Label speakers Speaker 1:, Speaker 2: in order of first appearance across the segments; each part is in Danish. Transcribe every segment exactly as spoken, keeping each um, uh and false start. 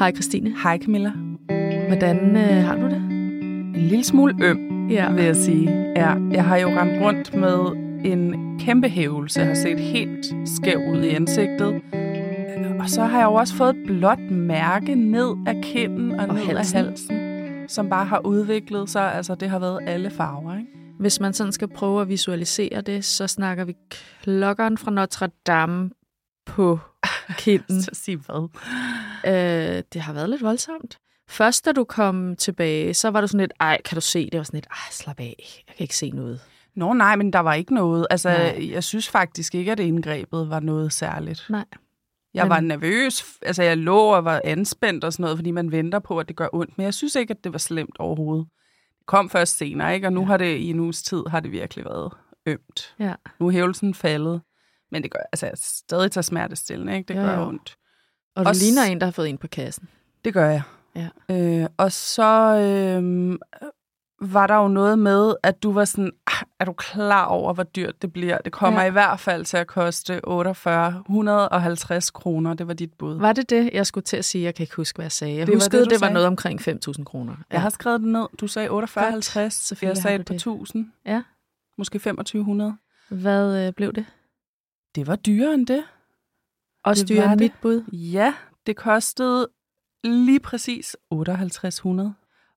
Speaker 1: Hej Christine.
Speaker 2: Hej Camilla.
Speaker 1: Hvordan øh, har du det?
Speaker 2: En lille smule øm,
Speaker 1: Ja.
Speaker 2: vil jeg sige. Ja, jeg har jo rendt rundt med en kæmpe hævelse. Jeg har set helt skæv ud i ansigtet. Og så har jeg jo også fået et blåt mærke ned af kinden og, og ned halsen. af halsen, som bare har udviklet sig. Altså, det har været alle farver, ikke?
Speaker 1: Hvis man sådan skal prøve at visualisere det, så snakker vi klokkeren fra Notre Dame på kinden.
Speaker 2: Så sig hvad?
Speaker 1: Øh, det har været lidt voldsomt. Først da du kom tilbage, så var du sådan lidt, ej, kan du se? Det var sådan lidt, ej, slap af, jeg kan ikke se noget.
Speaker 2: Nå nej, men der var ikke noget. Altså,
Speaker 1: Nej.
Speaker 2: jeg synes faktisk ikke, at indgrebet var noget særligt.
Speaker 1: Nej.
Speaker 2: Jeg
Speaker 1: Men...
Speaker 2: var nervøs, altså jeg lå og var anspændt og sådan noget, fordi man venter på, at det gør ondt. Men jeg synes ikke, at det var slemt overhovedet. Det kom først senere, ikke? Og nu ja. har det i en uges tid har det virkelig været ømt.
Speaker 1: Ja.
Speaker 2: Nu er hævelsen faldet, men det gør, altså jeg stadig tager smertestillende, ikke? Det gør
Speaker 1: ja,
Speaker 2: ondt.
Speaker 1: Og du
Speaker 2: og
Speaker 1: ligner en, der har fået en på kassen.
Speaker 2: Det gør jeg.
Speaker 1: Ja.
Speaker 2: Øh, og så øh, var der jo noget med, at du var sådan, er du klar over, hvor dyrt det bliver? Det kommer ja. i hvert fald til at koste otteogfyrre et hundrede og halvtreds kroner. Det var dit bud.
Speaker 1: Var det det, jeg skulle til at sige? Jeg kan ikke huske, hvad jeg sagde. Jeg
Speaker 2: det
Speaker 1: huskede,
Speaker 2: var det,
Speaker 1: det var
Speaker 2: sagde.
Speaker 1: noget omkring fem tusind kroner. Ja.
Speaker 2: Jeg har skrevet det ned. Du sagde otteogfyrre halvtreds. Jeg sagde et par tusind.
Speaker 1: Ja.
Speaker 2: Måske femogtyve hundrede.
Speaker 1: Hvad øh, blev det?
Speaker 2: Det var dyrere end det.
Speaker 1: Også dyrere end mit bud?
Speaker 2: Ja, det kostede lige præcis otteoghalvtreds hundrede.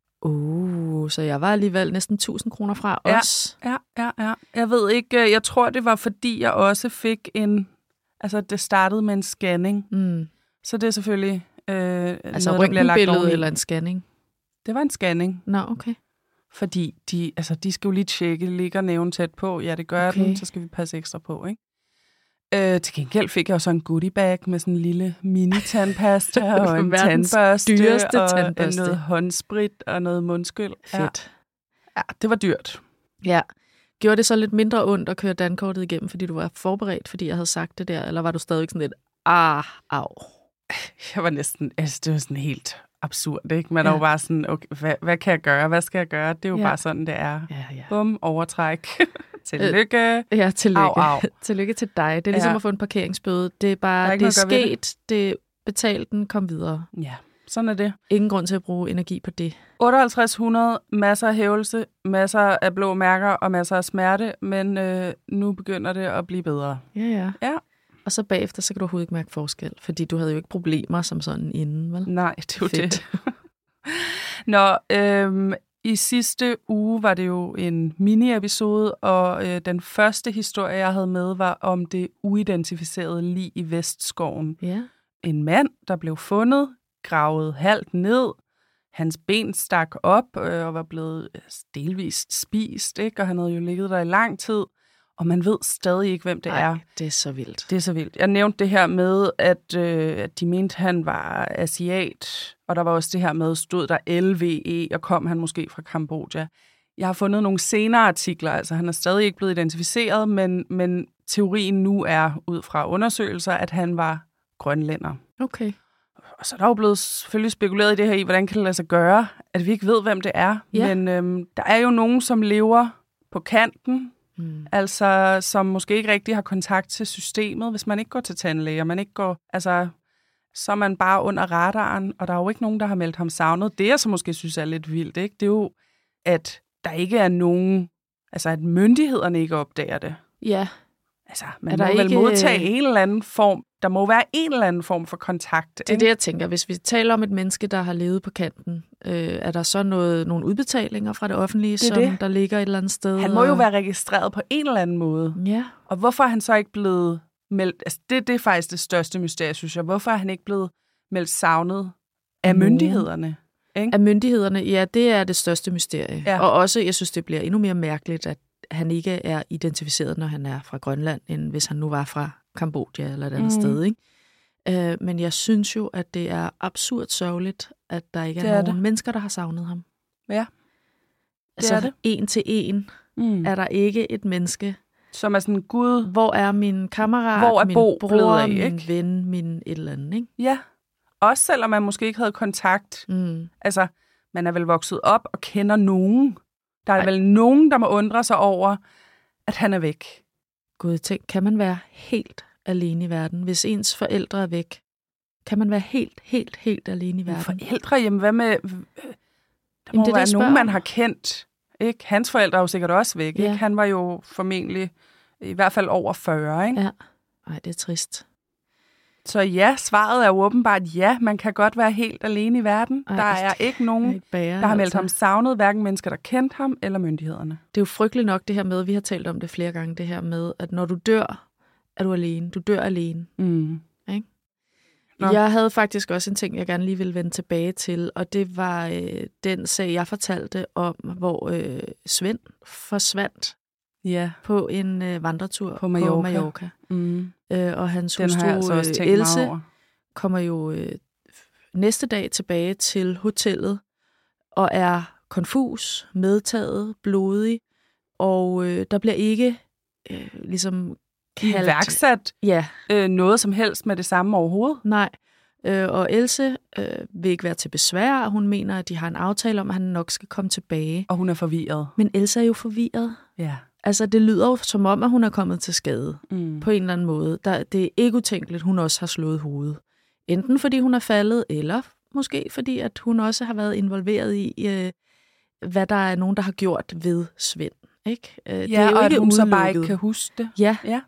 Speaker 1: Uh, så jeg var alligevel næsten tusind kroner fra
Speaker 2: ja,
Speaker 1: os.
Speaker 2: Ja, ja, ja. Jeg ved ikke, jeg tror, det var fordi, jeg også fik en, altså det startede med en scanning.
Speaker 1: Mm.
Speaker 2: Så det er selvfølgelig øh,
Speaker 1: altså
Speaker 2: noget, der bliver lagt
Speaker 1: røntgenbillede eller en scanning?
Speaker 2: Det var en scanning.
Speaker 1: Nå, okay.
Speaker 2: Fordi de, altså, de skal jo lige tjekke, ligger næven tæt på. Ja, det gør
Speaker 1: okay.
Speaker 2: den, så skal vi passe ekstra på, ikke? Øh, til gengæld fik jeg jo så en goodie bag med sådan en lille mini-tandpasta og en tandbørste
Speaker 1: dyreste
Speaker 2: og
Speaker 1: tandbørste.
Speaker 2: noget håndsprit og noget mundskyld.
Speaker 1: Fedt.
Speaker 2: Ja. ja, det var dyrt.
Speaker 1: Ja. Gjorde det så lidt mindre ondt at køre dankortet igennem, fordi du var forberedt, fordi jeg havde sagt det der? Eller var du stadig sådan lidt, ah, au?
Speaker 2: Jeg var næsten, altså det var sådan helt absurd, ikke? Man ja. er jo bare sådan, okay, hvad, hvad kan jeg gøre? Hvad skal jeg gøre? Det er jo ja. bare sådan, det er.
Speaker 1: Ja, ja.
Speaker 2: Bum, overtræk. Tillykke.
Speaker 1: Ja, tillykke.
Speaker 2: Au, au.
Speaker 1: Tillykke til dig. Det er ligesom ja. at få en parkeringsbøde. Det er bare, er det er sket, det. det betalt den, kom videre.
Speaker 2: Ja, sådan er det.
Speaker 1: Ingen grund til at bruge energi på det.
Speaker 2: otteoghalvtreds hundrede, masser af hævelse, masser af blå mærker og masser af smerte, men øh, nu begynder det at blive bedre.
Speaker 1: Ja, ja.
Speaker 2: Ja.
Speaker 1: Og så bagefter, så kan du overhovedet ikke mærke forskel, fordi du havde jo ikke problemer som sådan inden, vel?
Speaker 2: Nej, det er jo Fedt. det. Nå, øhm, i sidste uge var det jo en mini-episode, og øh, den første historie, jeg havde med, var om det uidentificerede lig i Vestskoven.
Speaker 1: Ja.
Speaker 2: En mand, der blev fundet, gravet halvt ned, hans ben stak op øh, og var blevet delvist spist, ikke? Og han havde jo ligget der i lang tid. Og man ved stadig ikke, hvem det
Speaker 1: Ej,
Speaker 2: er.
Speaker 1: det er så vildt.
Speaker 2: Det er så vildt. Jeg nævnte det her med, at, øh, at de mente, at han var asiat. Og der var også det her med, stod der L V E, og kom han måske fra Kambodja. Jeg har fundet nogle senere artikler, altså han er stadig ikke blevet identificeret, men, men teorien nu er, ud fra undersøgelser, at han var grønlænder.
Speaker 1: Okay.
Speaker 2: Og så er der jo blevet selvfølgelig spekuleret i det her i, hvordan kan det lade sig gøre, at vi ikke ved, hvem det er.
Speaker 1: Ja.
Speaker 2: Men øhm, der er jo nogen, som lever på kanten,
Speaker 1: Mm.
Speaker 2: altså som måske ikke rigtig har kontakt til systemet, hvis man ikke går til tandlæge, man ikke går, altså så er man bare under radaren, og der er jo ikke nogen, der har meldt ham savnet. Det jeg så måske synes er lidt vildt, ikke? Det er jo, at der ikke er nogen, altså at myndighederne ikke opdager det.
Speaker 1: Ja.
Speaker 2: Altså, man må vel ikke modtage en eller anden form, der må være en eller anden form for kontakt.
Speaker 1: Det er
Speaker 2: ikke?
Speaker 1: det, jeg tænker. Hvis vi taler om et menneske, der har levet på kanten, øh, er der så noget, nogle udbetalinger fra det offentlige, det som det. der ligger et eller andet sted?
Speaker 2: Han må jo være registreret på en eller anden måde.
Speaker 1: Ja.
Speaker 2: Og hvorfor er han så ikke blevet meldt, altså det, det er faktisk det største mysterie, synes jeg. Hvorfor er han ikke blevet meldt savnet af mm. myndighederne? Ikke?
Speaker 1: Af myndighederne, ja, det er det største mysterie. Ja. Og også, jeg synes, det bliver endnu mere mærkeligt, at han ikke er identificeret, når han er fra Grønland, end hvis han nu var fra Kambodja eller et andet mm. sted, ikke? Øh, men jeg synes jo, at det er absurd sørgeligt, at der ikke er, er nogen det. mennesker, der har savnet ham.
Speaker 2: Ja, det
Speaker 1: altså,
Speaker 2: er det.
Speaker 1: En til en mm. er der ikke et menneske,
Speaker 2: som er sådan, Gud,
Speaker 1: hvor er min kammerat,
Speaker 2: hvor er
Speaker 1: min
Speaker 2: Bo
Speaker 1: bror,
Speaker 2: af,
Speaker 1: min
Speaker 2: ikke?
Speaker 1: ven, min et eller andet, ikke?
Speaker 2: Ja, også selvom man måske ikke havde kontakt.
Speaker 1: Mm.
Speaker 2: Altså, man er vel vokset op og kender nogen. Der er Ej. vel nogen, der må undre sig over, at han er væk.
Speaker 1: Gud, tænk, kan man være helt alene i verden, hvis ens forældre er væk? Kan man være helt, helt, helt alene i verden?
Speaker 2: Forældre, jamen hvad med... Der må det, være det, nogen, man har kendt. Ikke? Hans forældre er jo sikkert også væk. Ja. Ikke? Han var jo formentlig i hvert fald over fyrre. Ikke?
Speaker 1: Ja. Ej, det er trist.
Speaker 2: Så ja, svaret er jo åbenbart ja. Man kan godt være helt alene i verden. Ej, der er ikke nogen, ikke bære, der har meldt altså. ham savnet, hverken mennesker, der kendte ham, eller myndighederne. Det
Speaker 1: er jo frygteligt nok det her med, vi har talt om det flere gange, det her med, at når du dør, er du alene. Du dør alene.
Speaker 2: Mm.
Speaker 1: Ikke? Jeg havde faktisk også en ting, jeg gerne lige ville vende tilbage til, og det var øh, den sag, jeg fortalte om, hvor øh, Svend forsvandt
Speaker 2: ja.
Speaker 1: på en øh, vandretur
Speaker 2: på Mallorca.
Speaker 1: På Mallorca.
Speaker 2: Mm.
Speaker 1: Øh, og hans hustru altså øh, Else kommer jo øh, næste dag tilbage til hotellet og er konfus, medtaget, blodig, og øh, der bliver ikke øh, ligesom kaldt...
Speaker 2: iværksat
Speaker 1: ja.
Speaker 2: øh, noget som helst med det samme overhovedet.
Speaker 1: Nej. Øh, og Else øh, vil ikke være til besvær. Hun mener, at de har en aftale om, at han nok skal komme tilbage.
Speaker 2: Og hun er forvirret.
Speaker 1: Men Else er jo forvirret.
Speaker 2: Ja.
Speaker 1: Altså, det lyder jo som om, at hun er kommet til skade
Speaker 2: mm.
Speaker 1: på en eller anden måde. Der, det er ikke utænkeligt, hun også har slået hovedet. Enten fordi hun er faldet, eller måske fordi, at hun også har været involveret i, øh, hvad der er nogen, der har gjort ved Svend. Ikke? Øh,
Speaker 2: ja,
Speaker 1: det er jo
Speaker 2: og
Speaker 1: ikke
Speaker 2: at hun
Speaker 1: udelukket.
Speaker 2: Så bare ikke kan huske det.
Speaker 1: Ja.
Speaker 2: ja.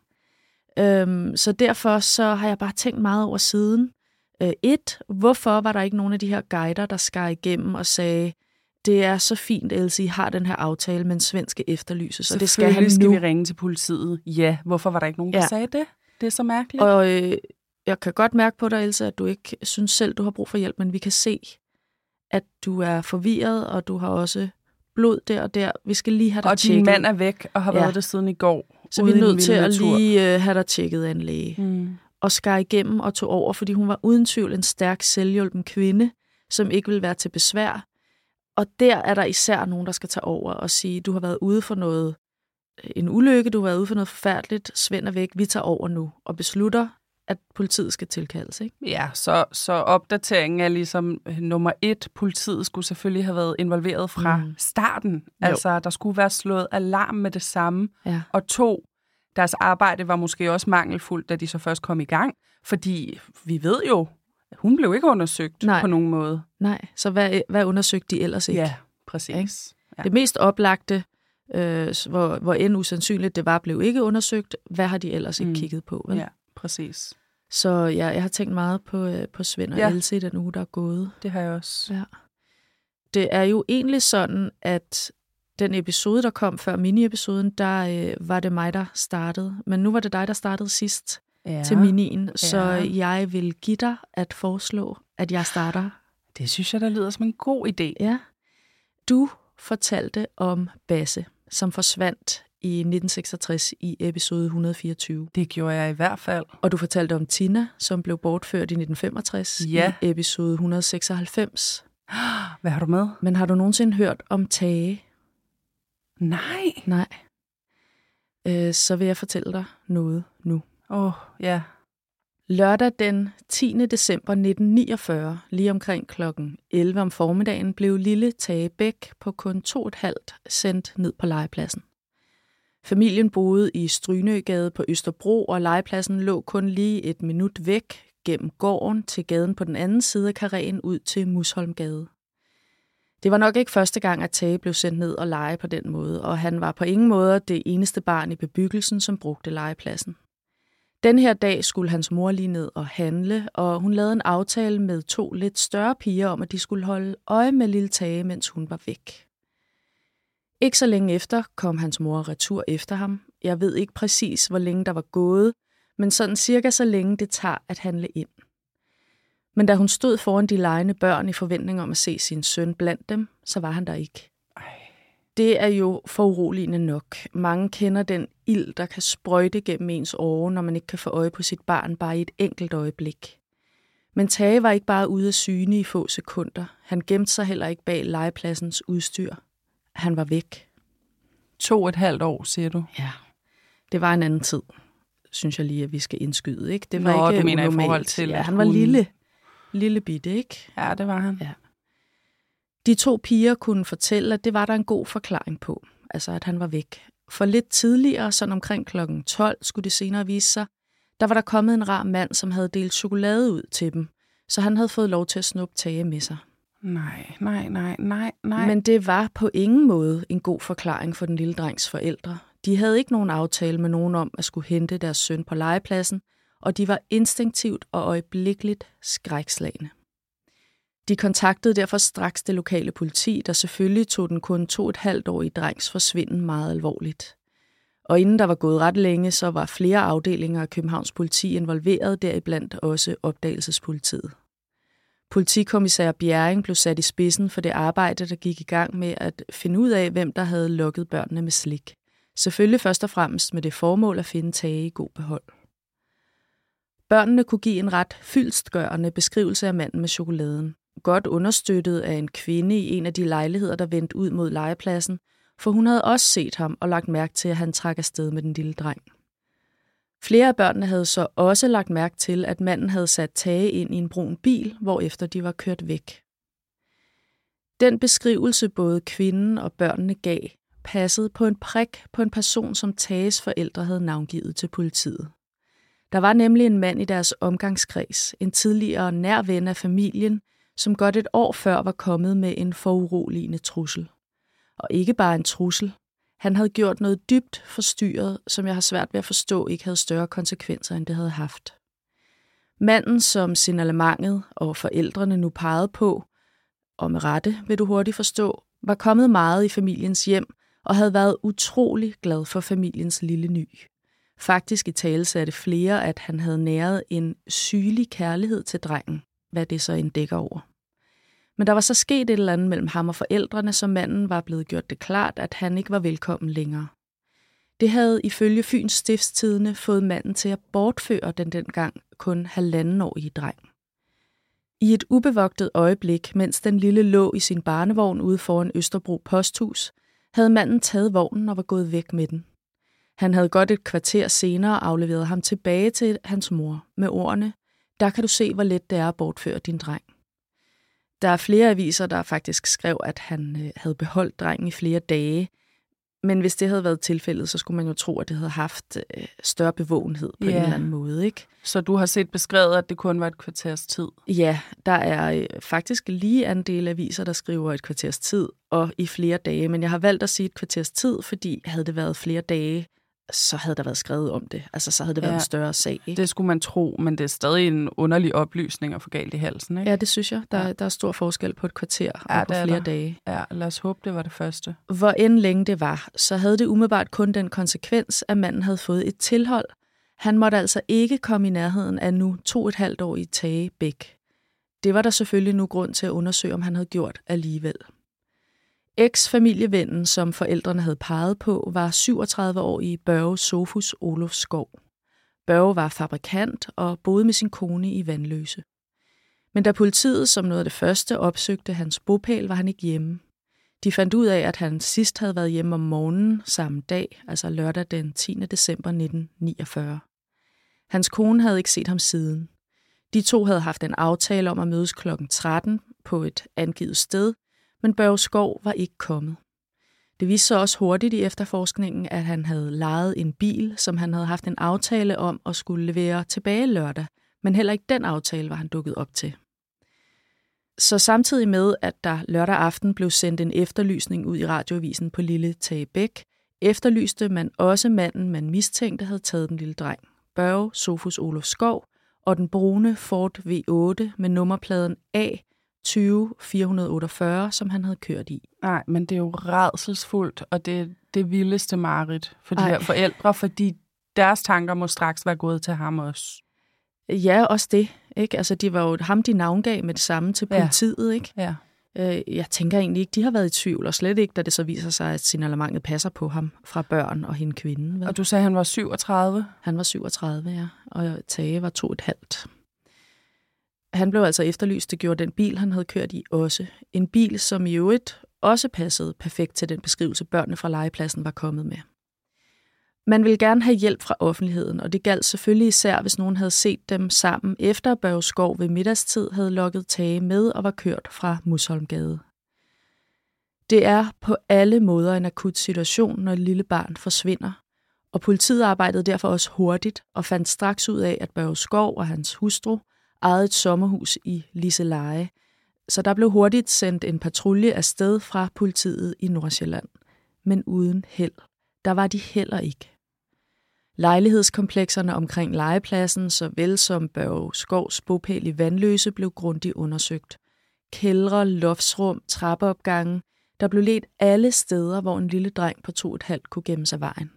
Speaker 1: Øhm, så derfor så har jeg bare tænkt meget over siden. Øh, et, hvorfor var der ikke nogen af de her guider, der skar igennem og sagde, det er så fint, Else, I har den her aftale, men Svend skal efterlyses, og det skal han nu.
Speaker 2: Skal vi ringe til politiet. Ja, hvorfor var der ikke nogen, der ja. sagde det? Det er så mærkeligt.
Speaker 1: Og øh, jeg kan godt mærke på dig, Else, at du ikke synes selv, du har brug for hjælp, men vi kan se, at du er forvirret, og du har også blod der og der. Vi skal lige have dig
Speaker 2: og
Speaker 1: tjekket.
Speaker 2: Og din mand er væk og har ja. været det siden i går.
Speaker 1: Så vi er nødt til at lige uh, have dig tjekket af en læge.
Speaker 2: Mm.
Speaker 1: Og skar igennem og tog over, fordi hun var uden tvivl en stærk, selvhjulpen kvinde, som ikke ville være til besvær. Og der er der især nogen, der skal tage over og sige, du har været ude for noget, en ulykke, du har været ude for noget forfærdeligt, Svend er væk, vi tager over nu, og beslutter, at politiet skal tilkaldes, ikke?
Speaker 2: Ja, så, så opdateringen er ligesom nummer et. Politiet skulle selvfølgelig have været involveret fra mm. starten. Jo. Altså, der skulle være slået alarm med det samme.
Speaker 1: Ja.
Speaker 2: Og to, deres arbejde var måske også mangelfuldt, da de så først kom i gang. Fordi vi ved jo, hun blev ikke undersøgt
Speaker 1: Nej.
Speaker 2: på nogen måde.
Speaker 1: Nej, så hvad, hvad undersøgte de ellers ikke?
Speaker 2: Ja, præcis. Ja.
Speaker 1: Det mest oplagte, øh, hvor, hvor end usandsynligt det var, blev ikke undersøgt. Hvad har de ellers ikke mm. kigget på? Vel?
Speaker 2: Ja, præcis.
Speaker 1: Så ja, jeg har tænkt meget på, øh, på Svend og ja. Else i den uge, der er gået.
Speaker 2: Det har jeg også.
Speaker 1: Ja. Det er jo egentlig sådan, at den episode, der kom før mini-episoden, der øh, var det mig, der startede. Men nu var det dig, der startede sidst ja. til minien. Ja. Så jeg vil give dig at foreslå, at jeg starter.
Speaker 2: Det synes jeg, der lyder som en god idé.
Speaker 1: Ja. Du fortalte om Basse, som forsvandt i nitten seksogtres i episode et hundrede og fireogtyve.
Speaker 2: Det gjorde jeg i hvert fald.
Speaker 1: Og du fortalte om Tina, som blev bortført i nitten femogtres
Speaker 2: ja.
Speaker 1: i episode et hundrede og seksoghalvfems.
Speaker 2: Hvad har du med?
Speaker 1: Men har du nogensinde hørt om Tage?
Speaker 2: Nej.
Speaker 1: Nej. Øh, så vil jeg fortælle dig noget nu.
Speaker 2: Åh, oh, ja.
Speaker 1: Lørdag den tiende december nitten niogfyrre, lige omkring klokken elleve om formiddagen, blev lille Tage Bæk på kun to og et halvt sendt ned på legepladsen. Familien boede i Strynøgade på Østerbro, og legepladsen lå kun lige et minut væk gennem gården til gaden på den anden side af karréen ud til Musholmgade. Det var nok ikke første gang, at Tage blev sendt ned og lege på den måde, og han var på ingen måde det eneste barn i bebyggelsen, som brugte legepladsen. Den her dag skulle hans mor lige ned og handle, og hun lavede en aftale med to lidt større piger om, at de skulle holde øje med lille Tage, mens hun var væk. Ikke så længe efter kom hans mor retur efter ham. Jeg ved ikke præcis, hvor længe der var gået, men sådan cirka så længe det tager at handle ind. Men da hun stod foran de legende børn i forventning om at se sin søn blandt dem, så var han der ikke.
Speaker 2: Ej.
Speaker 1: Det er jo foruroligende nok. Mange kender den ild, der kan sprøjte gennem ens åre, når man ikke kan få øje på sit barn bare i et enkelt øjeblik. Men Tage var ikke bare ude af syne i få sekunder. Han gemte sig heller ikke bag legepladsens udstyr. Han var væk.
Speaker 2: To og et halvt år, siger du?
Speaker 1: Ja, det var en anden tid, synes jeg lige, at vi skal indskyde. Ikke? Det var
Speaker 2: Nå,
Speaker 1: ikke
Speaker 2: du mener
Speaker 1: unormalt.
Speaker 2: I forhold til,
Speaker 1: ja, han var
Speaker 2: hun...
Speaker 1: lille. Lille bitte, ikke?
Speaker 2: Ja, det var han.
Speaker 1: Ja. De to piger kunne fortælle, at det var der en god forklaring på. Altså, at han var væk. For lidt tidligere, sådan omkring klokken tolv, skulle det senere vise sig, der var der kommet en rar mand, som havde delt chokolade ud til dem, så han havde fået lov til at snuppe Tage med sig.
Speaker 2: Nej, nej, nej, nej, nej.
Speaker 1: Men det var på ingen måde en god forklaring for den lille drengs forældre. De havde ikke nogen aftale med nogen om at skulle hente deres søn på legepladsen, og de var instinktivt og øjeblikkeligt skrækslagne. De kontaktede derfor straks det lokale politi, der selvfølgelig tog den kun to et halvt årige drengs forsvinden meget alvorligt. Og inden der var gået ret længe, så var flere afdelinger af Københavns politi involveret, deriblandt også opdagelsespolitiet. Politikommissær Bjerring blev sat i spidsen for det arbejde, der gik i gang med at finde ud af, hvem der havde lukket børnene med slik. Selvfølgelig først og fremmest med det formål at finde Tage i god behold. Børnene kunne give en ret fyldestgørende beskrivelse af manden med chokoladen, godt understøttet af en kvinde i en af de lejligheder, der vendte ud mod legepladsen, for hun havde også set ham og lagt mærke til, at han trak afsted med den lille dreng. Flere af børnene havde så også lagt mærke til, at manden havde sat Tage ind i en brun bil, hvorefter de var kørt væk. Den beskrivelse både kvinden og børnene gav, passede på en prik på en person, som Tages forældre havde navngivet til politiet. Der var nemlig en mand i deres omgangskreds, en tidligere nær ven af familien, som godt et år før var kommet med en foruroligende trussel. Og ikke bare en trussel. Han havde gjort noget dybt forstyrret, som jeg har svært ved at forstå, ikke havde større konsekvenser, end det havde haft. Manden, som signalementet og forældrene nu pegede på, og med rette vil du hurtigt forstå, var kommet meget i familiens hjem og havde været utrolig glad for familiens lille ny. Faktisk i tale satte flere, at han havde næret en sygelig kærlighed til drengen, hvad det så end dækker over. Men der var så sket et eller andet mellem ham og forældrene, så manden var blevet gjort det klart, at han ikke var velkommen længere. Det havde ifølge Fyns Stiftstidende fået manden til at bortføre den dengang kun halvandenårige dreng. I et ubevogtet øjeblik, mens den lille lå i sin barnevogn ude foran Østerbro Posthus, havde manden taget vognen og var gået væk med den. Han havde godt et kvarter senere afleveret ham tilbage til hans mor med ordene: "Der kan du se, hvor let det er at bortføre din dreng." Der er flere aviser, der faktisk skrev, at han havde beholdt drengen i flere dage. Men hvis det havde været tilfældet, så skulle man jo tro, at det havde haft større bevågenhed på yeah. en eller anden måde, ikke?
Speaker 2: Så du har set beskrevet, at det kun var et kvarters tid?
Speaker 1: Ja, der er faktisk lige en del aviser, der skriver et kvarters tid og i flere dage. Men jeg har valgt at sige et kvarters tid, fordi havde det været flere dage, så havde der været skrevet om det. Altså, så havde det været ja, en større sag, ikke?
Speaker 2: Det skulle man tro, men det er stadig en underlig oplysning at få galt i halsen, ikke?
Speaker 1: Ja, det synes jeg. Der, ja. der er stor forskel på et kvarter
Speaker 2: ja,
Speaker 1: og på flere der. dage.
Speaker 2: Ja, lad os håbe, det var det første.
Speaker 1: Hvor end længe det var, så havde det umiddelbart kun den konsekvens, at manden havde fået et tilhold. Han måtte altså ikke komme i nærheden af nu to et halvt år i Tage Bæk. Det var der selvfølgelig nu grund til at undersøge, om han havde gjort alligevel. Eks-familievennen, som forældrene havde peget på, var syvogtredive-årige Børge Sofus Olof Skov. Børge var fabrikant og boede med sin kone i Vanløse. Men da politiet som noget af det første opsøgte hans bopæl, var han ikke hjemme. De fandt ud af, at han sidst havde været hjemme om morgenen samme dag, altså lørdag den tiende december nitten niogfyrre. Hans kone havde ikke set ham siden. De to havde haft en aftale om at mødes klokken tretten på et angivet sted, men Børge Skov var ikke kommet. Det viste sig også hurtigt i efterforskningen, at han havde lejet en bil, som han havde haft en aftale om at skulle levere tilbage lørdag, men heller ikke den aftale var han dukket op til. Så samtidig med, at der lørdag aften blev sendt en efterlysning ud i radioavisen på Lille Tage Bæk, efterlyste man også manden, man mistænkte havde taget den lille dreng, Børge Sofus Olof Skov, og den brune Ford V otte med nummerpladen A tyve fire otteogfyrre, som han havde kørt i.
Speaker 2: Nej, men det er jo rædselsfuldt, og det er det vildeste mareridt for de Ej. her forældre, fordi deres tanker må straks være gået til ham også.
Speaker 1: Ja, også det. Ikke? Altså, de var jo ham, de navngav med det samme til politiet. Ja. Ikke?
Speaker 2: Ja.
Speaker 1: Jeg tænker egentlig ikke, de har været i tvivl, og slet ikke, da det så viser sig, at signalementet passer på ham fra børn og hende kvinde. Vel?
Speaker 2: Og du sagde, at han var syvogtredive?
Speaker 1: Han var syvogtredive, ja. Og Tage var to et halvt. Han blev altså efterlyst, det gjorde den bil, han havde kørt i også. En bil, som i øvrigt også passede perfekt til den beskrivelse, børnene fra legepladsen var kommet med. Man ville gerne have hjælp fra offentligheden, og det galt selvfølgelig især, hvis nogen havde set dem sammen, efter Børge Skov ved middagstid havde lokket Tage med og var kørt fra Musholmgade. Det er på alle måder en akut situation, når et lille barn forsvinder, og politiet arbejdede derfor også hurtigt og fandt straks ud af, at Børge Skov og hans hustru ejede et sommerhus i Liseleje, så der blev hurtigt sendt en patrulje afsted fra politiet i Nordsjælland. Men uden held. Der var de heller ikke. Lejlighedskomplekserne omkring legepladsen, såvel som Børge Skovs bopæl i Vandløse, blev grundigt undersøgt. Kældre, loftsrum, trappeopgange. Der blev ledt alle steder, hvor en lille dreng på to og et halvt kunne gemme sig vejen.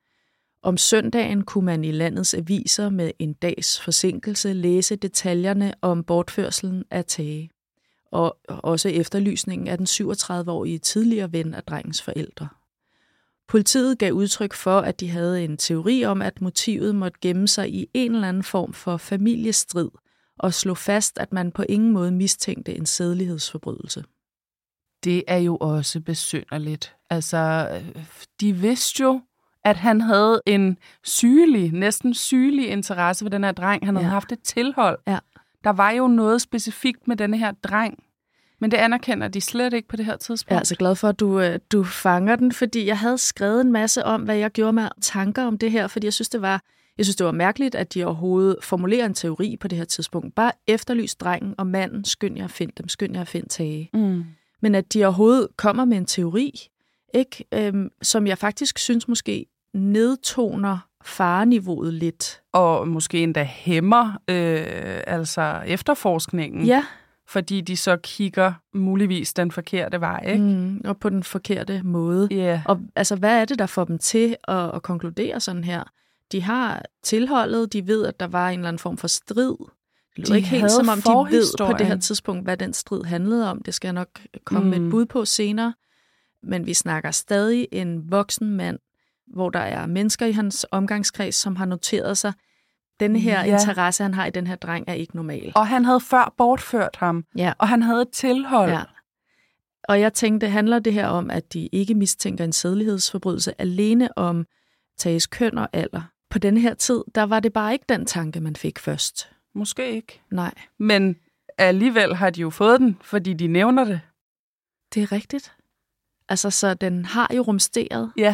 Speaker 1: Om søndagen kunne man i landets aviser med en dags forsinkelse læse detaljerne om bortførselen af Tage, og også efterlysningen af den syvogtredive-årige tidligere ven af drengens forældre. Politiet gav udtryk for, at de havde en teori om, at motivet måtte gemme sig i en eller anden form for familiestrid, og slog fast, at man på ingen måde mistænkte en sædelighedsforbrydelse.
Speaker 2: Det er jo også besynderligt. Altså, de vidste jo, at han havde en sygelig, næsten sygelig interesse for den her dreng. Han havde ja. haft et tilhold.
Speaker 1: Ja.
Speaker 2: Der var jo noget specifikt med denne her dreng. Men det anerkender de slet ikke på det her tidspunkt.
Speaker 1: Jeg er altså glad for, at du, du fanger den, fordi jeg havde skrevet en masse om, hvad jeg gjorde med tanker om det her, fordi jeg synes, det var, jeg synes, det var mærkeligt, at de overhovedet formulerer en teori på det her tidspunkt. Bare efterlys drengen og manden, skynd jer at finde dem, skynd jer at finde Tage.
Speaker 2: Mm.
Speaker 1: Men at de overhovedet kommer med en teori, ikke, øhm, som jeg faktisk synes måske nedtoner fareniveauet lidt.
Speaker 2: Og måske endda hæmmer øh, altså efterforskningen.
Speaker 1: Ja.
Speaker 2: Fordi de så kigger muligvis den forkerte vej, ikke?
Speaker 1: Mm, og på den forkerte måde.
Speaker 2: Yeah.
Speaker 1: Og altså, hvad er det, der får dem til at, at konkludere sådan her? De har tilholdet, de ved, at der var en eller anden form for strid. Det lyder ikke helt som om, de ved på det her tidspunkt, hvad den strid handlede om. Det skal jeg nok komme mm. med et bud på senere. Men vi snakker stadig en voksen mand, hvor der er mennesker i hans omgangskreds, som har noteret sig, denne her ja. interesse, han har i den her dreng, er ikke normal.
Speaker 2: Og han havde før bortført ham,
Speaker 1: ja.
Speaker 2: og han havde et tilhold.
Speaker 1: Ja. Og jeg tænkte, handler det her om, at de ikke mistænker en sædelighedsforbrydelse alene om Tages køn og alder. På denne her tid, der var det bare ikke den tanke, man fik først.
Speaker 2: Måske ikke.
Speaker 1: Nej.
Speaker 2: Men alligevel har de jo fået den, fordi de nævner det.
Speaker 1: Det er rigtigt. Altså, så den har jo rumsteret.
Speaker 2: Ja.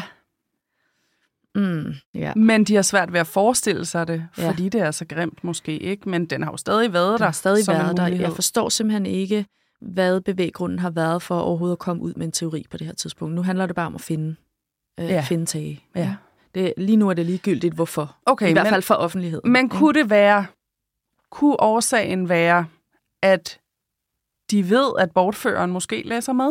Speaker 1: Mm, ja.
Speaker 2: Men de har svært ved at forestille sig det,
Speaker 1: ja.
Speaker 2: fordi det er så grimt måske ikke. Men den har jo stadig været
Speaker 1: den
Speaker 2: der.
Speaker 1: har stadig været der. Jeg forstår simpelthen ikke, hvad bevæggrunden har været for overhovedet at komme ud med en teori på det her tidspunkt. Nu handler det bare om at finde, øh,
Speaker 2: ja.
Speaker 1: finde Tage.
Speaker 2: Ja.
Speaker 1: Det, lige nu er det ligegyldigt, hvorfor.
Speaker 2: Okay,
Speaker 1: I hvert
Speaker 2: men,
Speaker 1: fald for offentligheden.
Speaker 2: Men kunne det være, kunne årsagen være, at de ved, at bortføreren måske læser med?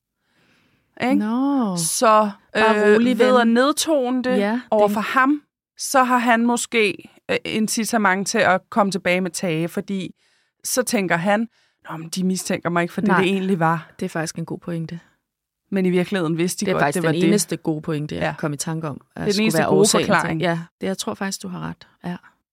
Speaker 2: Ikke?
Speaker 1: No.
Speaker 2: Så øh, rolig, ved at nedtone det ja, over for det... ham, så har han måske øh, incitament til at komme tilbage med Tage, fordi så tænker han, Nå, men de mistænker mig ikke for det,
Speaker 1: Nej,
Speaker 2: det egentlig var.
Speaker 1: Det er faktisk en god pointe.
Speaker 2: Men i virkeligheden vidste de
Speaker 1: det
Speaker 2: godt,
Speaker 1: faktisk
Speaker 2: det var det.
Speaker 1: Det er den eneste gode pointe, jeg ja. kom i tanke om.
Speaker 2: Det er den eneste gode forklaring.
Speaker 1: Ja, det, jeg tror faktisk, du har ret. Ja.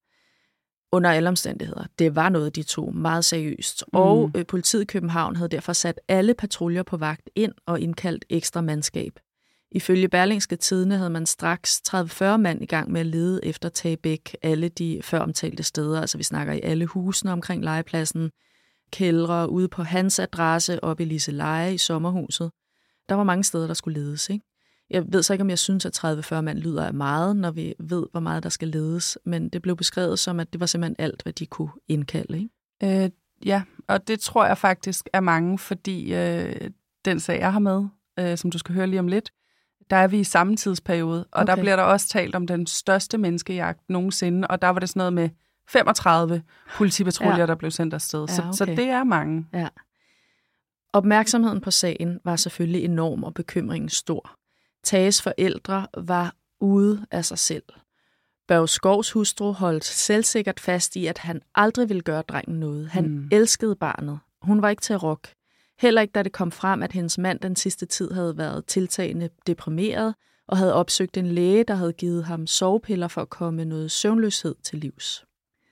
Speaker 1: Under alle omstændigheder. Det var noget, de tog meget seriøst. Mm. Og øh, politiet i København havde derfor sat alle patruljer på vagt ind og indkaldt ekstra mandskab. Ifølge Berlingske Tidende havde man straks tredive til fyrre mand i gang med at lede efter Tage Bæk alle de før omtalte steder. Altså vi snakker i alle husene omkring legepladsen, kældre ude på hans adresse oppe i Liseleje i sommerhuset. Der var mange steder, der skulle ledes, ikke? Jeg ved så ikke, om jeg synes, at tredive til fyrre mand lyder af meget, når vi ved, hvor meget der skal ledes. Men det blev beskrevet som, at det var simpelthen alt, hvad de kunne indkalde, ikke?
Speaker 2: Øh, ja, og det tror jeg faktisk er mange, fordi øh, den sag, jeg har med, øh, som du skal høre lige om lidt, der er vi i samme tidsperiode, og okay. der bliver der også talt om den største menneskejagt nogensinde, og der var det sådan noget med femogtredive politipatruljer, ja. der blev sendt afsted. Ja, okay. så, så det er mange.
Speaker 1: Ja. Opmærksomheden på sagen var selvfølgelig enorm, og bekymringen stor. Tages forældre var ude af sig selv. Børge Skovs hustru holdt selvsikkert fast i, at han aldrig ville gøre drengen noget. Han mm. elskede barnet. Hun var ikke til at rokke. Heller ikke, da det kom frem, at hendes mand den sidste tid havde været tiltagende deprimeret og havde opsøgt en læge, der havde givet ham sovepiller for at komme noget søvnløshed til livs.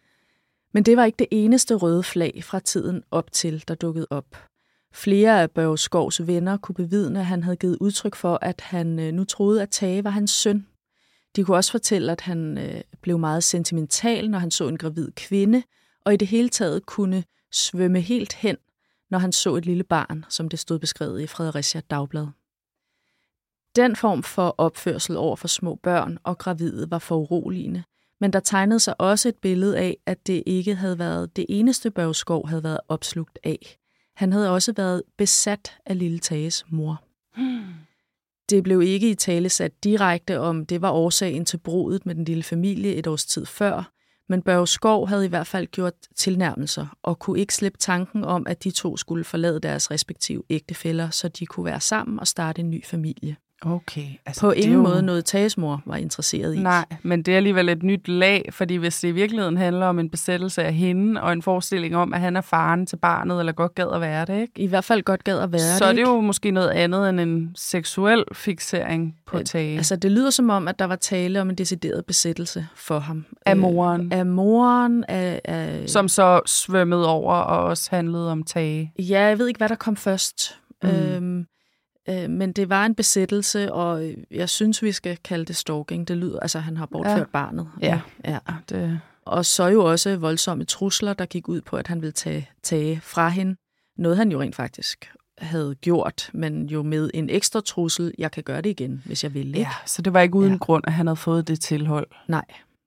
Speaker 1: Men det var ikke det eneste røde flag fra tiden op til, der dukkede op. Flere af Børge Skovs venner kunne bevidne, at han havde givet udtryk for, at han nu troede, at Tage var hans søn. De kunne også fortælle, at han øh, blev meget sentimental, når han så en gravid kvinde, og i det hele taget kunne svømme helt hen, når han så et lille barn, som det stod beskrevet i Fredericia Dagblad. Den form for opførsel over for små børn og gravide var foruroligende, Men der tegnede sig også et billede af, at det ikke havde været det eneste Børge Skov havde været opslugt af. Han havde også været besat af lille Tages mor. Hmm. Det blev ikke i tale sat direkte om, det var årsagen til brudet med den lille familie et års tid før, men Børge Skov havde i hvert fald gjort tilnærmelser og kunne ikke slippe tanken om, at de to skulle forlade deres respektive ægtefæller, så de kunne være sammen og starte en ny familie.
Speaker 2: Okay. Altså,
Speaker 1: på ingen
Speaker 2: jo...
Speaker 1: måde noget Tages mor var interesseret i.
Speaker 2: Nej, men det er alligevel et nyt lag, fordi hvis det i virkeligheden handler om en besættelse af hende, og en forestilling om, at han er faren til barnet, eller godt gad at være det, ikke?
Speaker 1: I hvert fald godt gad at være det,
Speaker 2: så er det
Speaker 1: ikke?
Speaker 2: jo måske noget andet end en seksuel fiksering på Tage.
Speaker 1: Altså, det lyder som om, at der var tale om en decideret besættelse for ham.
Speaker 2: Af moren.
Speaker 1: Af moren. Af, af...
Speaker 2: Som så svømmede over og også handlede om Tage.
Speaker 1: Ja, jeg ved ikke, hvad der kom først. Mm. Øhm, Men det var en besættelse, og jeg synes, vi skal kalde det stalking. Det lyder, altså han har bortført ja. barnet.
Speaker 2: Ja.
Speaker 1: ja.
Speaker 2: Det...
Speaker 1: Og så jo også voldsomme trusler, der gik ud på, at han ville tage, tage fra hende. Noget han jo rent faktisk havde gjort, men jo med en ekstra trussel, jeg kan gøre det igen, hvis jeg vil. Ikke?
Speaker 2: Ja, så det var ikke uden
Speaker 1: ja.
Speaker 2: grund, at han havde fået det tilhold.
Speaker 1: Nej.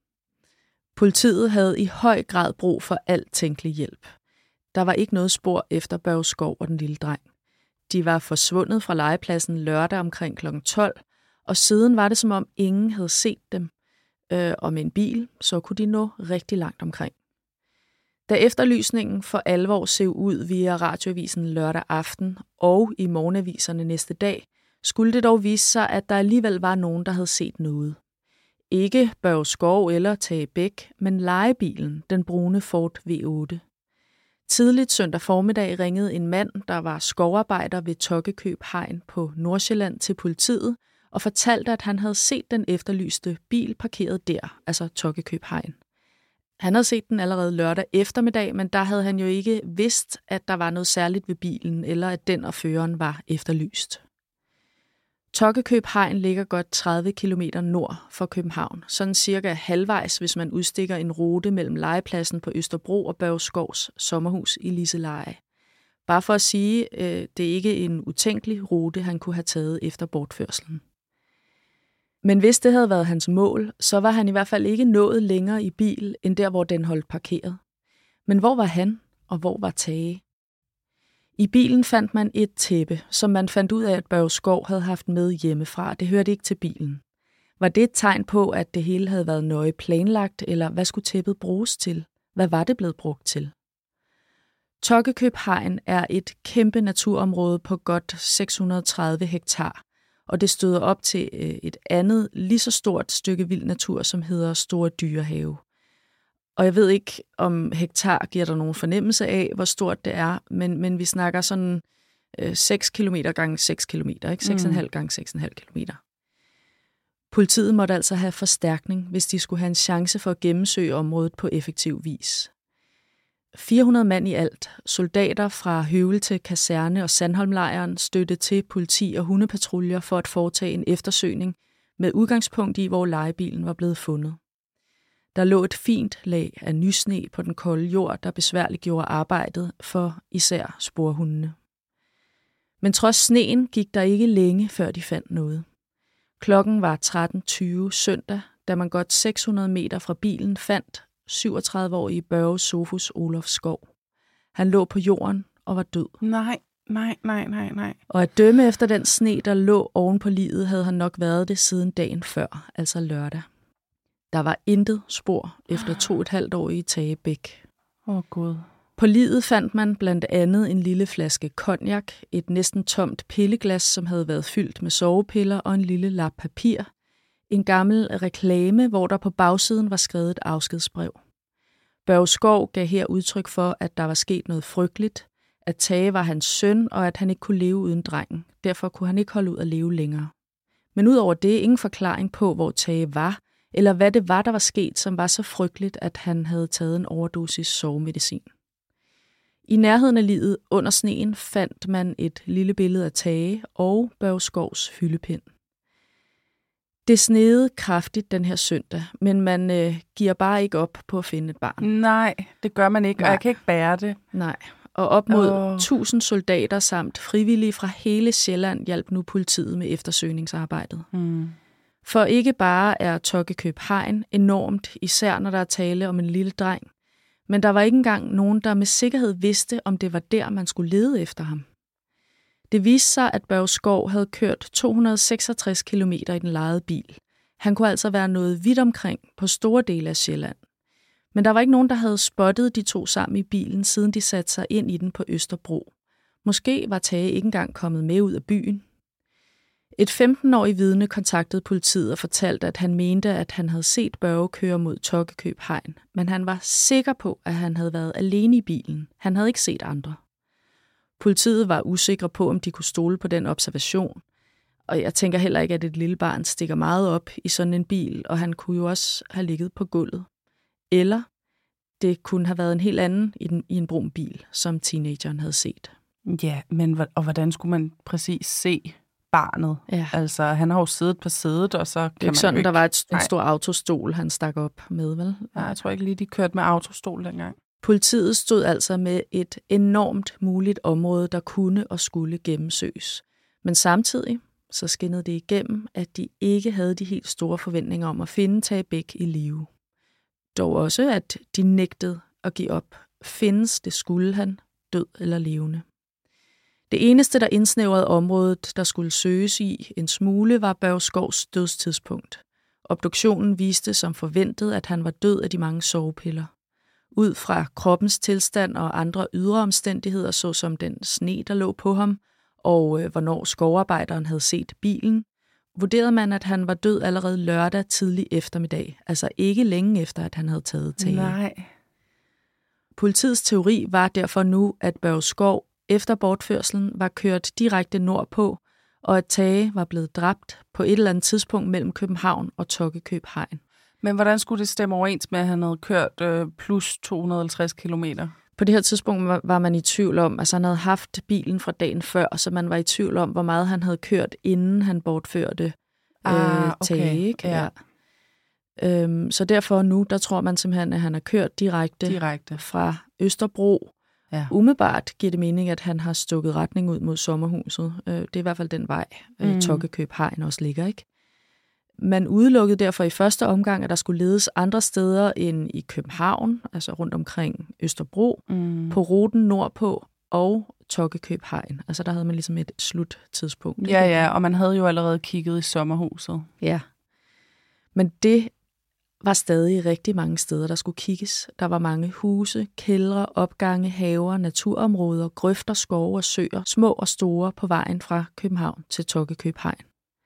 Speaker 1: Politiet havde i høj grad brug for alt tænkelig hjælp. Der var ikke noget spor efter Børge Skov og den lille dreng. De var forsvundet fra legepladsen lørdag omkring klokken tolv, og siden var det som om ingen havde set dem. Øh, og med en bil, så kunne de nå rigtig langt omkring. Da efterlysningen for alvor så ud via radioavisen lørdag aften og i morgenaviserne næste dag, skulle det dog vise sig, at der alligevel var nogen, der havde set noget. Ikke Børge Skov eller Tage Bæk, men lejebilen, den brune Ford V otte. Tidligt søndag formiddag ringede en mand, der var skovarbejder ved Tokkekøb Hegn på Nordsjælland til politiet, og fortalte, at han havde set den efterlyste bil parkeret der, altså Tokkekøb Hegn. Han havde set den allerede lørdag eftermiddag, men der havde han jo ikke vidst, at der var noget særligt ved bilen, eller at den og føreren var efterlyst. Tokkekøb Hegn ligger godt tredive kilometer nord for København, sådan cirka halvvejs, hvis man udstikker en rute mellem legepladsen på Østerbro og Børge Skovs sommerhus i Liseleje. Bare for at sige, øh, det er ikke en utænkelig rute, han kunne have taget efter bortførslen. Men hvis det havde været hans mål, så var han i hvert fald ikke nået længere i bil, end der, hvor den holdt parkeret. Men hvor var han, og hvor var Tage? I bilen fandt man et tæppe, som man fandt ud af, at Børge Skov havde haft med hjemmefra. Det hørte ikke til bilen. Var det et tegn på, at det hele havde været nøje planlagt, eller hvad skulle tæppet bruges til? Hvad var det blevet brugt til? Tokkekøb Hegn er et kæmpe naturområde på godt seks hundrede og tredive hektar, og det støder op til et andet, lige så stort stykke vild natur, som hedder Store Dyrehave. Og jeg ved ikke, om hektar giver der nogen fornemmelse af, hvor stort det er, men, men vi snakker sådan øh, seks kilometer gange seks kilometer, ikke? seks komma fem gange seks komma fem kilometer. Politiet måtte altså have forstærkning, hvis de skulle have en chance for at gennemsøge området på effektiv vis. fire hundrede mand i alt, soldater fra Høvel til Kaserne og Sandholmlejren, støtte til politi og hundepatruljer for at foretage en eftersøgning med udgangspunkt i, hvor lejebilen var blevet fundet. Der lå et fint lag af nysne på den kolde jord, der besværliggjorde arbejdet for især sporhundene. Men trods sneen gik der ikke længe, før de fandt noget. Klokken var tretten tyve søndag, da man godt seks hundrede meter fra bilen fandt syvogtredive-årige Børge Sofus Olof Skov. Han lå på jorden og var død.
Speaker 2: Nej, nej, nej, nej, nej.
Speaker 1: Og at dømme efter den sne, der lå oven på liget, havde han nok været det siden dagen før, altså lørdag. Der var intet spor efter to og et halvt år i Tage Bæk.
Speaker 2: Åh, oh, Gud.
Speaker 1: På liget fandt man blandt andet en lille flaske cognac, et næsten tomt pilleglas, som havde været fyldt med sovepiller og en lille lap papir. En gammel reklame, hvor der på bagsiden var skrevet et afskedsbrev. Børge Skov gav her udtryk for, at der var sket noget frygteligt, at Tage var hans søn, og at han ikke kunne leve uden drengen. Derfor kunne han ikke holde ud at leve længere. Men udover det ingen forklaring på, hvor Tage var, eller hvad det var, der var sket, som var så frygteligt, at han havde taget en overdosis sovemedicin. I nærheden af liget under sneen fandt man et lille billede af Tage og Børge Skovs hyldepind. Det sneede kraftigt den her søndag, men man øh, giver bare ikke op på at finde et barn.
Speaker 2: Nej, det gør man ikke, Nej. Og jeg kan ikke bære det.
Speaker 1: Nej, og op mod
Speaker 2: oh.
Speaker 1: tusind soldater samt frivillige fra hele Sjælland hjalp nu politiet med eftersøgningsarbejdet.
Speaker 2: Hmm.
Speaker 1: For ikke bare er Tokkekøb Hegn enormt, især når der er tale om en lille dreng, men der var ikke engang nogen, der med sikkerhed vidste, om det var der, man skulle lede efter ham. Det viste sig, at Børge Schou havde kørt to hundrede og seksogtres kilometer i den lejede bil. Han kunne altså være nået vidt omkring på store dele af Sjælland. Men der var ikke nogen, der havde spottet de to sammen i bilen, siden de satte sig ind i den på Østerbro. Måske var Tage ikke engang kommet med ud af byen. Et femten-årig vidne kontaktede politiet og fortalte, at han mente, at han havde set Børge køre mod Tokkekøb Hegn, men han var sikker på, at han havde været alene i bilen. Han havde ikke set andre. Politiet var usikre på, om de kunne stole på den observation, og jeg tænker heller ikke, at et lille barn stikker meget op i sådan en bil, og han kunne jo også have ligget på gulvet. Eller det kunne have været en helt anden i, den, i en brun bil, som teenageren havde set.
Speaker 2: Ja, men og hvordan skulle man præcis se barnet?
Speaker 1: Ja.
Speaker 2: Altså, han har jo siddet på sædet, og så kan
Speaker 1: det er
Speaker 2: man
Speaker 1: ikke sådan,
Speaker 2: ikke...
Speaker 1: der var et, en stor autostol, han stak op med, vel?
Speaker 2: Ja, jeg tror ikke lige, de kørte med autostol dengang.
Speaker 1: Politiet stod altså med et enormt muligt område, der kunne og skulle gennemsøges. Men samtidig så skinnede det igennem, at de ikke havde de helt store forventninger om at finde Tage Bæk i live. Dog også, at de nægtede at give op. Findes, det skulle han, død eller levende. Det eneste, der indsnævrede området, der skulle søges i en smule, var Børge Schous dødstidspunkt. Obduktionen viste som forventet, at han var død af de mange sovepiller. Ud fra kroppens tilstand og andre ydre omstændigheder, såsom den sne, der lå på ham, og øh, hvornår skovarbejderen havde set bilen, vurderede man, at han var død allerede lørdag tidlig eftermiddag, altså ikke længe efter, at han havde taget Tage.
Speaker 2: Nej.
Speaker 1: Politiets teori var derfor nu, at Børge Schou efter bortførslen var kørt direkte nordpå, og at Tage var blevet dræbt på et eller andet tidspunkt mellem København og Tokkekøb Hegn.
Speaker 2: Men hvordan skulle det stemme overens med, at han havde kørt øh, plus to hundrede og halvtreds kilometer?
Speaker 1: På det her tidspunkt var, var man i tvivl om, altså han havde haft bilen fra dagen før, så man var i tvivl om, hvor meget han havde kørt, inden han bortførte
Speaker 2: ah,
Speaker 1: øh, Tage.
Speaker 2: Okay. Ja.
Speaker 1: Ja. Øhm, så derfor nu, der tror man simpelthen, at han har kørt direkte,
Speaker 2: direkte.
Speaker 1: fra Østerbro.
Speaker 2: Ja.
Speaker 1: Umiddelbart giver det mening, at han har stukket retning ud mod sommerhuset. Øh, det er i hvert fald den vej, øh,
Speaker 2: mm.
Speaker 1: Tokkekøb Hegn også ligger, ikke? Man udelukkede derfor i første omgang, at der skulle ledes andre steder end i København, altså rundt omkring Østerbro,
Speaker 2: mm.
Speaker 1: på ruten nordpå og Tokkekøb Hegn. Altså der havde man ligesom et sluttidspunkt.
Speaker 2: Ja, ja, og man havde jo allerede kigget i sommerhuset.
Speaker 1: Ja, men det var stadig rigtig mange steder, der skulle kigges. Der var mange huse, kældre, opgange, haver, naturområder, grøfter, skove og søer, små og store på vejen fra København til Tokkekøb Hegn.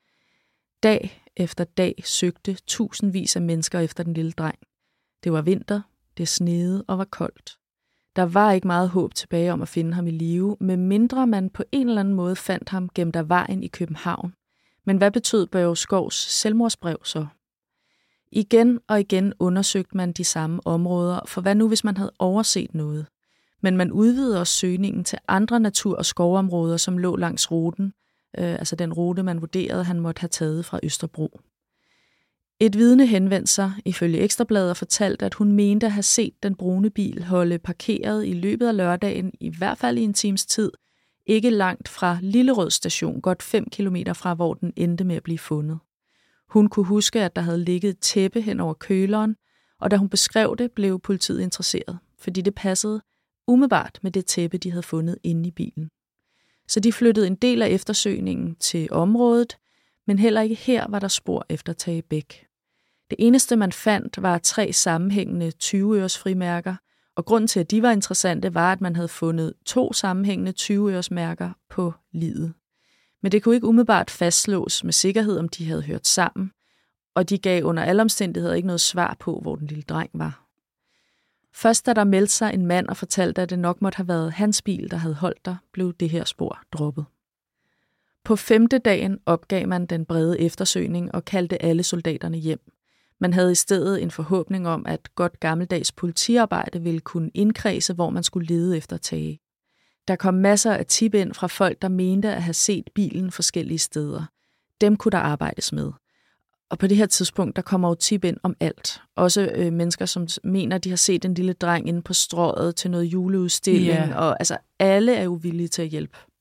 Speaker 1: Dag efter dag søgte tusindvis af mennesker efter den lille dreng. Det var vinter, det sneede og var koldt. Der var ikke meget håb tilbage om at finde ham i live, medmindre man på en eller anden måde fandt ham gemt af vejen i København. Men hvad betød Børge Schous selvmordsbrev så? Igen og igen undersøgte man de samme områder, for hvad nu, hvis man havde overset noget? Men man udvidede også søgningen til andre natur- og skovområder, som lå langs ruten, øh, altså den rute, man vurderede, han måtte have taget fra Østerbro. Et vidne henvendte sig ifølge Ekstrabladet og fortalte, at hun mente at have set den brune bil holde parkeret i løbet af lørdagen, i hvert fald i en times tid, ikke langt fra Lillerød station, godt fem kilometer fra, hvor den endte med at blive fundet. Hun kunne huske, at der havde ligget et tæppe hen over køleren, og da hun beskrev det, blev politiet interesseret, fordi det passede umiddelbart med det tæppe, de havde fundet inde i bilen. Så de flyttede en del af eftersøgningen til området, men heller ikke her var der spor efter Tage Bæk. Det eneste, man fandt, var tre sammenhængende tyve-øres frimærker, og grunden til, at de var interessante, var, at man havde fundet to sammenhængende tyve-øres mærker på liget. Men det kunne ikke umiddelbart fastslås med sikkerhed, om de havde hørt sammen, og de gav under alle omstændigheder ikke noget svar på, hvor den lille dreng var. Først da der meldte sig en mand og fortalte, at det nok måtte have været hans bil, der havde holdt der, blev det her spor droppet. På femte dagen opgav man den brede eftersøgning og kaldte alle soldaterne hjem. Man havde i stedet en forhåbning om, at godt gammeldags politiarbejde ville kunne indkredse, hvor man skulle lede efter Tage. Der kom masser af tip ind fra folk, der mente at have set bilen forskellige steder. Dem kunne der arbejdes med. Og på det her tidspunkt, der kommer jo tip ind om alt. Også øh, mennesker, som mener, at de har set en lille dreng inde på strøget til noget juleudstilling. Yeah. Og altså, alle er jo villige til at hjælpe.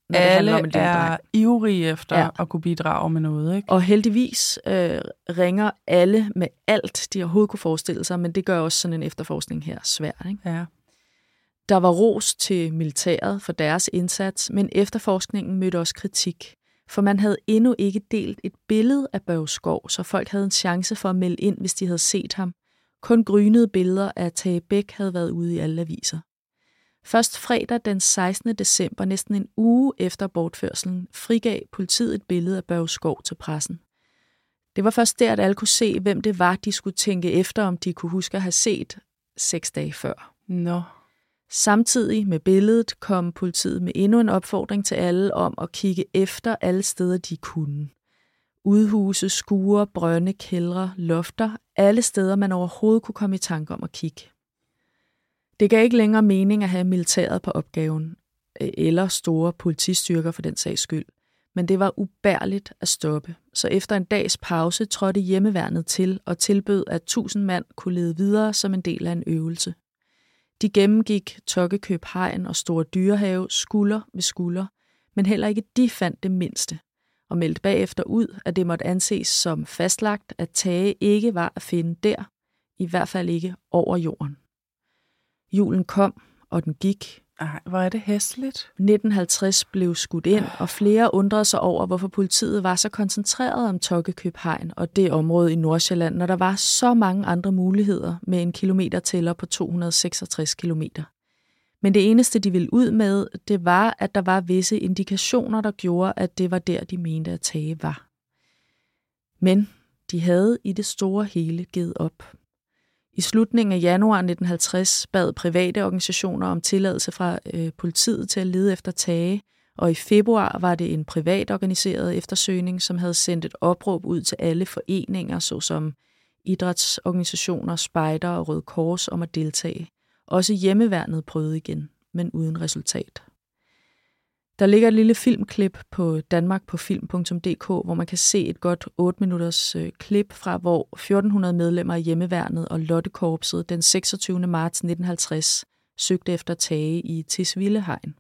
Speaker 1: når
Speaker 2: alle
Speaker 1: det handler om en lille
Speaker 2: er
Speaker 1: dreng.
Speaker 2: ivrige efter
Speaker 1: Ja.
Speaker 2: at kunne bidrage med noget, ikke?
Speaker 1: Og heldigvis øh, ringer alle med alt, de overhovedet kunne forestille sig, men det gør også sådan en efterforskning her svært, ikke?
Speaker 2: Ja.
Speaker 1: Der var ros til militæret for deres indsats, men efterforskningen mødte også kritik. For man havde endnu ikke delt et billede af Børge Schou, så folk havde en chance for at melde ind, hvis de havde set ham. Kun grynede billeder af Tage Bæk havde været ude i alle aviser. Først fredag den sekstende december, næsten en uge efter bortførselen, frigav politiet et billede af Børge Schou til pressen. Det var først der, at alle kunne se, hvem det var, de skulle tænke efter, om de kunne huske at have set seks dage før.
Speaker 2: Nå.
Speaker 1: Samtidig med billedet kom politiet med endnu en opfordring til alle om at kigge efter alle steder, de kunne. Udhuse, skure, brønde, kældre, lofter, alle steder, man overhovedet kunne komme i tanke om at kigge. Det gav ikke længere mening at have militæret på opgaven, eller store politistyrker for den sags skyld, men det var ubærligt at stoppe, så efter en dags pause trådte hjemmeværnet til og tilbød, at tusind mand kunne lede videre som en del af en øvelse. De gennemgik Tokkekøb Hegn og Store Dyrehave skulder ved skulder, men heller ikke de fandt det mindste, og meldte bagefter ud, at det måtte anses som fastlagt, at Tage ikke var at finde der, i hvert fald ikke over jorden. Julen kom, og den gik.
Speaker 2: Ej, hvor er det hæsligt.
Speaker 1: nitten halvtreds blev skudt ind, og flere undrede sig over, hvorfor politiet var så koncentreret om Tokkekøb Hegn og det område i Nordsjælland, når der var så mange andre muligheder med en kilometertæller på to hundrede og seksogtres kilometer. Men det eneste, de ville ud med, det var, at der var visse indikationer, der gjorde, at det var der, de mente, at Tage var. Men de havde i det store hele givet op. I slutningen af januar nitten halvtreds bad private organisationer om tilladelse fra øh, politiet til at lede efter Tage, og i februar var det en privat organiseret eftersøgning, som havde sendt et opråb ud til alle foreninger, såsom idrætsorganisationer, spejder og Røde Kors om at deltage. Også hjemmeværnet prøvede igen, men uden resultat. Der ligger et lille filmklip på danmark på film punktum d k, hvor man kan se et godt otte minutters øh, klip fra, hvor fjorten hundrede medlemmer af hjemmeværnet og Lottekorpset den seksogtyvende marts nitten halvtreds søgte efter Tage i Tisvilde Hegn.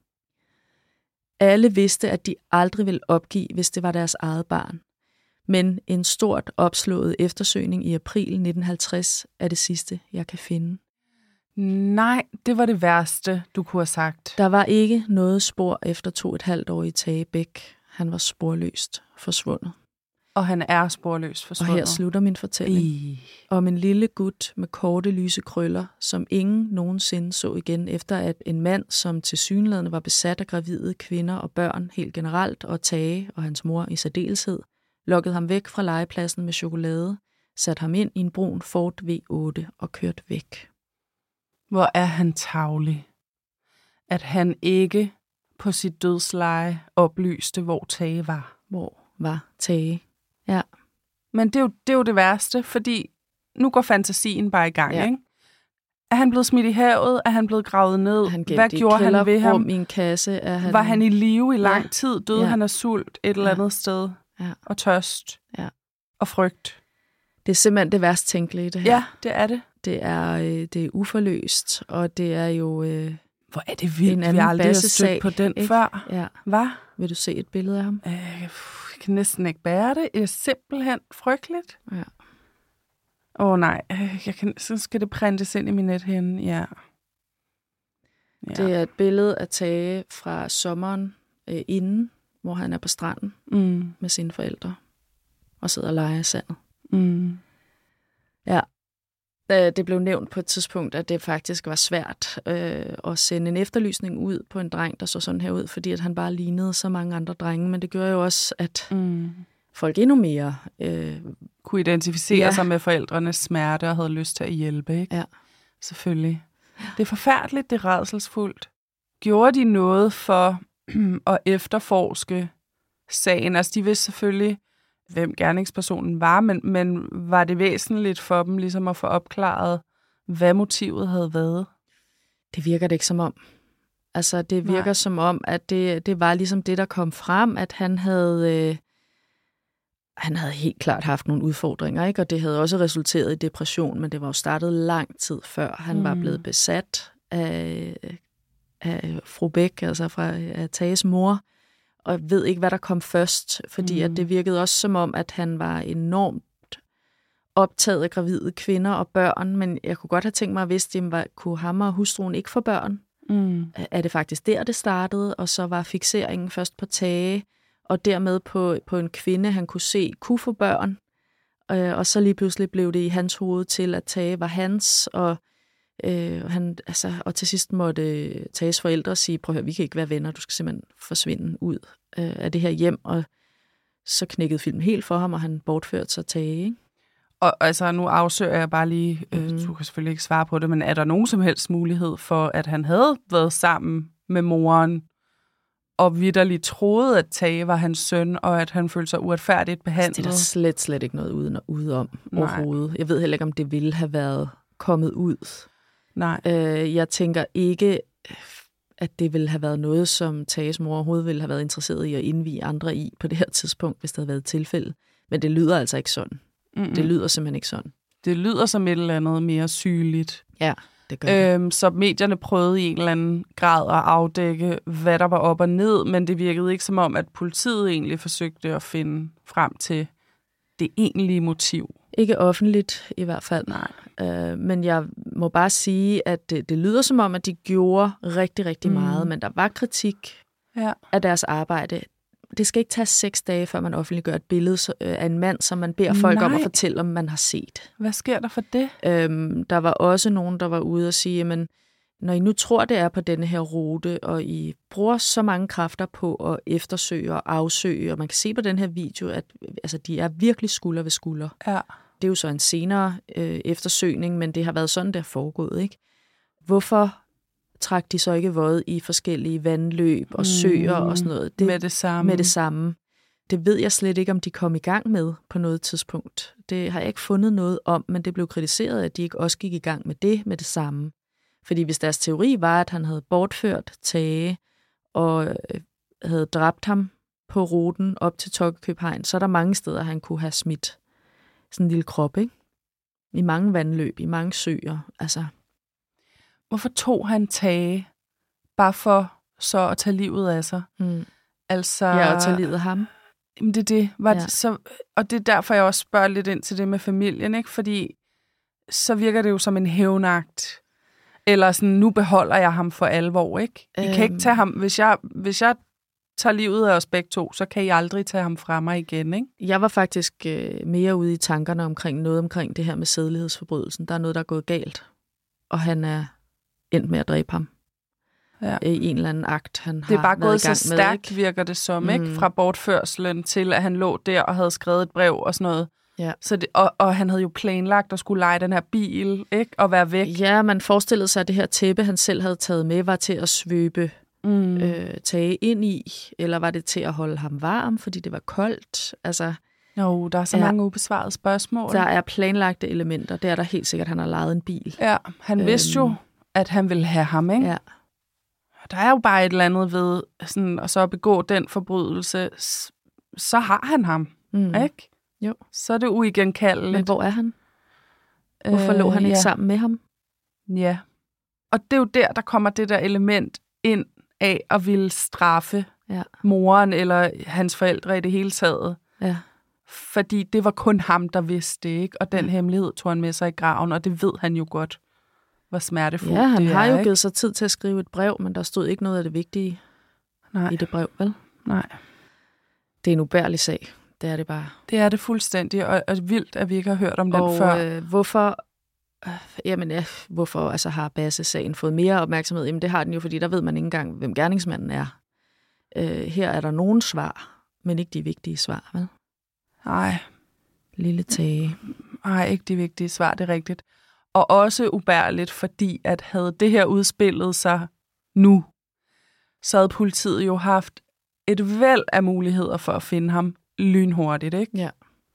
Speaker 1: Alle vidste, at de aldrig ville opgive, hvis det var deres eget barn. Men en stort opslået eftersøgning i april nitten halvtreds er det sidste, jeg kan finde.
Speaker 2: Nej, det var det værste, du kunne have sagt.
Speaker 1: Der var ikke noget spor efter to et halvt år i Tage Bæk. Han var sporløst forsvundet.
Speaker 2: Og han er sporløst forsvundet.
Speaker 1: Og her slutter min fortælling.
Speaker 2: I.
Speaker 1: Om en lille gut med korte, lyse krøller, som ingen nogensinde så igen, efter at en mand, som tilsyneladende var besat af gravide kvinder og børn helt generelt, og Tage og hans mor i særdeleshed, lokkede ham væk fra legepladsen med chokolade, satte ham ind i en brun Ford V otte og kørte væk.
Speaker 2: Hvor er han tarvelig, at han ikke på sit dødsleje oplyste, hvor Tage var.
Speaker 1: Hvor var Tage? Ja.
Speaker 2: Men det er, jo, det er jo det værste, fordi nu går fantasien bare i gang,
Speaker 1: ja.
Speaker 2: Ikke? Er han blevet smidt i havet? Er han blevet gravet ned?
Speaker 1: Han
Speaker 2: Hvad gjorde han ved ham?
Speaker 1: I en kasse. Er han...
Speaker 2: Var han i live i lang
Speaker 1: ja.
Speaker 2: tid? Døde
Speaker 1: ja.
Speaker 2: han af sult et eller andet ja. sted?
Speaker 1: Ja.
Speaker 2: Og tørst?
Speaker 1: Ja.
Speaker 2: Og frygt?
Speaker 1: Det er simpelthen det værst tænkelige, det her.
Speaker 2: Ja, det er det.
Speaker 1: Det er, øh, det er uforløst, og det er jo... Øh,
Speaker 2: Hvor er det vildt,
Speaker 1: en anden
Speaker 2: vi aldrig har
Speaker 1: sag,
Speaker 2: stødt på den
Speaker 1: ikke?
Speaker 2: før.
Speaker 1: Ja.
Speaker 2: Hvad?
Speaker 1: Vil du se et billede af ham?
Speaker 2: Øh, jeg kan næsten ikke bære det. Det er simpelthen frygteligt.
Speaker 1: Ja.
Speaker 2: Åh oh, nej, jeg kan, så skal det printes ind i min nethænde. Ja.
Speaker 1: ja. Det er et billede af Tage fra sommeren øh, inden, hvor han er på stranden
Speaker 2: mm.
Speaker 1: med sine forældre og sidder og leger i sandet.
Speaker 2: Mm.
Speaker 1: Ja. Det blev nævnt på et tidspunkt, at det faktisk var svært øh, at sende en efterlysning ud på en dreng, der så sådan her ud, fordi at han bare lignede så mange andre drenge. Men det gjorde jo også, at mm. folk endnu mere... Øh,
Speaker 2: kunne identificere
Speaker 1: ja.
Speaker 2: sig med forældrenes smerte og havde lyst til at hjælpe, ikke?
Speaker 1: Ja.
Speaker 2: Selvfølgelig. Det er forfærdeligt, det er rædselsfuldt. Gjorde de noget for at efterforske sagen? Altså, de vidste selvfølgelig, hvem gerningspersonen var, men, men var det væsentligt for dem ligesom at få opklaret, hvad motivet havde været?
Speaker 1: Det virker det ikke som om. Altså, det virker Nej. som om, at det, det var ligesom det, der kom frem, at han havde... Øh, han havde helt klart haft nogle udfordringer, ikke? Og det havde også resulteret i depression, men det var jo startet lang tid før. Han mm. var blevet besat af, af fru Bæk, altså fra af Tages mor, og jeg ved ikke, hvad der kom først, fordi mm. at det virkede også som om, at han var enormt optaget af gravide kvinder og børn, men jeg kunne godt have tænkt mig, hvis det var, kunne ham og hustruen ikke få børn? Mm. Er det faktisk der, det startede, og så var fikseringen først på Tage, og dermed på, på en kvinde, han kunne se, kunne få børn, øh, og så lige pludselig blev det i hans hoved til, at Tage var hans, og, øh, han, altså, og til sidst måtte øh, Tages forældre sige, prøv at høre, vi kan ikke være venner, du skal simpelthen forsvinde ud øh, af det her hjem, og så knækkede filmen helt for ham, og han bortførte sig Tage, ikke?
Speaker 2: Og altså, nu afsøger jeg bare lige, øh, mm. du kan selvfølgelig ikke svare på det, men er der nogen som helst mulighed for, at han havde været sammen med moren, og vitterligt troede, at Tage var hans søn, og at han følte sig uretfærdigt behandlet?
Speaker 1: Det er der slet, slet ikke noget uden, ude om overhovedet. Jeg ved heller ikke, om det ville have været kommet ud.
Speaker 2: Nej.
Speaker 1: Øh, jeg tænker ikke, at det ville have været noget, som Tages mor overhovedet ville have været interesseret i at indvie andre i på det her tidspunkt, hvis det havde været et tilfælde. Men det lyder altså ikke sådan. Mm-mm. Det lyder simpelthen ikke sådan.
Speaker 2: Det lyder som et eller andet mere sygeligt.
Speaker 1: Ja, det gør det.
Speaker 2: Øhm, så medierne prøvede i en eller anden grad at afdække, hvad der var op og ned, men det virkede ikke som om, at politiet egentlig forsøgte at finde frem til det egentlige motiv.
Speaker 1: Ikke offentligt i hvert fald. Nej. Øh, men jeg må bare sige, at det, det lyder som om, at de gjorde rigtig, rigtig mm. meget, men der var kritik ja. af deres arbejde. Det skal ikke tage seks dage, før man offentliggør et billede af en mand, som man beder folk Nej. om at fortælle, om man har set.
Speaker 2: Hvad sker der for det?
Speaker 1: Øhm, der var også nogen, der var ude og sige, men når I nu tror, det er på denne her rute, og I bruger så mange kræfter på at eftersøge og afsøge, og man kan se på den her video, at altså, de er virkelig skulder ved skulder.
Speaker 2: Ja.
Speaker 1: Det er jo så en senere øh, eftersøgning, men det har været sådan, det har foregået, ikke? Hvorfor trak de så ikke våde i forskellige vandløb og søer mm, og sådan noget? Det,
Speaker 2: med det samme.
Speaker 1: Med det samme. Det ved jeg slet ikke, om de kom i gang med på noget tidspunkt. Det har jeg ikke fundet noget om, men det blev kritiseret, at de ikke også gik i gang med det med det samme. Fordi hvis deres teori var, at han havde bortført Tage og havde dræbt ham på ruten op til Tokkekøbhegn, så er der mange steder, han kunne have smidt sådan en lille krop, ikke? I mange vandløb, i mange søer, altså.
Speaker 2: Hvorfor tog han Tage bare for så at tage livet af sig?
Speaker 1: Mm.
Speaker 2: Altså,
Speaker 1: ja, at tage livet af ham.
Speaker 2: Jamen det er det. Var
Speaker 1: ja.
Speaker 2: det så, og det er derfor, jeg også spørger lidt ind til det med familien, ikke? Fordi så virker det jo som en hævnagt. Eller sådan, nu beholder jeg ham for alvor, ikke? I øhm. kan ikke tage ham, hvis jeg, hvis jeg tager livet af os begge to, så kan I aldrig tage ham fra mig igen, ikke?
Speaker 1: Jeg var faktisk øh, mere ude i tankerne omkring noget omkring det her med sædelighedsforbrydelsen. Der er noget, der er gået galt, og han er endt med at dræbe ham. Ja. I en eller anden akt, han har
Speaker 2: Det er bare gået
Speaker 1: så
Speaker 2: stærkt, virker det som, mm. ikke? Fra bortførslen til, at han lå der og havde skrevet et brev og sådan noget.
Speaker 1: Ja.
Speaker 2: Så det, og, og han havde jo planlagt at skulle leje den her bil, ikke? Og være væk.
Speaker 1: Ja, man forestillede sig, at det her tæppe, han selv havde taget med, var til at svøbe mm. øh, Tage ind i, eller var det til at holde ham varm, fordi det var koldt? Altså,
Speaker 2: jo, der er så ja. mange ubesvarede spørgsmål.
Speaker 1: Der er planlagte elementer. Det er der helt sikkert, han har lejet en bil.
Speaker 2: Ja, han vidste øhm. jo, at han ville have ham, ikke?
Speaker 1: Ja.
Speaker 2: Der er jo bare et eller andet ved sådan, at så begå den forbrydelse, så har han ham, mm. ikke?
Speaker 1: Jo.
Speaker 2: Så er det uigenkaldeligt.
Speaker 1: Men hvor er han? Hvorfor øh, lå han ikke ja. sammen med ham?
Speaker 2: Ja. Og det er jo der, der kommer det der element ind af at ville straffe
Speaker 1: ja.
Speaker 2: moren eller hans forældre i det hele taget.
Speaker 1: Ja.
Speaker 2: Fordi det var kun ham, der vidste det, ikke? Og den ja. hemmelighed tog han med sig i graven, og det ved han jo godt, hvor smertefuldt
Speaker 1: ja, han
Speaker 2: det
Speaker 1: har
Speaker 2: er,
Speaker 1: jo
Speaker 2: ikke?
Speaker 1: givet sig tid til at skrive et brev, men der stod ikke noget af det vigtige
Speaker 2: Nej.
Speaker 1: i det brev, vel?
Speaker 2: Nej.
Speaker 1: Det er en ubærlig sag. Det er det bare.
Speaker 2: Det er det fuldstændig, og, og vildt, at vi ikke har hørt om den
Speaker 1: og,
Speaker 2: før.
Speaker 1: Øh, hvorfor, øh, jamen, ja, hvorfor altså, har Basse-sagen fået mere opmærksomhed? Jamen, det har den jo, fordi der ved man ikke engang, hvem gerningsmanden er. Øh, her er der nogen svar, men ikke de vigtige svar, vel?
Speaker 2: Nej.
Speaker 1: Lille Tage.
Speaker 2: Nej, ikke de vigtige svar, det er rigtigt. Og også ubærligt, fordi at havde det her udspillet sig nu, så havde politiet jo haft et væld af muligheder for at finde ham lynhurtigt, ikke?
Speaker 1: Ja.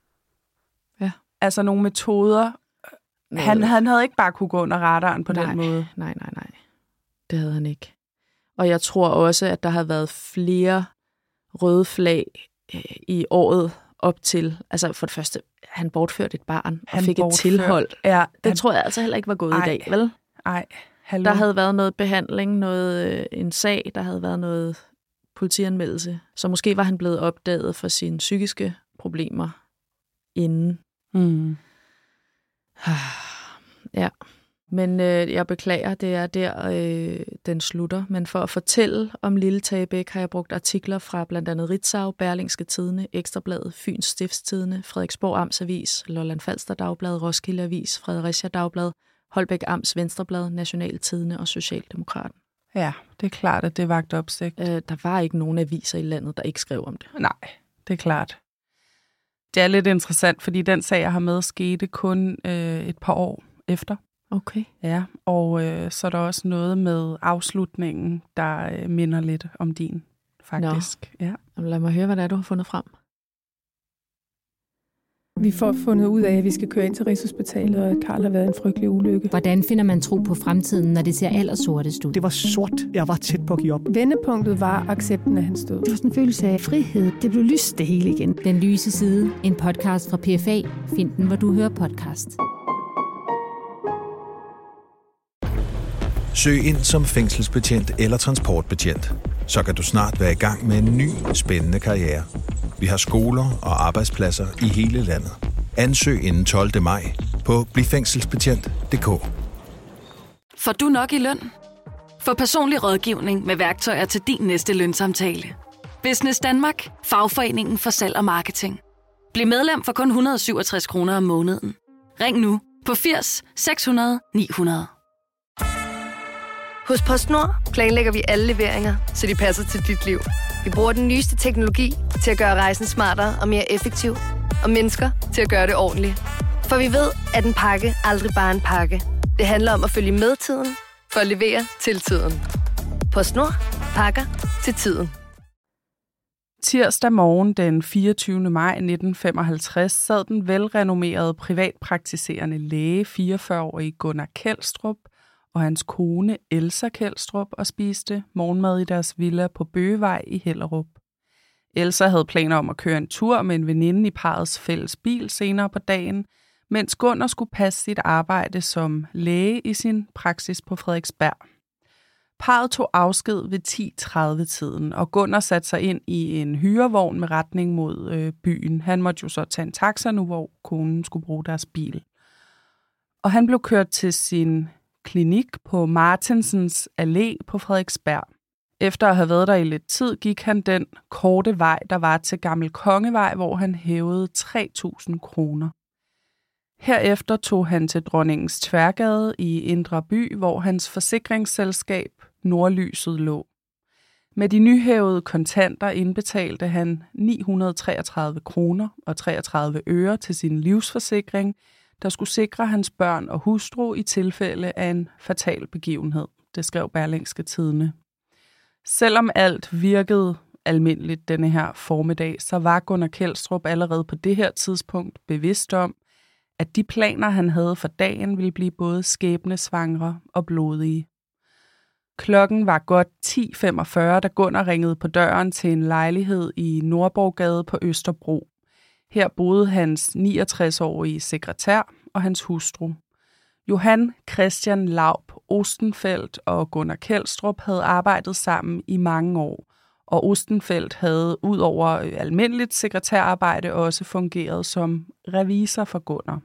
Speaker 1: Ja.
Speaker 2: Altså nogle metoder. Han, han havde ikke bare kunne gå under radaren på
Speaker 1: nej,
Speaker 2: den måde.
Speaker 1: Nej, nej, nej. Det havde han ikke. Og jeg tror også, at der har været flere røde flag øh, i året op til. Altså for det første, han bortførte et barn
Speaker 2: han
Speaker 1: og fik et tilhold.
Speaker 2: Ja,
Speaker 1: det
Speaker 2: han,
Speaker 1: tror jeg altså heller ikke var gået ej, i dag, vel?
Speaker 2: Nej.
Speaker 1: Der havde været noget behandling, noget, en sag, der havde været noget politianmeldelse. Så måske var han blevet opdaget for sine psykiske problemer inden.
Speaker 2: Mm.
Speaker 1: Ja, men øh, jeg beklager, det er der, øh, den slutter. Men for at fortælle om Lille Tage Bæk, har jeg brugt artikler fra blandt andet Ritzau, Berlingske Tidende, Ekstrabladet, Fyns Stiftstidende, Frederiksborg Amtsavis, Lolland Falster Dagblad, Roskilde Avis, Fredericia Dagblad, Holbæk Amts Venstreblad, National Tidende og Socialdemokraten.
Speaker 2: Ja, det er klart, at det vagte opsigt.
Speaker 1: Øh, der var ikke nogen aviser i landet, der ikke skrev om det.
Speaker 2: Nej, det er klart. Det er lidt interessant, fordi den sag, jeg har med, skete kun øh, et par år efter.
Speaker 1: Okay.
Speaker 2: Ja, og øh, så er der også noget med afslutningen, der øh, minder lidt om din, faktisk.
Speaker 1: Nå.
Speaker 2: Ja.
Speaker 1: Lad mig høre, hvad det er, du har fundet frem.
Speaker 3: Vi får fundet ud af, at vi skal køre ind til Rigshospitalet, og at Karl har været en frygtelig ulykke.
Speaker 4: Hvordan finder man tro på fremtiden, når det ser allersortest ud?
Speaker 5: Det var sort. Jeg var tæt på at give op.
Speaker 3: Vendepunktet var accepten af hans død.
Speaker 6: Det var sådan en følelse af frihed. Det blev lyst det hele igen.
Speaker 4: Den lyse side. En podcast fra P F A. Find den, hvor du hører podcast.
Speaker 7: Søg ind som fængselsbetjent eller transportbetjent. Så kan du snart være i gang med en ny, spændende karriere. Vi har skoler og arbejdspladser i hele landet. Ansøg inden tolvte maj på bliv fængselsbetjent punktum d k.
Speaker 8: Får du nok i løn? Få personlig rådgivning med værktøjer til din næste lønsamtale. Business Danmark, fagforeningen for salg og marketing. Bliv medlem for kun et hundrede og syvogtres kroner om måneden. Ring nu på firs seks hundrede ni hundrede.
Speaker 9: Hos PostNord planlægger vi alle leveringer, så de passer til dit liv. Vi bruger den nyeste teknologi til at gøre rejsen smartere og mere effektiv, og mennesker til at gøre det ordentligt. For vi ved, at en pakke aldrig bare er en pakke. Det handler om at følge med tiden, for at levere til tiden. PostNord. Pakker til tiden.
Speaker 2: Tirsdag morgen den fireogtyvende maj nitten femoghalvtreds sad den velrenommerede privatpraktiserende læge, fireogfyrre-årige Gunnar Kjeldstrup, og hans kone Elsa Kjeldstrup og spiste morgenmad i deres villa på Bøgevej i Hellerup. Elsa havde planer om at køre en tur med en veninde i parrets fælles bil senere på dagen, mens Gunnar skulle passe sit arbejde som læge i sin praksis på Frederiksberg. Parret tog afsked ved ti tredive-tiden, og Gunnar satte sig ind i en hyrevogn med retning mod øh, byen. Han måtte jo så tage en taxa nu, hvor konen skulle bruge deres bil. Og han blev kørt til sin klinik på Martensens Allé på Frederiksberg. Efter at have været der i lidt tid, gik han den korte vej, der var til Gammel Kongevej, hvor han hævede tre tusind kroner. Herefter tog han til Dronningens Tværgade i Indre By, hvor hans forsikringsselskab Nordlyset lå. Med de nyhævede kontanter indbetalte han ni hundrede og treogtredive kroner og treogtredive øre til sin livsforsikring, der skulle sikre hans børn og hustru i tilfælde af en fatal begivenhed. Det skrev Berlingske Tidende. Selvom alt virkede almindeligt denne her formiddag, så var Gunnar Kjeldstrup allerede på det her tidspunkt bevidst om, at de planer, han havde for dagen, ville blive både skæbnesvangre og blodige. Klokken var godt ti femogfyrre, da Gunnar ringede på døren til en lejlighed i Nordborggade på Østerbro. Her boede hans niogtres-årige sekretær og hans hustru. Johan Christian Laub Ostenfeldt og Gunnar Kjeldstrup havde arbejdet sammen i mange år, og Ostenfeldt havde ud over almindeligt sekretærarbejde også fungeret som revisor for Gunnar.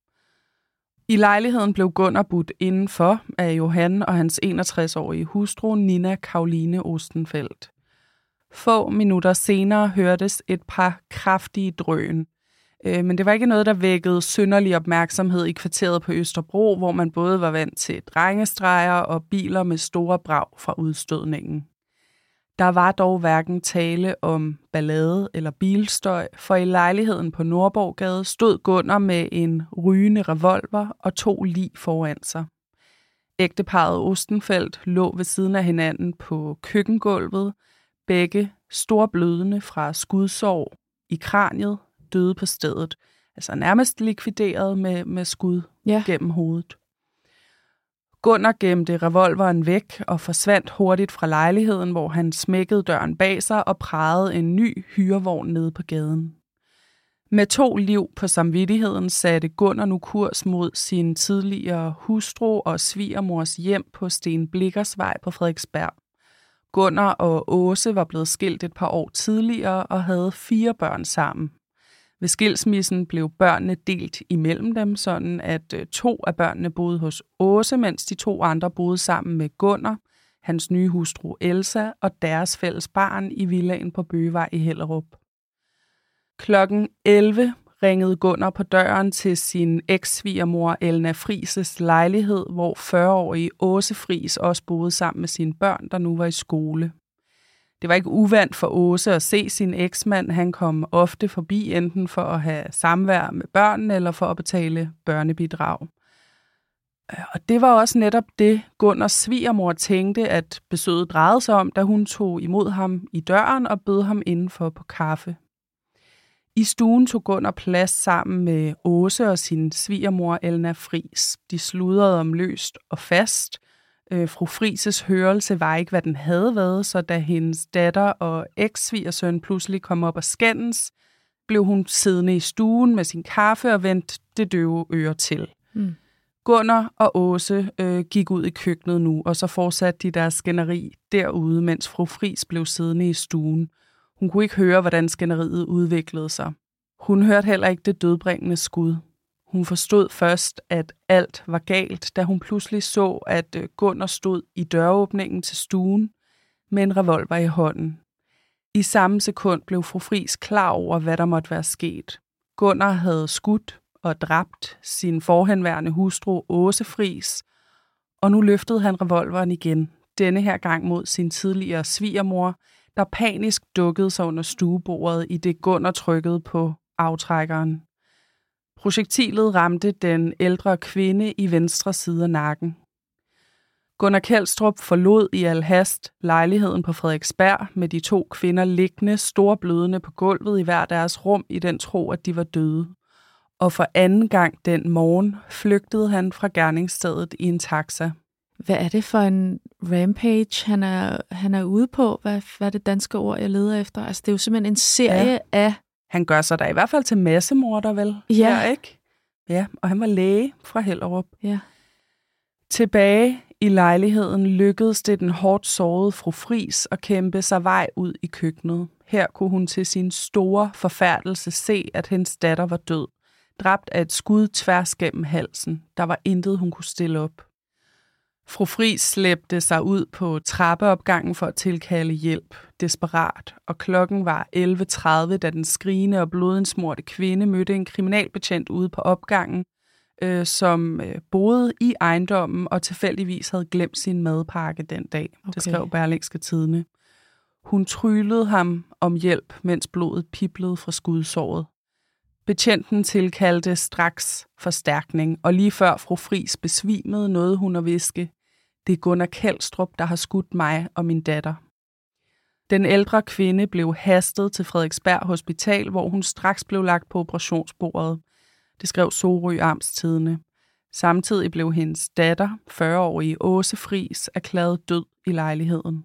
Speaker 2: I lejligheden blev Gunnar budt indenfor af Johan og hans enogtres-årige hustru Nina Karoline Ostenfeldt. Få minutter senere hørtes et par kraftige drøn. Men det var ikke noget, der vækkede synderlig opmærksomhed i kvarteret på Østerbro, hvor man både var vant til drengestreger og biler med store brag fra udstødningen. Der var dog hverken tale om ballade eller bilstøj, for i lejligheden på Nordborggade stod Gunnar med en rygende revolver og to lig foran sig. Ægteparret Ostenfeldt lå ved siden af hinanden på køkkengulvet, begge storblødende fra skudsår i kraniet, døde på stedet, altså nærmest likvideret med, med skud ja. gennem hovedet. Gunnar gemte revolveren væk og forsvandt hurtigt fra lejligheden, hvor han smækkede døren bag sig og pragede en ny hyrevogn nede på gaden. Med to liv på samvittigheden satte Gunnar nu kurs mod sin tidligere hustru og svigermors hjem på Sten Blichers Vej på Frederiksberg. Gunnar og Åse var blevet skilt et par år tidligere og havde fire børn sammen. Ved skilsmissen blev børnene delt imellem dem, sådan at to af børnene boede hos Åse, mens de to andre boede sammen med Gunnar, hans nye hustru Elsa og deres fælles barn i villaen på Bøgevej i Hellerup. Klokken elleve ringede Gunnar på døren til sin eks-svigermor Elna Frises lejlighed, hvor fyrre-årige Åse Friis også boede sammen med sine børn, der nu var i skole. Det var ikke uvandt for Åse at se sin eksmand. Han kom ofte forbi enten for at have samvær med børnene eller for at betale børnebidrag. Og det var også netop det, Gunnars svigermor tænkte, at besøget drejede sig om, da hun tog imod ham i døren og bød ham indenfor på kaffe. I stuen tog Gunnar plads sammen med Åse og sin svigermor Elna Friis. De sludrede om løst og fast. Øh, fru Frises hørelse var ikke, hvad den havde været, så da hendes datter og eks-svigersøn pludselig kom op og skændes, blev hun siddende i stuen med sin kaffe og vendte det døve øre til. Mm. Gunnar og Åse øh, gik ud i køkkenet nu, og så fortsatte de deres skænderi derude, mens fru Friis blev siddende i stuen. Hun kunne ikke høre, hvordan skænderiet udviklede sig. Hun hørte heller ikke det dødbringende skud. Hun forstod først, at alt var galt, da hun pludselig så, at Gunnar stod i døråbningen til stuen med en revolver i hånden. I samme sekund blev fru Friis klar over, hvad der måtte være sket. Gunnar havde skudt og dræbt sin forhenværende hustru Åse Friis, og nu løftede han revolveren igen, denne her gang mod sin tidligere svigermor, der panisk dukkede sig under stuebordet, i det Gunnar trykkede på aftrækkeren. Projektilet ramte den ældre kvinde i venstre side af nakken. Gunnar Kjeldstrup forlod i al hast lejligheden på Frederiksberg med de to kvinder liggende storblødende på gulvet i hver deres rum i den tro, at de var døde. Og for anden gang den morgen flygtede han fra gerningsstedet i en taxa.
Speaker 1: Hvad er det for en rampage, han er, han er ude på? Hvad, hvad er det danske ord, jeg leder efter? Altså, det er jo simpelthen en serie ja. af...
Speaker 2: Han gør sig da i hvert fald til massemorder, vel?
Speaker 1: Ja.
Speaker 2: Ja, ikke? Ja, og han var læge fra Hellerup.
Speaker 1: Ja.
Speaker 2: Tilbage i lejligheden lykkedes det den hårdt sårede fru Friis at kæmpe sig vej ud i køkkenet. Her kunne hun til sin store forfærdelse se, at hendes datter var død. Dræbt af et skud tværs gennem halsen. Der var intet, hun kunne stille op. Fru Friis slæbte sig ud på trappeopgangen for at tilkalde hjælp, desperat, og klokken var elleve tredive, da den skrigende og blodindsmurte kvinde mødte en kriminalbetjent ude på opgangen, øh, som øh, boede i ejendommen og tilfældigvis havde glemt sin madpakke den dag. Okay. Det skrev Berlingske Tidende. Hun tryllede ham om hjælp, mens blodet piblede fra skudsåret. Betjenten tilkaldte straks forstærkning, og lige før fru Friis besvimede, nåede hun at hviske: "Det er Gunnar Kjeldstrup, der har skudt mig og min datter." Den ældre kvinde blev hastet til Frederiksberg Hospital, hvor hun straks blev lagt på operationsbordet. Det skrev Sorø Amtstidende. Samtidig blev hendes datter, fyrre-årige Åse Friis, erklæret død i lejligheden.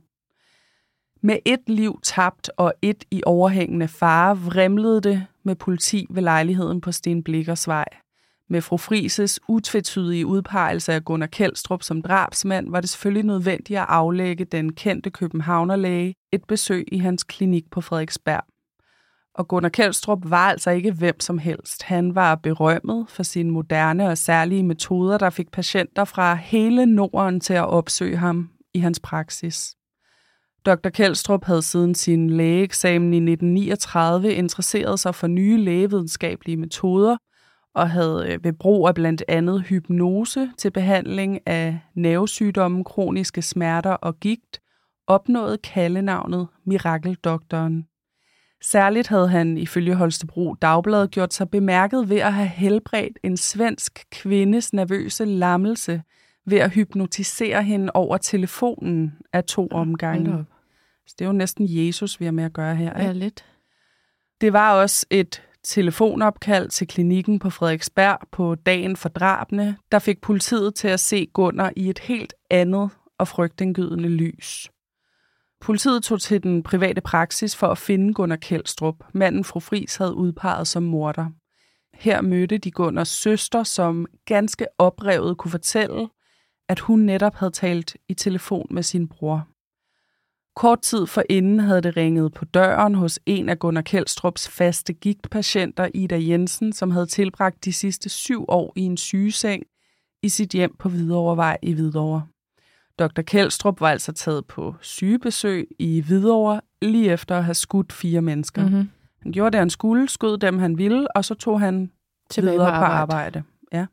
Speaker 2: Med et liv tabt og et i overhængende fare vrimlede det med politi ved lejligheden på Sten Blichers Vej. Med fru Frises utvetydige udpegelse af Gunnar Kjeldstrup som drabsmand var det selvfølgelig nødvendigt at aflægge den kendte københavnerlæge et besøg i hans klinik på Frederiksberg. Og Gunnar Kjeldstrup var altså ikke hvem som helst. Han var berømmet for sine moderne og særlige metoder, der fik patienter fra hele Norden til at opsøge ham i hans praksis. doktor Kjeldstrup havde siden sin lægeeksamen i nitten niogtredive interesseret sig for nye lægevidenskabelige metoder og havde ved brug af blandt andet hypnose til behandling af nervesygdomme, kroniske smerter og gigt opnået kaldenavnet Mirakeldoktoren. Særligt havde han ifølge Holstebro Dagblad gjort sig bemærket ved at have helbredt en svensk kvindes nervøse lammelse ved at hypnotisere hende over telefonen af to omgange. Så det er jo næsten Jesus, vi har med at gøre her. Ikke?
Speaker 1: Ja, lidt.
Speaker 2: Det var også et telefonopkald til klinikken på Frederiksberg på dagen for drabene, der fik politiet til at se Gunnar i et helt andet og frygtindgydende lys. Politiet tog til den private praksis for at finde Gunnar Kjeldstrup, manden fru Friis havde udpeget som morder. Her mødte de Gunnars søster, som ganske oprevet kunne fortælle, at hun netop havde talt i telefon med sin bror. Kort tid forinden havde det ringet på døren hos en af Gunnar Kjeldstrups faste gigtpatienter, Ida Jensen, som havde tilbragt de sidste syv år i en sygeseng i sit hjem på Hvidovrevej i Hvidovre. doktor Kjeldstrup var altså taget på sygebesøg i Hvidovre lige efter at have skudt fire mennesker. Mm-hmm. Han gjorde det, han skulle, skød dem, han ville, og så tog han tilbage videre på arbejde. På arbejde. Ja.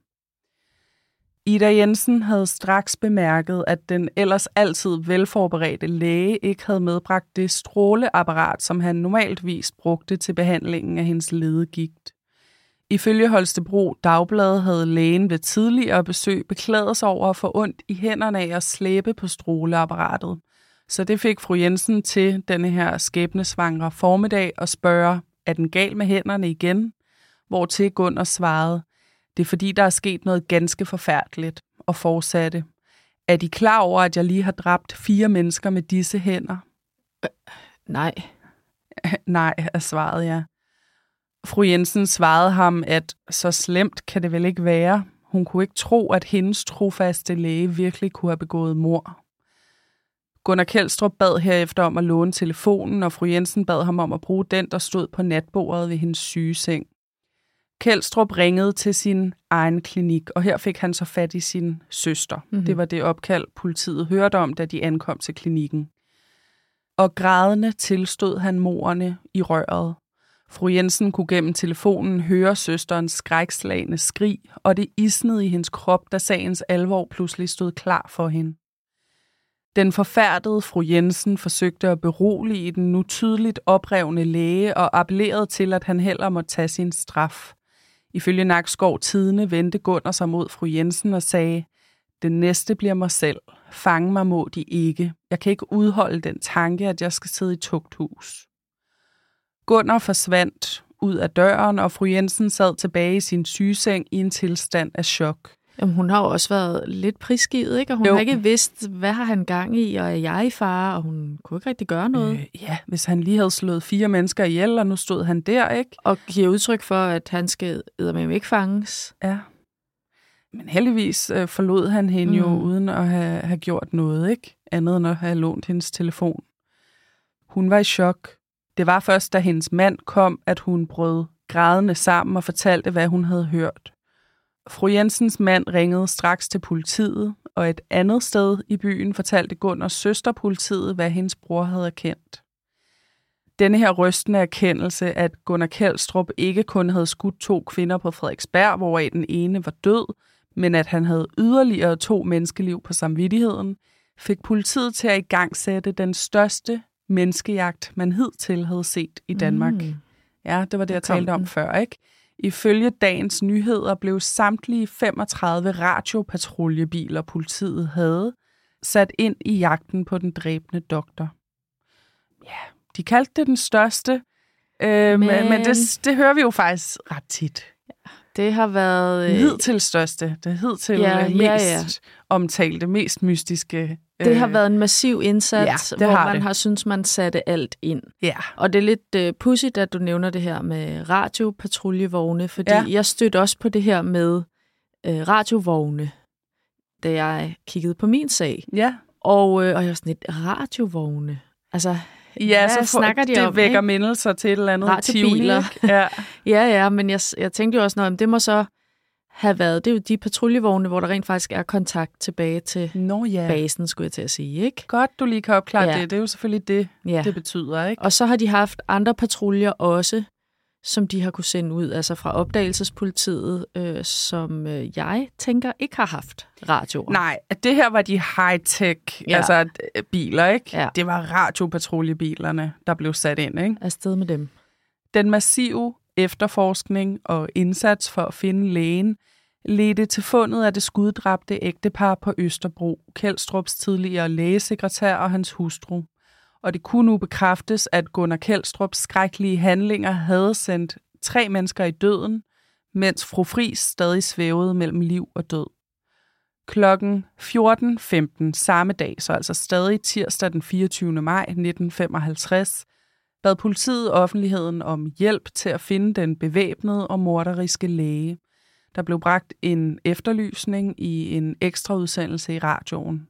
Speaker 2: Ida Jensen havde straks bemærket, at den ellers altid velforberedte læge ikke havde medbragt det stråleapparat, som han normaltvis brugte til behandlingen af hendes ledegigt. Ifølge Holstebro Dagblad havde lægen ved tidligere besøg beklaget sig over at få ondt i hænderne af at slæbe på stråleapparatet. Så det fik fru Jensen til denne her skæbnesvangre formiddag og spørge, er den gal med hænderne igen? Hvortil Gunnar svarede, det er fordi, der er sket noget ganske forfærdeligt, og fortsatte. Er de klar over, at jeg lige har dræbt fire mennesker med disse hænder?
Speaker 1: Øh, nej.
Speaker 2: Nej, er svaret ja. Fru Jensen svarede ham, at så slemt kan det vel ikke være. Hun kunne ikke tro, at hendes trofaste læge virkelig kunne have begået mord. Gunnar Kjeldstrup bad herefter om at låne telefonen, og fru Jensen bad ham om at bruge den, der stod på natbordet ved hendes sygeseng. Kjeldstrup ringede til sin egen klinik, og her fik han så fat i sin søster. Mm-hmm. Det var det opkald, politiet hørte om, da de ankom til klinikken. Og grædende tilstod han morderne i røret. Fru Jensen kunne gennem telefonen høre søsterens skrækslagne skrig, og det isnede i hendes krop, da sagens alvor pludselig stod klar for hende. Den forfærdede fru Jensen forsøgte at berolige den nu tydeligt oprevne læge og appellerede til, at han heller måtte tage sin straf. Ifølge Nakskov Tidende vendte Gunnar sig mod fru Jensen og sagde, den næste bliver mig selv. Fange mig må de ikke. Jeg kan ikke udholde den tanke, at jeg skal sidde i tugthus. Gunnar forsvandt ud af døren, og fru Jensen sad tilbage i sin sygeseng i en tilstand af chok.
Speaker 1: Jamen, hun har jo også været lidt prisgivet, ikke? Og hun jo. har ikke vidst, hvad har han gang i, og er jeg i fare, og hun kunne ikke rigtig gøre noget.
Speaker 2: Øh, ja, hvis han lige havde slået fire mennesker ihjel, og nu stod han der, ikke?
Speaker 1: Og giver udtryk for, at han skal eddermame ikke fanges.
Speaker 2: Ja. Men heldigvis øh, forlod han hende mm. jo, uden at have, have gjort noget, ikke? Andet end at have lånt hendes telefon. Hun var i chok. Det var først, da hendes mand kom, at hun brød grædende sammen og fortalte, hvad hun havde hørt. Fru Jensens mand ringede straks til politiet, og et andet sted i byen fortalte Gunnars søster politiet, hvad hendes bror havde erkendt. Denne her rystende erkendelse, at Gunnar Kjeldstrup ikke kun havde skudt to kvinder på Frederiksberg, hvoraf den ene var død, men at han havde yderligere to menneskeliv på samvittigheden, fik politiet til at igangsætte den største menneskejagt, man hidtil havde set i Danmark. Mm. Ja, det var det, jeg talte om før, ikke? Ifølge Dagens Nyheder blev samtlige femogtredive radiopatruljebiler, politiet havde, sat ind i jagten på den dræbende doktor. Ja, de kaldte det den største, øh, men, men det, det hører vi jo faktisk ret tit.
Speaker 1: Ja, det har været... Øh...
Speaker 2: Hidtil største, det hidtil ja, mest ja, ja. omtalte, mest mystiske...
Speaker 1: Det har været en massiv indsats, ja, hvor har man det. har syntes, man satte alt ind.
Speaker 2: Ja.
Speaker 1: Og det er lidt uh, pudsigt, at du nævner det her med radiopatruljevogene, fordi ja. jeg stødte også på det her med uh, radiovogne, da jeg kiggede på min sag.
Speaker 2: Ja.
Speaker 1: Og, uh, og jeg var sådan lidt, radiovogne? Altså,
Speaker 2: ja, hvad så for, snakker de det om? Det vækker mindelser til et eller andet.
Speaker 1: Radiobiler.
Speaker 2: Ja.
Speaker 1: ja, ja, men jeg, jeg tænkte jo også, at det må så... have været. Det er jo de patruljevogne, hvor der rent faktisk er kontakt tilbage til
Speaker 2: Nå, ja.
Speaker 1: basen, skulle jeg til at sige, ikke?
Speaker 2: Godt, du lige kan opklare ja. det. Det er jo selvfølgelig det, ja. det betyder, ikke?
Speaker 1: Og så har de haft andre patruljer også, som de har kunne sende ud, altså fra opdagelsespolitiet, øh, som øh, jeg tænker ikke har haft radioer.
Speaker 2: Nej, det her var de high-tech ja. altså, biler, ikke? Ja. Det var radiopatruljebilerne, der blev sat ind, ikke?
Speaker 1: Afsted med dem.
Speaker 2: Den massive efterforskning og indsats for at finde lægen ledte til fundet af det skuddræbte ægtepar på Østerbro, Kjeldstrups tidligere lægesekretær og hans hustru. Og det kunne nu bekræftes, at Gunnar Kjeldstrups skrækkelige handlinger havde sendt tre mennesker i døden, mens fru Friis stadig svævede mellem liv og død. Klokken fjorten femten samme dag, så altså stadig tirsdag den fireogtyvende maj nitten femoghalvtreds, bad politiet offentligheden om hjælp til at finde den bevæbnede og morderiske læge. Der blev bragt en efterlysning i en ekstra udsendelse i radioen.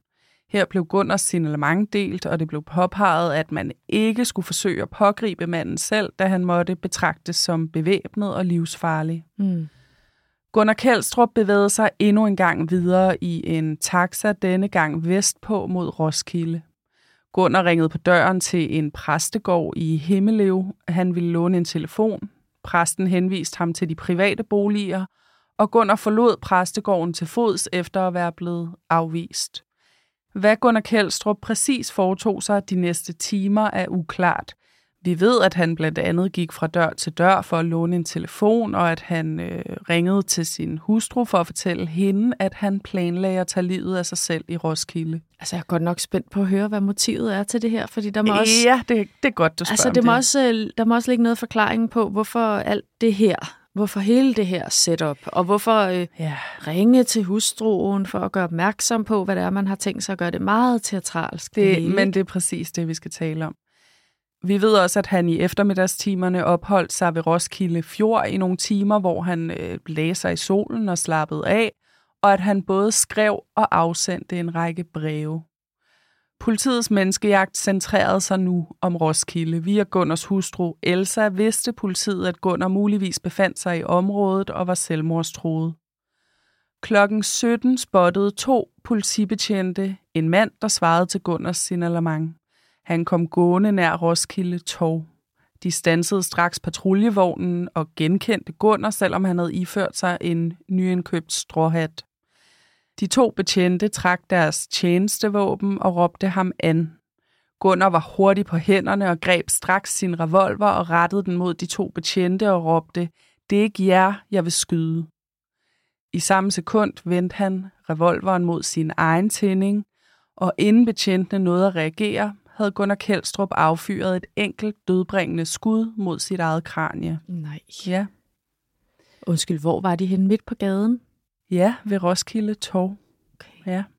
Speaker 2: Her blev Gunners signalement delt, og det blev påpeget, at man ikke skulle forsøge at pågribe manden selv, da han måtte betragtes som bevæbnet og livsfarlig.
Speaker 1: Mm.
Speaker 2: Gunnar Kjeldstrup bevægede sig endnu en gang videre i en taxa, denne gang vestpå mod Roskilde. Gunnar ringede på døren til en præstegård i Himmelev. Han ville låne en telefon. Præsten henviste ham til de private boliger, og Gunnar forlod præstegården til fods efter at være blevet afvist. Hvad Gunnar Kjeldstrup præcis foretog sig de næste timer er uklart. Vi ved, at han blandt andet gik fra dør til dør for at låne en telefon, og at han øh, ringede til sin hustru for at fortælle hende, at han planlagde at tage livet af sig selv i Roskilde.
Speaker 1: Altså, jeg er godt nok spændt på at høre, hvad motivet er til det her, fordi der må også...
Speaker 2: Ja, det, det er godt, du spørger
Speaker 1: altså, det. Må også, der må også ligge noget forklaring på, hvorfor alt det her, hvorfor hele det her setup, og hvorfor øh,
Speaker 2: ja.
Speaker 1: ringe til hustruen for at gøre opmærksom på, hvad det er, man har tænkt sig at gøre det meget teatralsk.
Speaker 2: Det,
Speaker 1: det
Speaker 2: men det er præcis det, vi skal tale om. Vi ved også, at han i eftermiddagstimerne opholdt sig ved Roskilde Fjord i nogle timer, hvor han øh, lagde sig i solen og slappede af, og at han både skrev og afsendte en række breve. Politiets menneskejagt centrerede sig nu om Roskilde. Via Gunners hustru Elsa vidste politiet, at Gunnar muligvis befandt sig i området og var selvmordstruet. Klokken sytten spottede to politibetjente en mand, der svarede til Gunners signalement. Han kom gående nær Roskilde Torv. De standsede straks patruljevognen og genkendte Gunnar, selvom han havde iført sig en nyindkøbt stråhat. De to betjente trak deres tjenestevåben og råbte ham an. Gunnar var hurtig på hænderne og greb straks sin revolver og rettede den mod de to betjente og råbte, "Det er ikke jer, jeg vil skyde." I samme sekund vendte han revolveren mod sin egen tænding, og inden betjentene nåede at reagere, havde Gunnar Kjeldstrup affyret et enkelt dødbringende skud mod sit eget kranie.
Speaker 1: Nej.
Speaker 2: Ja.
Speaker 1: Undskyld, hvor var de henne midt på gaden?
Speaker 2: Ja, ved Roskilde Torv.
Speaker 1: Okay.
Speaker 2: Ja.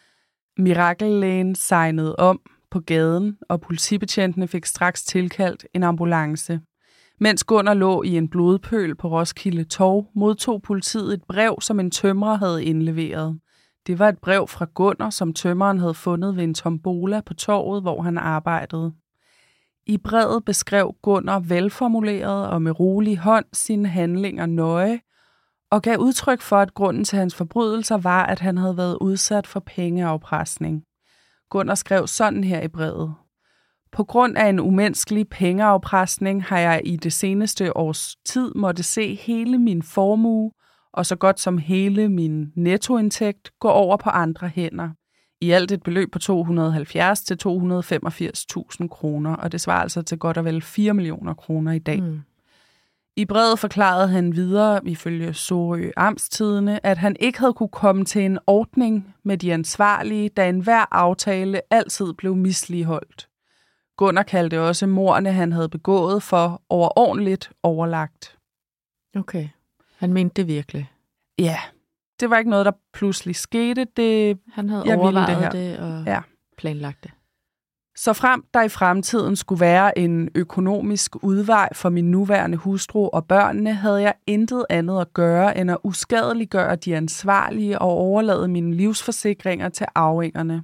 Speaker 2: Mirakellægen sejnede om på gaden, og politibetjentene fik straks tilkaldt en ambulance. Mens Gunnar lå i en blodpøl på Roskilde Torv, modtog politiet et brev, som en tømrer havde indleveret. Det var et brev fra Gunnar, som tømreren havde fundet ved en tombola på torvet, hvor han arbejdede. I brevet beskrev Gunnar velformuleret og med rolig hånd sine handlinger nøje, og gav udtryk for, at grunden til hans forbrydelser var, at han havde været udsat for pengeafpresning. Gunnar skrev sådan her i brevet. På grund af en umenneskelig pengeafpresning har jeg i det seneste års tid måtte se hele min formue, og så godt som hele min nettoindtægt gå over på andre hænder. I alt et beløb på to hundrede og halvfjerds til to hundrede og femogfirs tusind kroner, og det svarer altså til godt og vel fire millioner kroner i dag. Mm. I brevet forklarede han videre, ifølge Sorø Amtstidende, at han ikke havde kunne komme til en ordning med de ansvarlige, da enhver aftale altid blev misligeholdt. Gunnar kaldte også mordene, han havde begået, for overordentligt overlagt.
Speaker 1: Okay. Han mente det virkelig?
Speaker 2: Ja. Det var ikke noget, der pludselig skete. Det,
Speaker 1: han havde
Speaker 2: jeg
Speaker 1: overvejet
Speaker 2: det,
Speaker 1: det og
Speaker 2: ja.
Speaker 1: planlagt det.
Speaker 2: Så frem der i fremtiden skulle være en økonomisk udvej for min nuværende hustru og børnene, havde jeg intet andet at gøre, end at uskadeliggøre de ansvarlige og overlade mine livsforsikringer til arvingerne.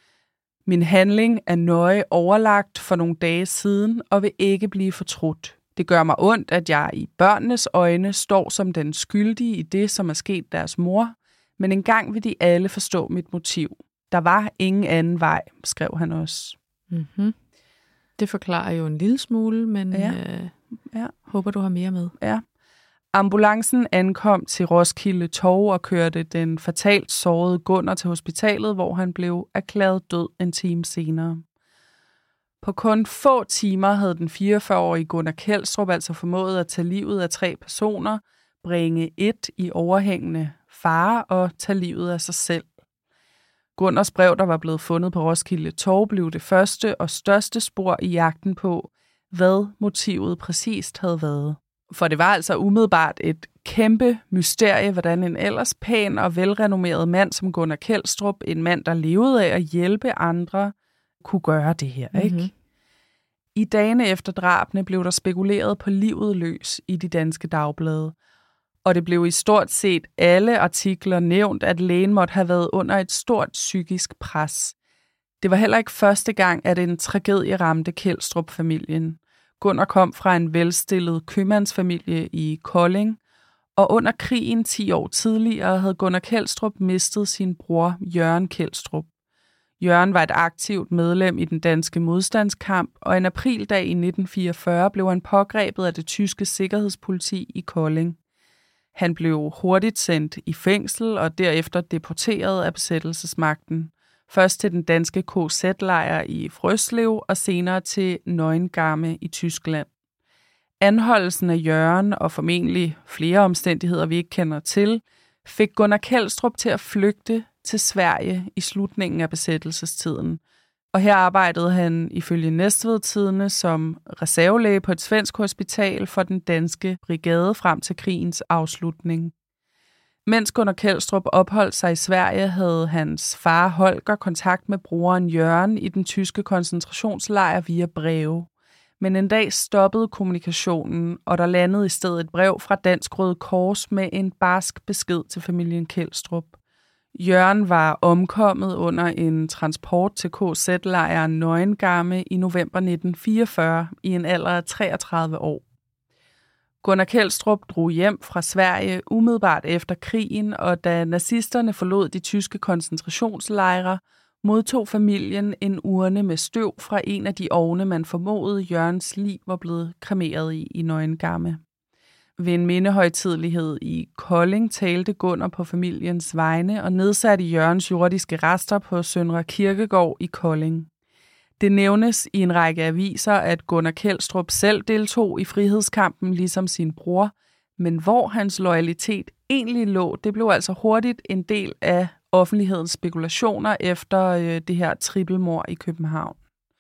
Speaker 2: Min handling er nøje overlagt for nogle dage siden og vil ikke blive fortrudt. Det gør mig ondt, at jeg i børnenes øjne står som den skyldige i det, som er sket deres mor, men engang vil de alle forstå mit motiv. Der var ingen anden vej, skrev han også.
Speaker 1: Mm-hmm. Det forklarer jo en lille smule, men ja. Øh,
Speaker 2: ja.
Speaker 1: håber, du har mere med.
Speaker 2: Ja. Ambulancen ankom til Roskilde Torv og kørte den fatalt sårede Gunnar til hospitalet, hvor han blev erklæret død en time senere. På kun få timer havde den fireogfyrre-årige Gunnar Kjeldstrup altså formået at tage livet af tre personer, bringe et i overhængende fare og tage livet af sig selv. Gunnars brev, der var blevet fundet på Roskilde Torv, blev det første og største spor i jagten på, hvad motivet præcist havde været. For det var altså umiddelbart et kæmpe mysterie, hvordan en ellers pæn og velrenommeret mand som Gunnar Kjeldstrup, en mand, der levede af at hjælpe andre, kunne gøre det her, ikke? Mm-hmm. I dagene efter drabene blev der spekuleret på livet løs i de danske dagblade, og det blev i stort set alle artikler nævnt, at lægen måtte have været under et stort psykisk pres. Det var heller ikke første gang, at en tragedie ramte Kjeldstrup-familien. Gunnar kom fra en velstillet købmandsfamilie i Kolding, og under krigen ti år tidligere havde Gunnar Kjeldstrup mistet sin bror Jørgen Kjeldstrup. Jørgen var et aktivt medlem i den danske modstandskamp, og en aprildag i nitten fireogfyrre blev han pågrebet af det tyske sikkerhedspoliti i Kolding. Han blev hurtigt sendt i fængsel og derefter deporteret af besættelsesmagten. Først til den danske K Z-lejr i Frøslev og senere til Neuengamme i Tyskland. Anholdelsen af Jørgen og formentlig flere omstændigheder, vi ikke kender til, fik Gunnar Kjeldstrup til at flygte til Sverige i slutningen af besættelsestiden. Og her arbejdede han ifølge Næstved-Tidende som reservelæge på et svensk hospital for den danske brigade frem til krigens afslutning. Mens Gunnar Kjeldstrup opholdt sig i Sverige, havde hans far Holger kontakt med broren Jørgen i den tyske koncentrationslejr via breve. Men en dag stoppede kommunikationen, og der landede i stedet et brev fra Dansk Røde Kors med en barsk besked til familien Kjeldstrup. Jørgen var omkommet under en transport til K Z-lejren Neuengamme i november nitten fireogfyrre i en alder af treogtredive år. Gunnar Kjeldstrup drog hjem fra Sverige umiddelbart efter krigen, og da nazisterne forlod de tyske koncentrationslejre, modtog familien en urne med støv fra en af de ovne, man formodede Jørgens lig var blevet kremeret i i Neuengamme. Ved en mindehøjtidelighed i Kolding talte Gunnar på familiens vegne og nedsatte Jørgens jordiske rester på Søndre Kirkegård i Kolding. Det nævnes i en række aviser, at Gunnar Kjeldstrup selv deltog i frihedskampen ligesom sin bror, men hvor hans loyalitet egentlig lå, det blev altså hurtigt en del af offentlighedens spekulationer efter øh, det her trippelmord i København.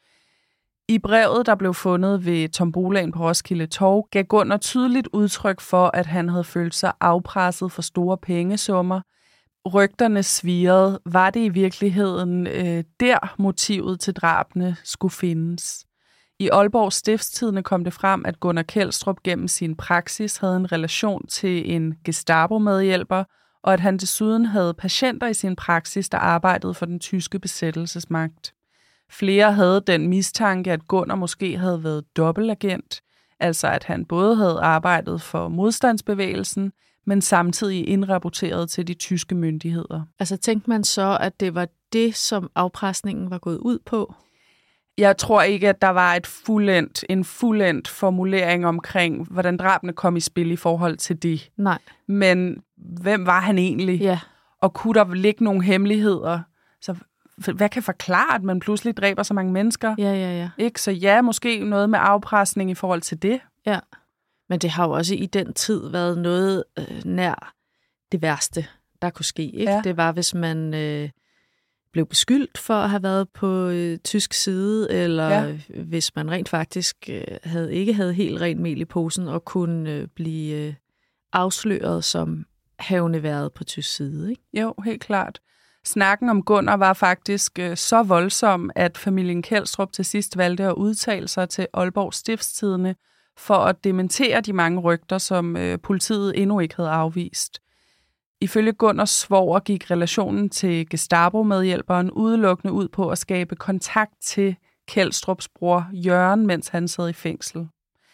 Speaker 2: I brevet, der blev fundet ved tombolaen på Roskilde Torv, gav Gunnar tydeligt udtryk for, at han havde følt sig afpresset for store pengesummer. Rygterne svirrede, var det i virkeligheden øh, der motivet til drabene skulle findes. I Aalborg Stiftstidende kom det frem, at Gunnar Kjeldstrup gennem sin praksis havde en relation til en Gestapo-medhjælper, og at han desuden havde patienter i sin praksis, der arbejdede for den tyske besættelsesmagt. Flere havde den mistanke, at Gunnar måske havde været dobbeltagent, altså at han både havde arbejdet for modstandsbevægelsen, men samtidig indrapporteret til de tyske myndigheder.
Speaker 1: Altså tænkte man så, at det var det, som afpresningen var gået ud på?
Speaker 2: Jeg tror ikke, at der var et fuldendt, en fuldendt formulering omkring, hvordan drabene kom i spil i forhold til det.
Speaker 1: Nej.
Speaker 2: Men hvem var han egentlig?
Speaker 1: Ja.
Speaker 2: Og kunne der ligge nogle hemmeligheder? Så hvad kan forklare, at man pludselig dræber så mange mennesker?
Speaker 1: Ja, ja, ja.
Speaker 2: Ikke? Så ja, måske noget med afpresning i forhold til det.
Speaker 1: Ja, men det har jo også i den tid været noget øh, nær det værste, der kunne ske. Ikke? Ja. Det var, hvis man øh, blev beskyldt for at have været på øh, tysk side, eller ja. hvis man rent faktisk øh, havde, ikke havde helt rent mel i posen, og kunne øh, blive øh, afsløret som havende været på tysk side. Ikke?
Speaker 2: Jo, helt klart. Snakken om Gunnar var faktisk øh, så voldsom, at familien Kjeldstrup til sidst valgte at udtale sig til Aalborg Stiftstidende for at dementere de mange rygter, som øh, politiet endnu ikke havde afvist. Ifølge Gunnars svoger gik relationen til Gestapo-medhjælperen udelukkende ud på at skabe kontakt til Kjeldstrups bror Jørgen, mens han sad i fængsel.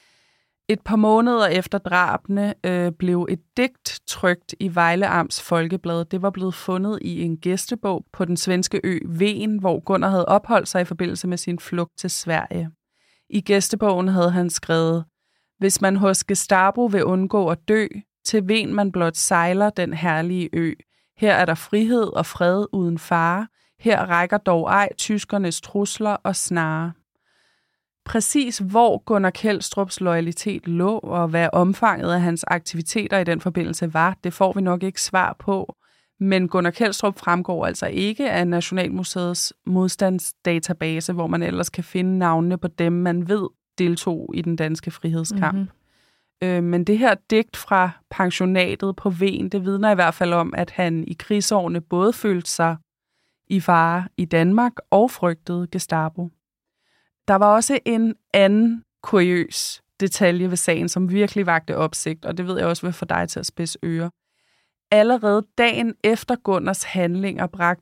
Speaker 2: Et par måneder efter drabene øh, blev et digt trykt i Vejle Amts Folkeblad. Det var blevet fundet i en gæstebog på den svenske ø Ven, hvor Gunnar havde opholdt sig i forbindelse med sin flugt til Sverige. I gæstebogen havde han skrevet: "Hvis man hos Gestapo vil undgå at dø, til Ven man blot sejler den herlige ø. Her er der frihed og fred uden fare. Her rækker dog ej tyskernes trusler og snare." Præcis hvor Gunnar Kjeldstrups loyalitet lå, og hvad omfanget af hans aktiviteter i den forbindelse var, det får vi nok ikke svar på. Men Gunnar Kjeldstrup fremgår altså ikke af Nationalmuseets modstandsdatabase, hvor man ellers kan finde navnene på dem, man ved deltog i den danske frihedskamp. Mm-hmm. Øh, men det her digt fra pensionatet på Ven, det vidner i hvert fald om, at han i krigsårene både følte sig i fare i Danmark og frygtede Gestapo. Der var også en anden kuriøs detalje ved sagen, som virkelig vakte opsigt, og det ved jeg også vil få dig til at spidse ører. Allerede dagen efter Gunnars handlinger bragte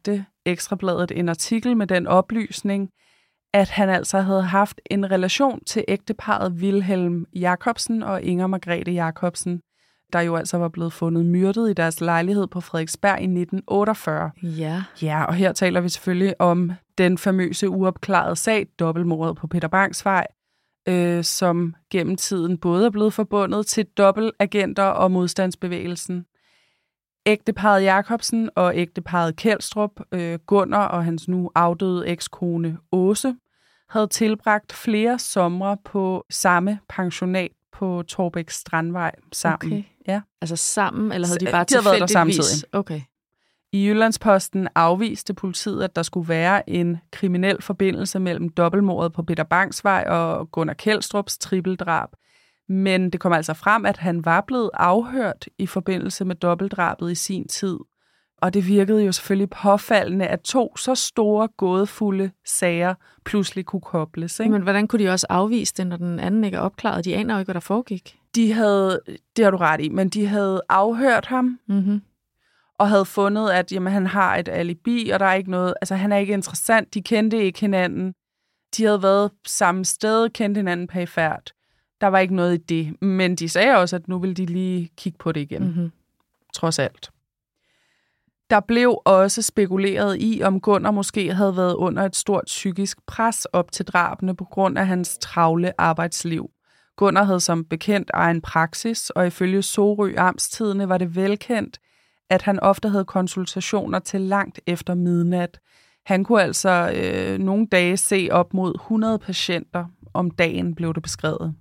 Speaker 2: Ekstrabladet en artikel med den oplysning, at han altså havde haft en relation til ægteparret Wilhelm Jacobsen og Inger Margrethe Jacobsen, der jo altså var blevet fundet myrdet i deres lejlighed på Frederiksberg i nitten otteogfyrre.
Speaker 1: Ja.
Speaker 2: Ja, og her taler vi selvfølgelig om den famøse uopklarede sag, dobbeltmordet på Peter Bangs Vej, øh, som gennem tiden både er blevet forbundet til dobbeltagenter og modstandsbevægelsen. Ægteparret Jacobsen og ægteparret Kelstrup, øh, Gunnar og hans nu afdøde ekskone Åse, havde tilbragt flere somre på samme pensionat på Torbæk Strandvej sammen.
Speaker 1: Okay.
Speaker 2: Ja.
Speaker 1: Altså sammen, eller havde de bare
Speaker 2: de havde været der
Speaker 1: tilfældigvis?
Speaker 2: samtidig.
Speaker 1: Okay.
Speaker 2: I Jyllandsposten afviste politiet, at der skulle være en kriminel forbindelse mellem dobbeltmordet på Peter Bangs Vej og Gunnar Kelstrups trippeldrab. Men det kom altså frem, at han var blevet afhørt i forbindelse med dobbeltdrabet i sin tid. Og det virkede jo selvfølgelig påfaldende, at to så store, gådefulde sager pludselig kunne kobles. Ikke?
Speaker 1: Men hvordan kunne de også afvise det, når den anden ikke er opklaret? De aner jo ikke, hvad der foregik.
Speaker 2: De havde, det har du ret i, men de havde afhørt ham,
Speaker 1: Mm-hmm.
Speaker 2: og havde fundet, at jamen, han har et alibi, og der er ikke noget, altså han er ikke interessant, de kendte ikke hinanden. De havde været samme sted, kendte hinanden perifært. Der var ikke noget i det, men de sagde også, at nu ville de lige kigge på det igen,
Speaker 1: Mm-hmm.
Speaker 2: trods alt. Der blev også spekuleret i, om Gunnar måske havde været under et stort psykisk pres op til drabene på grund af hans travle arbejdsliv. Gunnar havde som bekendt egen praksis, og ifølge Sorø Amtstidende var det velkendt, at han ofte havde konsultationer til langt efter midnat. Han kunne altså øh, nogle dage se op mod hundrede patienter om dagen, blev det beskrevet.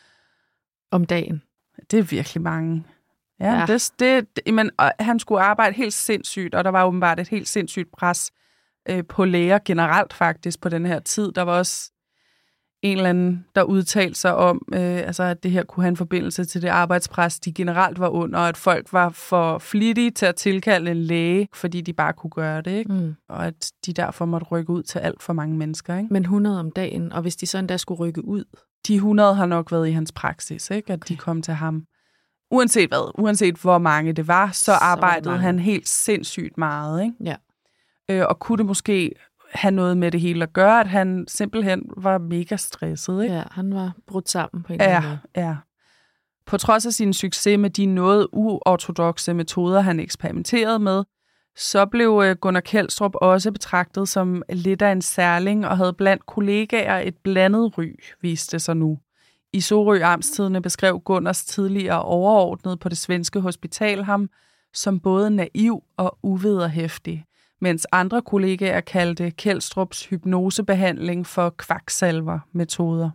Speaker 1: Om dagen?
Speaker 2: Det er virkelig mange. Ja,
Speaker 1: Ja.
Speaker 2: Det, det, det, men, han skulle arbejde helt sindssygt, og der var åbenbart et helt sindssygt pres øh, på læger generelt faktisk på den her tid. Der var også en eller anden, der udtalte sig om, øh, altså, at det her kunne have en forbindelse til det arbejdspres, de generelt var under, og at folk var for flittige til at tilkalde en læge, fordi de bare kunne gøre det, ikke?
Speaker 1: Mm.
Speaker 2: Og at de derfor måtte rykke ud til alt for mange mennesker. Ikke?
Speaker 1: Men hundrede om dagen, og hvis de så endda skulle rykke ud?
Speaker 2: De hundrede har nok været i hans praksis, ikke? At
Speaker 1: Okay.
Speaker 2: de kom til ham. Uanset hvad, uanset hvor mange det var, så, så arbejdede
Speaker 1: mange.
Speaker 2: han helt sindssygt meget. Ikke?
Speaker 1: Ja.
Speaker 2: Øh, og kunne det måske have noget med det hele at gøre, at han simpelthen var mega stresset. Ikke?
Speaker 1: Ja, han var brudt sammen på en eller anden
Speaker 2: Ja,
Speaker 1: måde.
Speaker 2: ja. På trods af sin succes med de noget uortodokse metoder, han eksperimenterede med, så blev Gunnar Kelstrup også betragtet som lidt af en særling og havde blandt kollegaer et blandet ry, viste det sig nu. I Sorø Amtstidende beskrev Gunnars tidligere overordnede på det svenske hospital ham som både naiv og uvederhæftig, mens andre kollegaer kaldte Kelstrups hypnosebehandling for kvaksalver-metoder.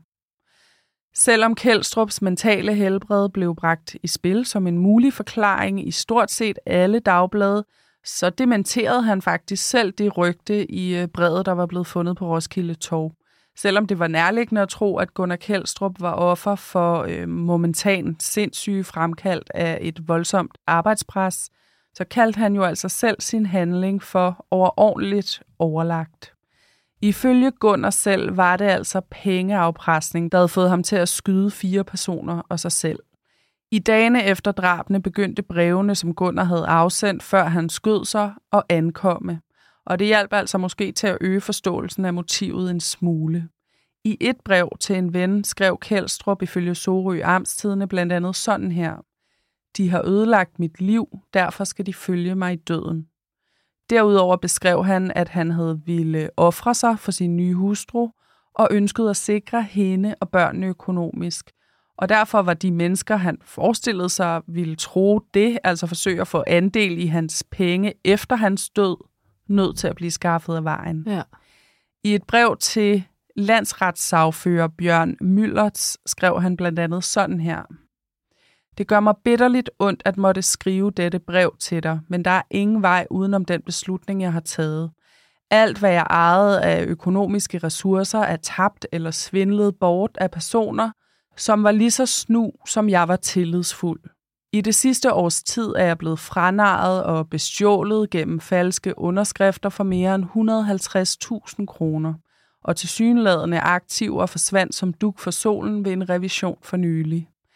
Speaker 2: Selvom Kelstrups mentale helbred blev bragt i spil som en mulig forklaring i stort set alle dagblade, så dementerede han faktisk selv det rygte i brevet, der var blevet fundet på Roskilde Torv. Selvom det var nærliggende at tro, at Gunnar Kelstrup var offer for øh, momentan sindssyge fremkaldt af et voldsomt arbejdspres, så kaldte han jo altså selv sin handling for overordentligt overlagt. Ifølge Gunnar selv var det altså pengeafpresning, der havde fået ham til at skyde fire personer og sig selv. I dagene efter drabene begyndte brevene, som Gunnar havde afsendt, før han skød sig, at ankomme. Og det hjalp altså måske til at øge forståelsen af motivet en smule. I et brev til en ven skrev Kelstrup ifølge Sorø Amtstidende blandt andet sådan her: "De har ødelagt mit liv, derfor skal de følge mig i døden." Derudover beskrev han, at han havde ville ofre sig for sin nye hustru og ønskede at sikre hende og børnene økonomisk. Og derfor var de mennesker, han forestillede sig ville tro det, altså forsøge at få andel i hans penge efter hans død, nødt til at blive skaffet af vejen.
Speaker 1: Ja.
Speaker 2: I et brev til landsretssagfører Bjørn Müllerts skrev han blandt andet sådan her: "Det gør mig bitterligt ondt at måtte skrive dette brev til dig, men der er ingen vej udenom den beslutning, jeg har taget. Alt, hvad jeg ejede af økonomiske ressourcer, er tabt eller svindlet bort af personer, som var lige så snu, som jeg var tillidsfuld. I det sidste års tid er jeg blevet franarret og bestjålet gennem falske underskrifter for mere end et hundrede og halvtreds tusind kroner, og tilsyneladende aktiver forsvandt som dug for solen ved en revision for nylig.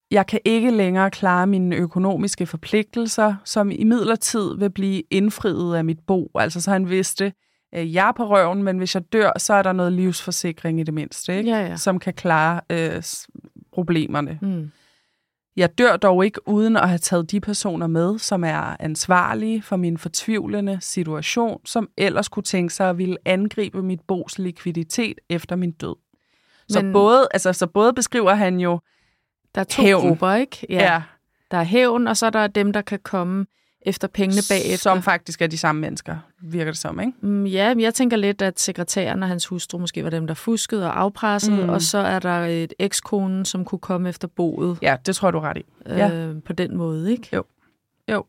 Speaker 2: Jeg kan ikke længere klare mine økonomiske forpligtelser, som imidlertid vil blive indfriet af mit bo. Altså så han vidste, at jeg er på røven, men hvis jeg dør, så er der noget livsforsikring i det mindste, ikke?
Speaker 1: Ja, ja.
Speaker 2: Som kan klare øh, problemerne.
Speaker 1: Mm.
Speaker 2: Jeg dør dog ikke uden at have taget de personer med, som er ansvarlige for min fortvivlende situation, som ellers kunne tænke sig at ville angribe mit bos likviditet efter min død. Så,
Speaker 1: Men,
Speaker 2: både, altså, så både beskriver han jo
Speaker 1: der er to
Speaker 2: hævn.
Speaker 1: grupper, ikke? Ja.
Speaker 2: Ja.
Speaker 1: Der er hævn, og så er der dem, der kan komme efter pengene bagefter.
Speaker 2: Som faktisk er de samme mennesker, virker det som, ikke?
Speaker 1: Mm, ja, men jeg tænker lidt, at sekretæren og hans hustru måske var dem, der fuskede og afpressede, mm. og så er der et ekskonen, som kunne komme efter boet.
Speaker 2: Ja, det tror jeg, du er ret i.
Speaker 1: Øh,
Speaker 2: ja.
Speaker 1: På den måde, ikke?
Speaker 2: Jo. jo.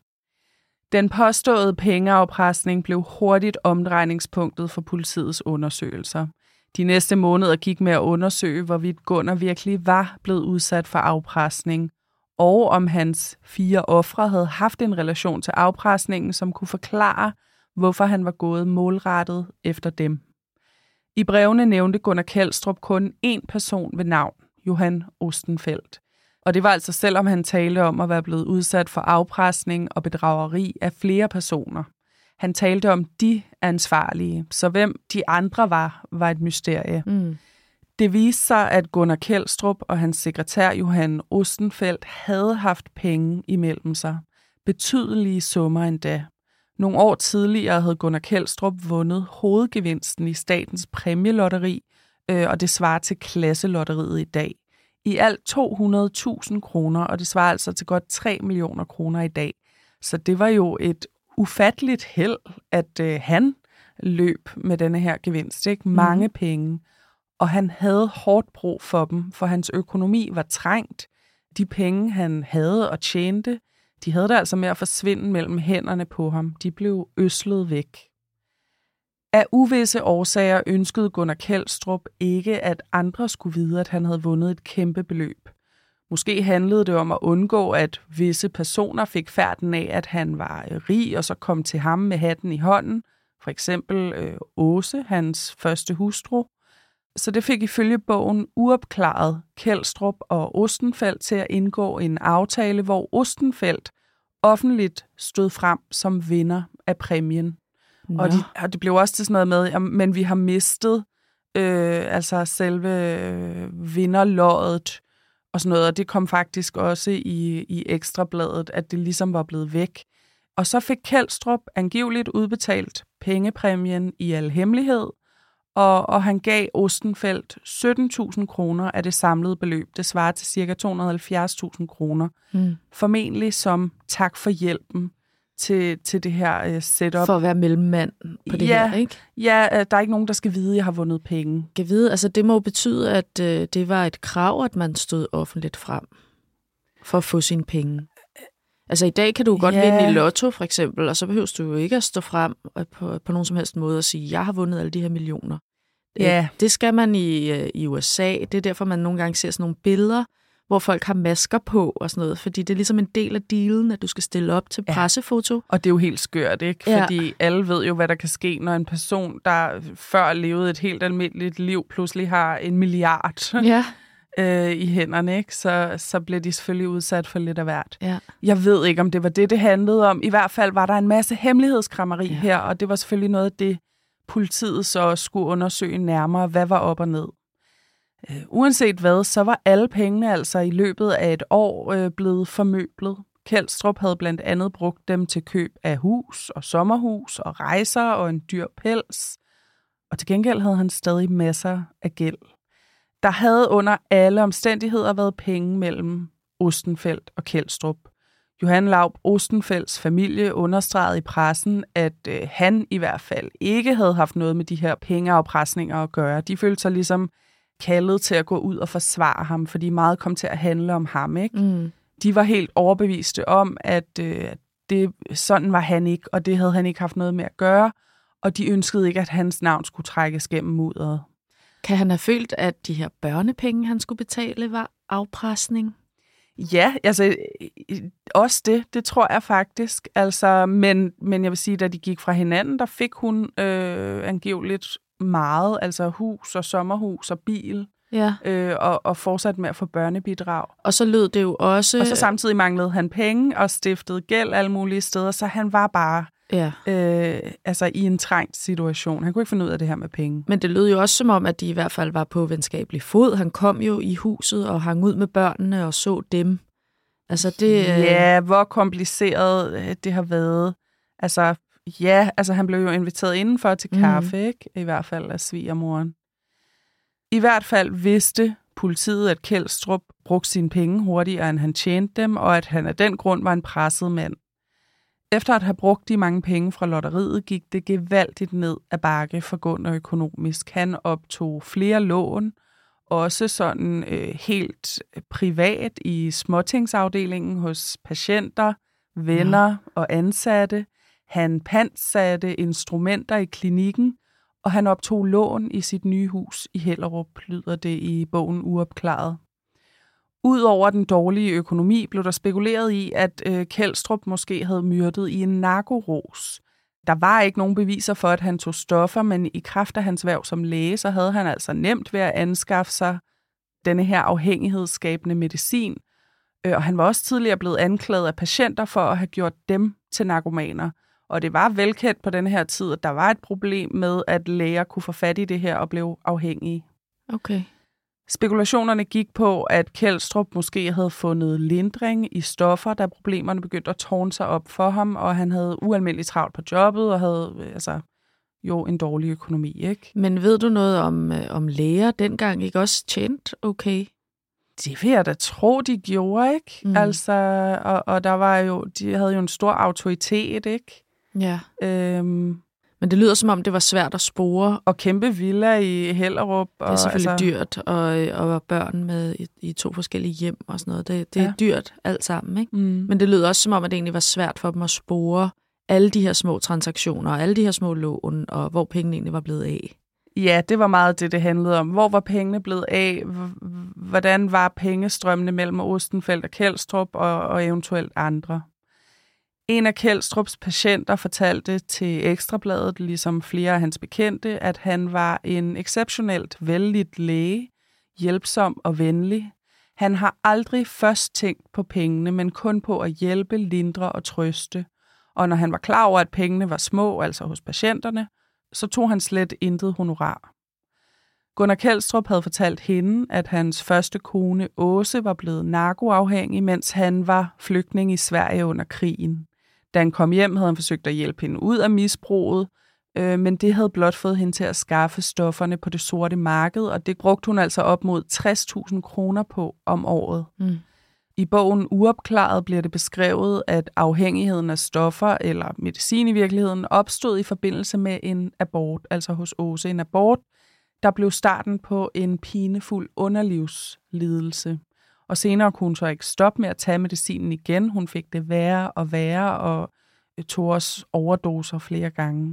Speaker 2: Den påståede pengeafpresning blev hurtigt omdrejningspunktet for politiets undersøgelser. De næste måneder gik med at undersøge, hvorvidt Gunnar virkelig var blevet udsat for afpresning, og om hans fire ofre havde haft en relation til afpresningen, som kunne forklare, hvorfor han var gået målrettet efter dem. I brevene nævnte Gunnar Kjeldstrup kun én person ved navn, Johan Ostenfeldt. Og det var altså selvom han talte om at være blevet udsat for afpresning og bedrageri af flere personer. Han talte om de ansvarlige, så hvem de andre var, var et mysterie.
Speaker 1: Mm.
Speaker 2: Det viste sig, at Gunnar Kjeldstrup og hans sekretær Johan Ostenfeldt havde haft penge imellem sig. Betydelige summer endda. Nogle år tidligere havde Gunnar Kjeldstrup vundet hovedgevinsten i statens præmielotteri, øh, og det svarer til klasselotteriet i dag. I alt to hundrede tusind kroner, og det svarer altså til godt tre millioner kroner i dag. Så det var jo et ufatteligt held, at øh, han løb med denne her gevinst. Ikke? Mange mm. penge. Og han havde hårdt brug for dem, for hans økonomi var trængt. De penge, han havde og tjente, de havde det altså med at forsvinde mellem hænderne på ham. De blev øslet væk. Af uvisse årsager ønskede Gunnar Kjeldstrup ikke, at andre skulle vide, at han havde vundet et kæmpe beløb. Måske handlede det om at undgå, at visse personer fik færden af, at han var rig, og så kom til ham med hatten i hånden. For eksempel øh, Åse, hans første hustru. Så det fik ifølge bogen uopklaret Kjeldstrup og Ostenfeldt til at indgå en aftale, hvor Ostenfeldt offentligt stod frem som vinder af præmien. Og, de, og det blev også til sådan noget med, at men vi har mistet øh, altså selve øh, vinderloddet og sådan noget, og det kom faktisk også i, i Ekstrabladet, at det ligesom var blevet væk. Og så fik Kjeldstrup angiveligt udbetalt pengepræmien i al hemmelighed, og, og han gav Ostenfeldt sytten tusind kroner af det samlede beløb. Det svarer til ca. to hundrede og halvfjerds tusind kroner. Mm. Formentlig som tak for hjælpen til, til det her uh, setup.
Speaker 1: For at være mellemmand på det
Speaker 2: ja,
Speaker 1: her, ikke?
Speaker 2: Ja, uh, der er ikke nogen, der skal vide, at jeg har vundet penge.
Speaker 1: Kan vide, altså det må betyde, at uh, det var et krav, at man stod offentligt frem for at få sine penge. Altså i dag kan du godt yeah. vinde i lotto, for eksempel, og så behøver du jo ikke at stå frem på, på nogen som helst måde og sige, jeg har vundet alle de her millioner.
Speaker 2: Yeah.
Speaker 1: Det skal man i, i U S A. Det er derfor, man nogle gange ser sådan nogle billeder, hvor folk har masker på og sådan noget, fordi det er ligesom en del af dealen, at du skal stille op til pressefoto.
Speaker 2: Ja. Og det er jo helt skørt, ikke?
Speaker 1: Ja.
Speaker 2: Fordi alle ved jo, hvad der kan ske, når en person, der før levede et helt almindeligt liv, pludselig har en milliard.
Speaker 1: Ja.
Speaker 2: Øh, i hænderne, ikke? Så, så bliver de selvfølgelig udsat for lidt af hvert.
Speaker 1: Ja.
Speaker 2: Jeg ved ikke, om det var det, det handlede om. I hvert fald var der en masse hemmelighedskrammeri ja. her, og det var selvfølgelig noget af det, politiet så skulle undersøge nærmere, hvad var op og ned. Øh, uanset hvad, så var alle pengene altså i løbet af et år øh, blevet formøblet. Kjeldstrup havde blandt andet brugt dem til køb af hus og sommerhus og rejser og en dyr pels. Og til gengæld havde han stadig masser af gæld. Der havde under alle omstændigheder været penge mellem Ostenfeldt og Kjeldstrup. Johan Laub Ostenfeldts familie understregede i pressen, at øh, han i hvert fald ikke havde haft noget med de her pengeafpresninger at gøre. De følte sig ligesom kaldet til at gå ud og forsvare ham, fordi meget kom til at handle om ham, ikke? Mm. De var helt overbeviste om, at øh, det, sådan var han ikke, og det havde han ikke haft noget med at gøre, og de ønskede ikke, at hans navn skulle trækkes gennem mudderet.
Speaker 1: Kan han have følt, at de her børnepenge, han skulle betale, var afpresning?
Speaker 2: Ja, altså også det, det tror jeg faktisk. Altså, men, men jeg vil sige, da de gik fra hinanden, der fik hun øh, angiveligt meget, altså hus og sommerhus og bil.
Speaker 1: Ja.
Speaker 2: Øh, og, og fortsatte med at få børnebidrag.
Speaker 1: Og så lød det jo også...
Speaker 2: Og så samtidig manglede han penge og stiftede gæld alle mulige steder, så han var bare
Speaker 1: ja.
Speaker 2: øh, altså i en trængt situation. Han kunne ikke finde ud af det her med penge.
Speaker 1: Men det lød jo også som om, at de i hvert fald var på venskabelig fod. Han kom jo i huset og hang ud med børnene og så dem. Altså det...
Speaker 2: Ja, hvor kompliceret det har været. Altså, ja, altså han blev jo inviteret indenfor til kaffe, mm. ikke? I hvert fald af svigermoren. I hvert fald vidste politiet, at Kjeldstrup brugte sine penge hurtigere, end han tjente dem, og at han af den grund var en presset mand. Efter at have brugt de mange penge fra lotteriet, gik det gevaldigt ned ad bakke for Gunnar økonomisk. Han optog flere lån, også sådan øh, helt privat i småtingsafdelingen hos patienter, venner ja. og ansatte. Han pantsatte instrumenter i klinikken, og han optog lån i sit nye hus i Hellerup, lyder det i bogen Uopklaret. Udover den dårlige økonomi blev der spekuleret i, at øh, Kjeldstrup måske havde myrdet i en narkoros. Der var ikke nogen beviser for, at han tog stoffer, men i kraft af hans hverv som læge, så havde han altså nemt ved at anskaffe sig denne her afhængighedsskabende medicin. Øh, og han var også tidligere blevet anklaget af patienter for at have gjort dem til narkomaner. Og det var velkendt på den her tid, at der var et problem med, at læger kunne få fat i det her og blev afhængige.
Speaker 1: Okay.
Speaker 2: Spekulationerne gik på, at Kjeldstrup måske havde fundet lindring i stoffer, da problemerne begyndte at tårne sig op for ham, og han havde ualmindeligt travlt på jobbet og havde altså, jo en dårlig økonomi, ikke?
Speaker 1: Men ved du noget om, øh, om læger dengang ikke også tjent okay?
Speaker 2: Det vil jeg da tro, de gjorde, ikke? Mm. Altså, og, og der var jo, de havde jo en stor autoritet, ikke?
Speaker 1: Ja.
Speaker 2: Øhm,
Speaker 1: Men det lyder som om, det var svært at spore.
Speaker 2: Og kæmpe villa i Hellerup.
Speaker 1: Det er selvfølgelig altså... dyrt, og, og børn med i, i to forskellige hjem og sådan noget. Det, det ja. er dyrt alt sammen, ikke?
Speaker 2: Mm.
Speaker 1: Men det lyder også som om, at det egentlig var svært for dem at spore alle de her små transaktioner, og alle de her små lån, og hvor pengene egentlig var blevet af.
Speaker 2: Ja, det var meget det, det handlede om. Hvor var pengene blevet af? Hvordan var pengestrømmene mellem Ostenfeld og Kjeldstrup og, og eventuelt andre? En af Kjeldstrups patienter fortalte til Ekstrabladet, ligesom flere af hans bekendte, at han var en exceptionelt vellidt læge, hjælpsom og venlig. Han har aldrig først tænkt på pengene, men kun på at hjælpe, lindre og trøste. Og når han var klar over, at pengene var små, altså hos patienterne, så tog han slet intet honorar. Gunnar Kjeldstrup havde fortalt hende, at hans første kone Åse var blevet narkoafhængig, mens han var flygtning i Sverige under krigen. Da han kom hjem, havde han forsøgt at hjælpe hende ud af misbruget, øh, men det havde blot fået hende til at skaffe stofferne på det sorte marked, og det brugte hun altså op mod tres tusind kroner på om året.
Speaker 1: Mm.
Speaker 2: I bogen Uopklaret bliver det beskrevet, at afhængigheden af stoffer, eller medicin i virkeligheden, opstod i forbindelse med en abort, altså hos Åse. En abort, der blev starten på en pinefuld underlivslidelse. Og senere kunne hun så ikke stoppe med at tage medicinen igen. Hun fik det værre og værre, og tog også overdoser flere gange.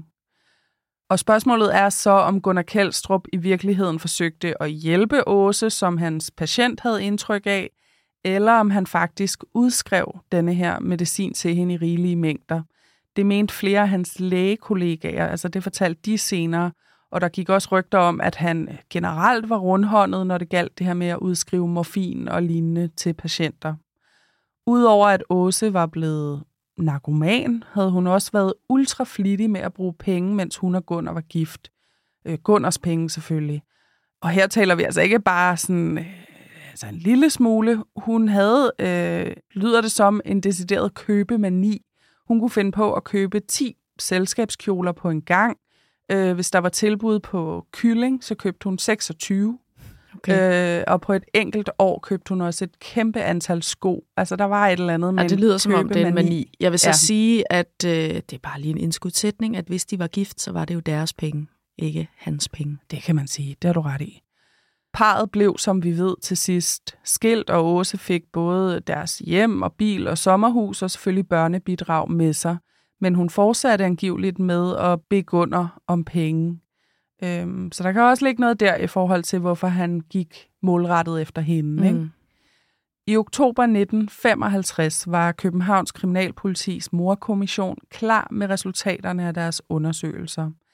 Speaker 2: Og spørgsmålet er så, om Gunnar Kjeldstrup i virkeligheden forsøgte at hjælpe Åse, som hans patient havde indtryk af, eller om han faktisk udskrev denne her medicin til hende i rigelige mængder. Det mente flere af hans lægekollegaer, altså det fortalte de senere, og der gik også rygter om, at han generelt var rundhåndet, når det galt det her med at udskrive morfin og lignende til patienter. Udover at Åse var blevet narkoman, havde hun også været ultra flittig med at bruge penge, mens hun og Gunnar var gift. Øh, Gunnars penge selvfølgelig. Og her taler vi altså ikke bare sådan... Altså en lille smule. Hun havde, øh, lyder det som, en decideret købemani. Hun kunne finde på at købe ti selskabskjoler på en gang. Øh, hvis der var tilbud på kylling, så købte hun seksogtyve. Okay. Øh, og på et enkelt år købte hun også et kæmpe antal sko. Altså der var et eller andet med
Speaker 1: ja, det lyder som om det er en mani. Jeg vil så
Speaker 2: ja.
Speaker 1: sige, at øh, det er bare lige en indskudsætning, at hvis de var gift, så var det jo deres penge, ikke hans penge.
Speaker 2: Det kan man sige. Det har du ret i. Parret blev, som vi ved, til sidst skilt, og Åse fik både deres hjem og bil og sommerhus og selvfølgelig børnebidrag med sig. Men hun fortsatte angiveligt med at bede Gunnar om penge. Øhm, så der kan også ligge noget der i forhold til, hvorfor han gik målrettet efter hende. Mm. Ikke? I oktober nitten femoghalvtreds var Københavns Kriminalpolitis mordkommission klar med resultaterne af deres undersøgelser.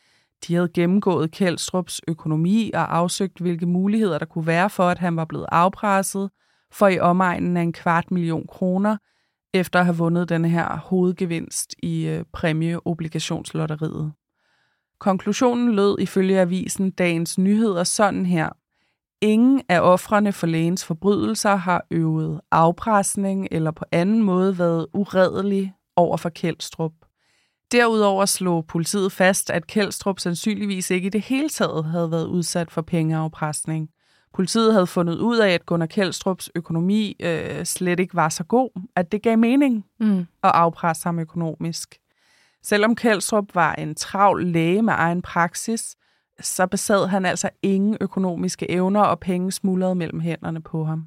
Speaker 2: De havde gennemgået Kjeldstrups økonomi og afsøgt, hvilke muligheder der kunne være for, at han var blevet afpresset for i omegnen af en kvart million kroner, efter at have vundet den her hovedgevinst i øh, præmieobligationslotteriet. Konklusionen lød ifølge avisen Dagens Nyheder sådan her. Ingen af ofrene for lægens forbrydelser har øvet afpresning eller på anden måde været uredelig over for Kjeldstrup. Derudover slog politiet fast, at Kjeldstrup sandsynligvis ikke i det hele taget havde været udsat for pengeafpresning. Politiet havde fundet ud af, at Gunnar Kjeldstrups økonomi øh, slet ikke var så god, at det gav mening mm. at afpresse ham økonomisk. Selvom Kjeldstrup var en travl læge med egen praksis, så besad han altså ingen økonomiske evner, og penge smuldrede mellem hænderne på ham.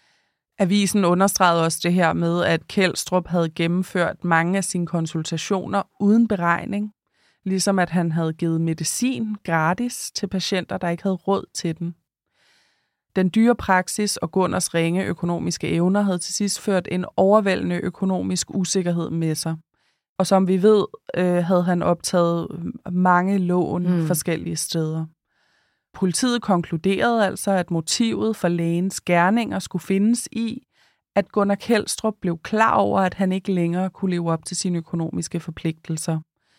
Speaker 2: Avisen understregede også det her med, at Kjeldstrup havde gennemført mange af sine konsultationer uden beregning, ligesom at han havde givet medicin gratis til patienter, der ikke havde råd til den. Den dyre praksis og Gunnars ringe økonomiske evner havde til sidst ført en overvældende økonomisk usikkerhed med sig. Og som vi ved, øh, havde han optaget mange lån mm. forskellige steder. Politiet konkluderede altså, at motivet for lægens gerninger skulle findes i, at Gunnar Kjeldstrup blev klar over, at han ikke længere kunne leve op til sine økonomiske forpligtelser.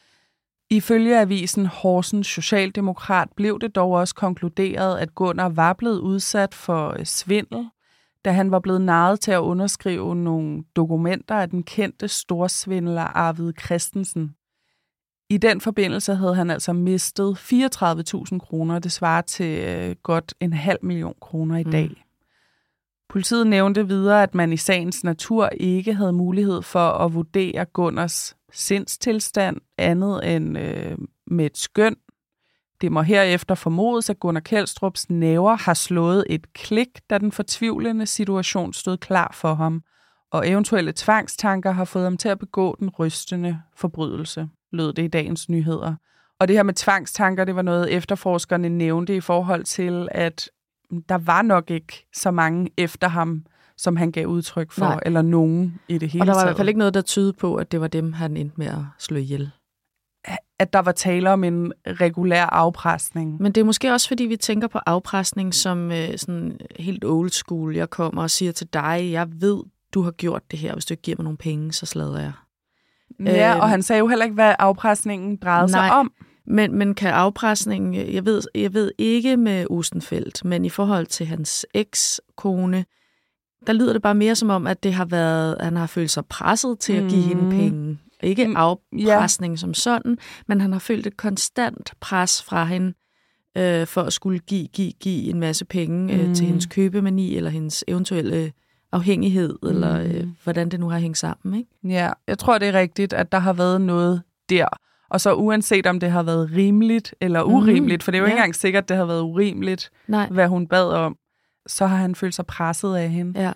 Speaker 2: Ifølge avisen Horsens Socialdemokrat blev det dog også konkluderet, at Gunnar var blevet udsat for svindel, da han var blevet narret til at underskrive nogle dokumenter af den kendte storsvindler Arvid Christensen. I den forbindelse havde han altså mistet fireogtredive tusind kroner, det svarer til øh, godt en halv million kroner i dag. Mm. Politiet nævnte videre, at man i sagens natur ikke havde mulighed for at vurdere Gunnars sindstilstand andet end øh, med et skøn. Det må herefter formodes, at Gunnar Kjeldstrups næver har slået et klik, da den fortvivlende situation stod klar for ham, og eventuelle tvangstanker har fået ham til at begå den rystende forbrydelse, lød det i Dagens Nyheder. Og det her med tvangstanker, det var noget efterforskerne nævnte i forhold til, at der var nok ikke så mange efter ham, som han gav udtryk for, Nej. eller nogen i det hele taget.
Speaker 1: Og der var taget. I hvert fald ikke noget, der tydede på, at det var dem, han endte med at slå ihjel.
Speaker 2: At der var tale om en regulær afpresning.
Speaker 1: Men det er måske også, fordi vi tænker på afpresning som øh, sådan helt old school. Jeg kommer og siger til dig, jeg ved, du har gjort det her. Hvis du ikke giver mig nogle penge, så slader jeg.
Speaker 2: Ja, øh, og han sagde jo heller ikke, hvad afpresningen drejede
Speaker 1: nej,
Speaker 2: sig om.
Speaker 1: Men, men kan afpresningen, jeg ved, jeg ved ikke med Ostenfeldt, men i forhold til hans ekskone, der lyder det bare mere som om, at det har været, han har følt sig presset til at give mm. hende penge. Ikke afpresning ja. som sådan, men han har følt et konstant pres fra hende øh, for at skulle give, give, give en masse penge øh, mm. til hendes købemani eller hendes eventuelle afhængighed, mm. eller øh, hvordan det nu har hængt sammen. Ikke?
Speaker 2: Ja, jeg tror, det er rigtigt, at der har været noget der. Og så uanset om det har været rimeligt eller urimeligt, mm. for det er jo ja. ikke engang sikkert, at det har været urimeligt, Nej. hvad hun bad om, så har han følt sig presset af hende.
Speaker 1: Ja.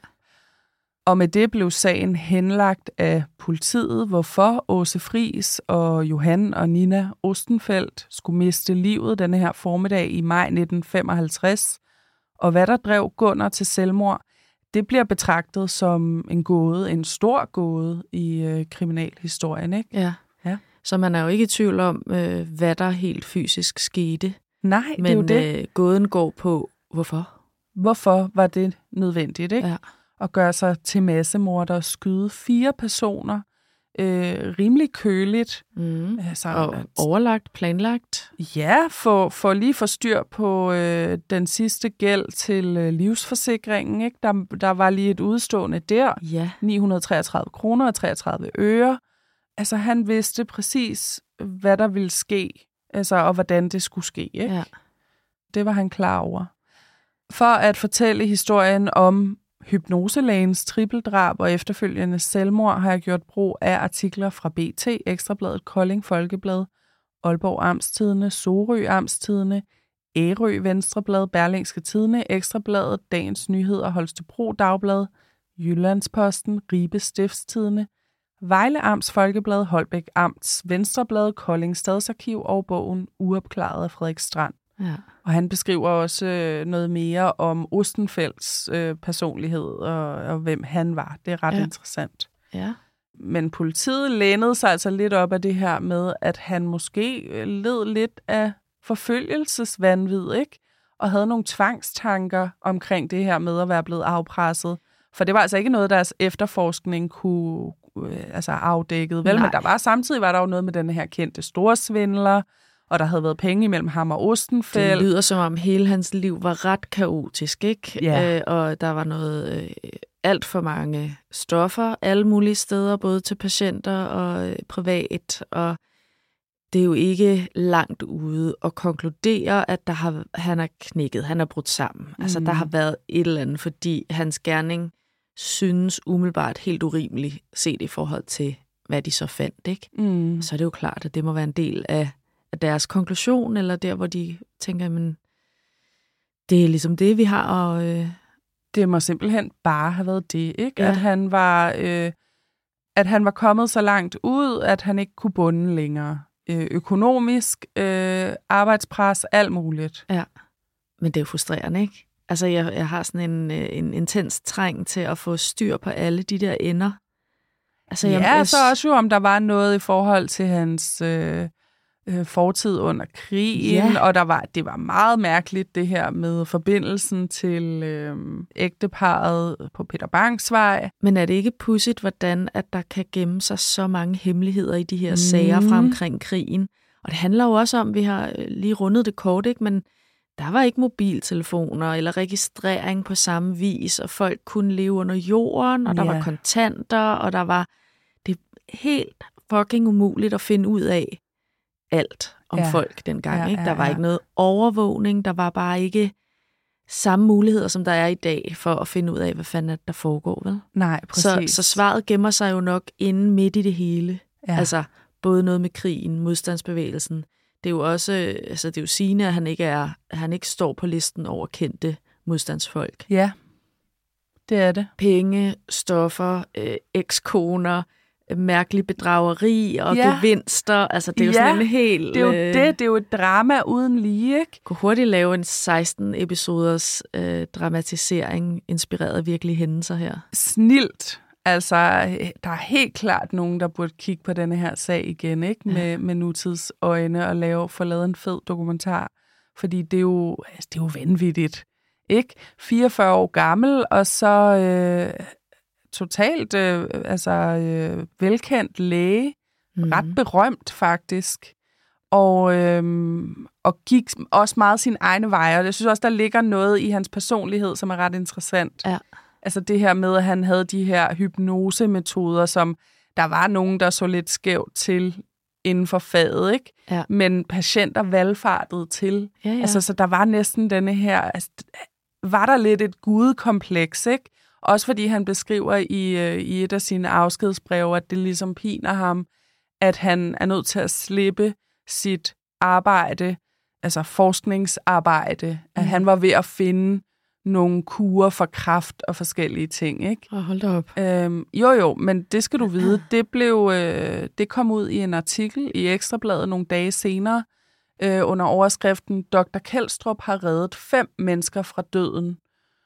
Speaker 2: Og med det blev sagen henlagt af politiet, hvorfor Åse Friis og Johan og Nina Ostenfeldt skulle miste livet denne her formiddag i maj nitten femoghalvtreds. Og hvad der drev Gunnar til selvmord, det bliver betragtet som en gåde, en stor gåde i øh, kriminalhistorien, ikke?
Speaker 1: Ja. ja, så man er jo ikke i tvivl om, øh, hvad der helt fysisk skete.
Speaker 2: Nej,
Speaker 1: Men,
Speaker 2: det er jo det.
Speaker 1: Øh, gåden går på, hvorfor?
Speaker 2: Hvorfor var det nødvendigt, ikke?
Speaker 1: Ja.
Speaker 2: At gøre sig til massemorder og skyde fire personer øh, rimelig køligt.
Speaker 1: Mm. Altså, og at, overlagt, planlagt.
Speaker 2: Ja, for, for lige få styr på øh, den sidste gæld til øh, livsforsikringen. Ikke? Der, der var lige et udstående der.
Speaker 1: Ja.
Speaker 2: ni hundrede og treogtredive kroner og treogtredive øre. Altså han vidste præcis, hvad der ville ske, altså, og hvordan det skulle ske. Ikke?
Speaker 1: Ja.
Speaker 2: Det var han klar over. For at fortælle historien om hypnoselægens tripeldrab og efterfølgende selvmord, har jeg gjort brug af artikler fra B T, Ekstrabladet, Kolding Folkeblad, Aalborg Amtstidende, Sorø Amtstidende, Ærø Venstreblad, Berlingske Tidende, Ekstrabladet, Dagens Nyheder, Holstebro Dagblad, Jyllandsposten, Ribe Stiftstidende, Vejle Amts Folkeblad, Holbæk Amts Venstreblad, Kolding Stadsarkiv og bogen Uopklaret af Frederik Strand.
Speaker 1: Ja.
Speaker 2: Og han beskriver også øh, noget mere om Ostenfeldts øh, personlighed og, og hvem han var. Det er ret
Speaker 1: ja.
Speaker 2: interessant.
Speaker 1: Ja.
Speaker 2: Men politiet lænede sig altså lidt op af det her med, at han måske led lidt af forfølgelsesvanvid, ikke? Og havde nogle tvangstanker omkring det her med at være blevet afpresset. For det var altså ikke noget, deres efterforskning kunne øh, altså afdækket. Vel, men der var samtidig var der jo noget med den her kendte storsvindler, og der havde været penge imellem ham og Ostenfeld.
Speaker 1: Det lyder som om hele hans liv var ret kaotisk, ikke?
Speaker 2: Ja.
Speaker 1: Øh, og der var noget øh, alt for mange stoffer alle mulige steder, både til patienter og øh, privat. Og det er jo ikke langt ude at konkludere, at der har, han er knækket, han er brudt sammen. Mm. Altså, der har været et eller andet, fordi hans gerning synes umiddelbart helt urimeligt set i forhold til, hvad de så fandt, ikke?
Speaker 2: Mm.
Speaker 1: Så er det jo klart, at det må være en del af, af deres konklusion, eller der, hvor de tænker, men det er ligesom det, vi har, og... Øh...
Speaker 2: Det må simpelthen bare have været det, ikke?
Speaker 1: Ja.
Speaker 2: At han var, øh, at han var kommet så langt ud, at han ikke kunne bunde længere. Øh, økonomisk, øh, arbejdspres, alt muligt.
Speaker 1: Ja, men det er jo frustrerende, ikke? Altså, jeg, jeg har sådan en, en intens træng til at få styr på alle de der ender. Altså,
Speaker 2: ja,
Speaker 1: jeg,
Speaker 2: så også jo, om der var noget i forhold til hans øh, øh, fortid under krigen, ja. Og der var, det var meget mærkeligt, det her med forbindelsen til øh, ægteparret på Peter Bangs Vej.
Speaker 1: Men er det ikke pudsigt, hvordan at der kan gemme sig så mange hemmeligheder i de her mm. sager fra omkring krigen? Og det handler jo også om, vi har lige rundet det kort, ikke? Men der var ikke mobiltelefoner eller registrering på samme vis, og folk kunne leve under jorden, og der yeah. var kontanter, og der var det helt fucking umuligt at finde ud af alt om ja. folk dengang.
Speaker 2: Ja,
Speaker 1: ikke? Der
Speaker 2: ja,
Speaker 1: var
Speaker 2: ja.
Speaker 1: ikke noget overvågning, der var bare ikke samme muligheder, som der er i dag, for at finde ud af, hvad fanden der foregår, vel?
Speaker 2: Nej, præcis.
Speaker 1: Så, så svaret gemmer sig jo nok inde midt i det hele.
Speaker 2: Ja.
Speaker 1: Altså både noget med krigen, modstandsbevægelsen. Det er jo også, altså det er jo sigende, at han ikke er, at han ikke står på listen over kendte modstandsfolk.
Speaker 2: Ja, det er det.
Speaker 1: Penge, stoffer, øh, ekskoner, mærkelig bedrageri og ja. gevinster. Altså det er jo
Speaker 2: ja,
Speaker 1: sådan en helt...
Speaker 2: det er jo det. Det er jo et drama uden lige, ikke?
Speaker 1: Kunne hurtigt lave en seksten episoders øh, dramatisering, inspireret af virkelige hændelser her.
Speaker 2: Snilt. Altså, der er helt klart nogen, der burde kigge på denne her sag igen, ikke? Med, ja. med nutidsøjne og lave, få lavet en fed dokumentar. Fordi det er jo, altså, det er jo vanvittigt, ikke? fireogfyrre år gammel, og så øh, totalt øh, altså, øh, velkendt læge. Mm. Ret berømt, faktisk. Og, øh, og gik også meget sin egne veje. Og jeg synes også, der ligger noget i hans personlighed, som er ret interessant.
Speaker 1: Ja.
Speaker 2: Altså det her med, at han havde de her hypnosemetoder, som der var nogen, der så lidt skævt til inden for faget, ikke?
Speaker 1: Ja.
Speaker 2: Men patienter valgfartede til.
Speaker 1: Ja, ja.
Speaker 2: Altså, så der var næsten denne her... Altså, var der lidt et gudekompleks, ikke? Også fordi han beskriver i, i et af sine afskedsbreve, at det ligesom piner ham, at han er nødt til at slippe sit arbejde, altså forskningsarbejde, at mm. han var ved at finde nogle kurer for kræft og forskellige ting, ikke?
Speaker 1: Åh, hold da op.
Speaker 2: Øhm, jo, jo, men det skal du vide. Det blev, øh, det kom ud i en artikel i Ekstrabladet nogle dage senere, øh, under overskriften, doktor Kjeldstrup har reddet fem mennesker fra døden.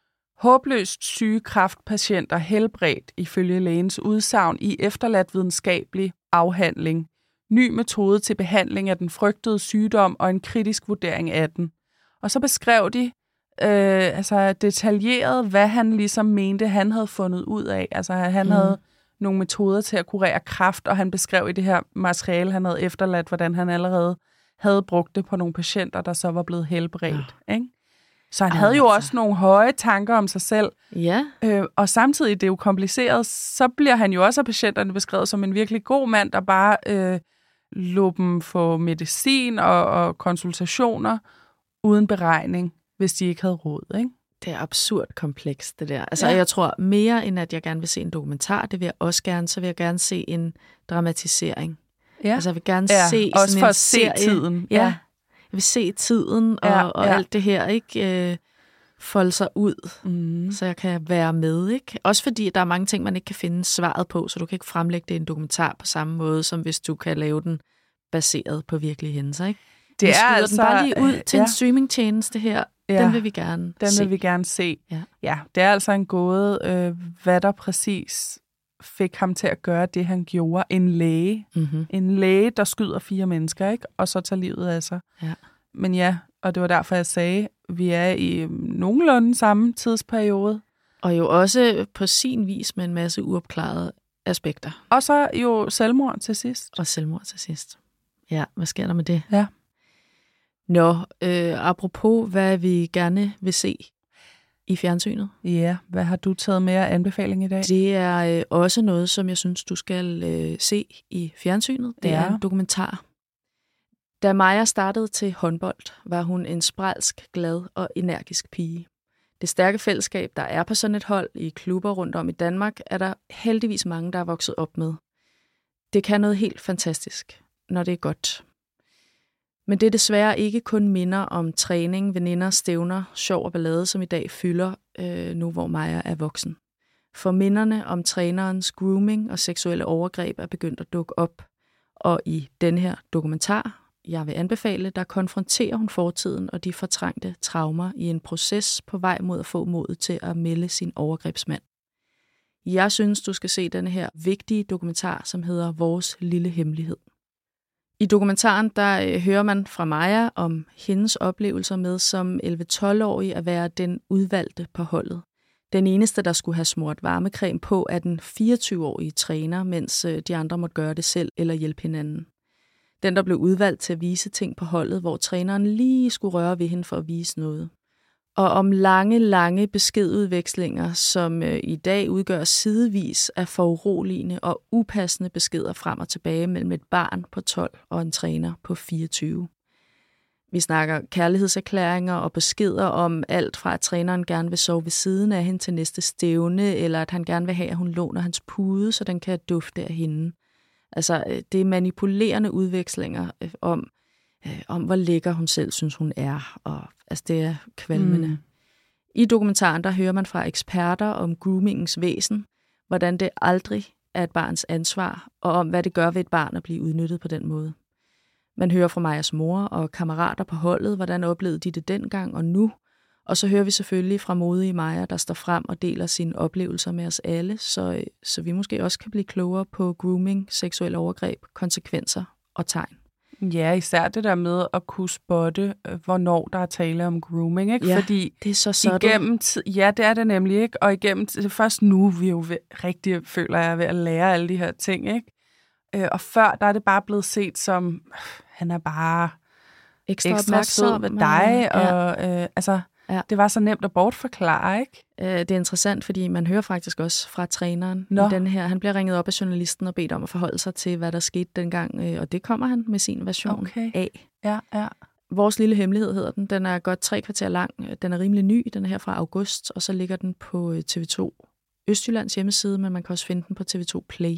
Speaker 2: Håbløst syge kræftpatienter helbredt ifølge lægens udsagn i efterladt videnskabelig afhandling. Ny metode til behandling af den frygtede sygdom og en kritisk vurdering af den. Og så beskrev de Øh, altså detaljeret, hvad han ligesom mente, han havde fundet ud af. Altså han mm. havde nogle metoder til at kurere kræft, og han beskrev i det her materiale, han havde efterladt, hvordan han allerede havde brugt det på nogle patienter, der så var blevet helbredt. Ja. Ikke? Så han altså. havde jo også nogle høje tanker om sig selv.
Speaker 1: Ja.
Speaker 2: Øh, og samtidig, det er jo kompliceret, så bliver han jo også af patienterne beskrevet som en virkelig god mand, der bare øh, lå dem for medicin og, og konsultationer uden beregning, hvis de ikke havde råd, ikke?
Speaker 1: Det er absurd komplekst, det der. Altså,
Speaker 2: ja.
Speaker 1: jeg tror, mere end at jeg gerne vil se en dokumentar, det vil jeg også gerne, så vil jeg gerne se en dramatisering.
Speaker 2: Ja.
Speaker 1: Altså, jeg vil gerne
Speaker 2: ja,
Speaker 1: se
Speaker 2: også
Speaker 1: sådan
Speaker 2: for
Speaker 1: en
Speaker 2: at se
Speaker 1: serie.
Speaker 2: tiden.
Speaker 1: Ja. ja, jeg vil se tiden og,
Speaker 2: ja,
Speaker 1: og
Speaker 2: ja.
Speaker 1: alt det her, ikke? Øh, folde sig ud, mm. så jeg kan være med, ikke? Også fordi, der er mange ting, man ikke kan finde svaret på, så du kan ikke fremlægge det i en dokumentar på samme måde, som hvis du kan lave den baseret på virkelige hændelser, ikke?
Speaker 2: Det
Speaker 1: vi
Speaker 2: er
Speaker 1: skyder
Speaker 2: altså,
Speaker 1: den bare lige ud til
Speaker 2: ja.
Speaker 1: en streamingtjeneste her.
Speaker 2: Ja.
Speaker 1: Den vil vi gerne
Speaker 2: Den
Speaker 1: se.
Speaker 2: vil vi gerne se.
Speaker 1: Ja,
Speaker 2: ja det er altså en gåde, øh, hvad der præcis fik ham til at gøre det, han gjorde. En læge.
Speaker 1: Mm-hmm.
Speaker 2: En læge, der skyder fire mennesker, ikke? Og så tager livet af sig.
Speaker 1: Ja.
Speaker 2: men ja, og det var derfor, jeg sagde, at vi er i nogenlunde samme tidsperiode.
Speaker 1: Og jo også på sin vis med en masse uopklarede aspekter.
Speaker 2: Og så jo selvmord til sidst.
Speaker 1: Og selvmord til sidst. Ja, hvad sker der med det?
Speaker 2: Ja.
Speaker 1: Nå, øh, apropos hvad vi gerne vil se i fjernsynet.
Speaker 2: Ja, hvad har du taget med af anbefaling i dag?
Speaker 1: Det er øh, også noget, som jeg synes, du skal øh, se i fjernsynet. Det
Speaker 2: ja.
Speaker 1: er en dokumentar. Da Maja startede til håndbold, var hun en sprælsk, glad og energisk pige. Det stærke fællesskab, der er på sådan et hold i klubber rundt om i Danmark, er der heldigvis mange, der er vokset op med. Det kan noget helt fantastisk, når det er godt. Men det er desværre ikke kun minder om træning, veninder, stævner, sjov og ballade, som i dag fylder, øh, nu hvor Maja er voksen. For minderne om trænerens grooming og seksuelle overgreb er begyndt at dukke op. Og i denne her dokumentar, jeg vil anbefale, der konfronterer hun fortiden og de fortrængte traumer i en proces på vej mod at få modet til at melde sin overgrebsmand. Jeg synes, du skal se denne her vigtige dokumentar, som hedder Vores lille hemmelighed. I dokumentaren der øh, hører man fra Maja om hendes oplevelser med som elleve-tolv-årig at være den udvalgte på holdet. Den eneste, der skulle have smurt varmecreme på, er den fireogtyve-årige træner, mens øh, de andre måtte gøre det selv eller hjælpe hinanden. Den, der blev udvalgt til at vise ting på holdet, hvor træneren lige skulle røre ved hende for at vise noget. Og om lange, lange beskedudvekslinger, som øh, i dag udgør sidevis af foruroligende og upassende beskeder frem og tilbage mellem et barn på tolv og en træner på fireogtyve. Vi snakker kærlighedserklæringer og beskeder om alt fra, at træneren gerne vil sove ved siden af hende til næste stævne, eller at han gerne vil have, at hun låner hans pude, så den kan dufte af hende. Altså, det er manipulerende udvekslinger øh, om, øh, om, hvor lækker hun selv synes, hun er. Og, altså, det er kvalmende. Mm. I dokumentaren, der hører man fra eksperter om groomingens væsen, hvordan det aldrig er et barns ansvar, og om, hvad det gør ved et barn at blive udnyttet på den måde. Man hører fra Majas mor og kammerater på holdet, hvordan oplevede de det dengang og nu. Og så hører vi selvfølgelig fra modige Maja, der står frem og deler sine oplevelser med os alle, så, så vi måske også kan blive klogere på grooming, seksuel overgreb, konsekvenser og tegn.
Speaker 2: Ja, især det der med at kunne spotte, hvornår der er tale om grooming, ikke?
Speaker 1: Ja,
Speaker 2: fordi
Speaker 1: det er så sådan.
Speaker 2: Igennem tid, ja, det er det nemlig, ikke? Og igennem det er først nu, vi jo ved, rigtig føler jeg ved at lære alle de her ting, ikke? Øh, og før, der er det bare blevet set som, øh, han er bare
Speaker 1: ekstra,
Speaker 2: ekstra opmærksom ved dig, ja. og øh, altså... Ja. Det var så nemt at bortforklare, ikke?
Speaker 1: Det er interessant, fordi man hører faktisk også fra træneren
Speaker 2: Nå.
Speaker 1: i den her. Han bliver ringet op af journalisten og bedt om at forholde sig til, hvad der skete dengang, og det kommer han med sin version
Speaker 2: okay.
Speaker 1: af.
Speaker 2: Ja, ja.
Speaker 1: Vores lille hemmelighed hedder den. Den er godt tre kvarter lang. Den er rimelig ny. Den er her fra august, og så ligger den på T V to Østjyllands hjemmeside, men man kan også finde den på T V to Play.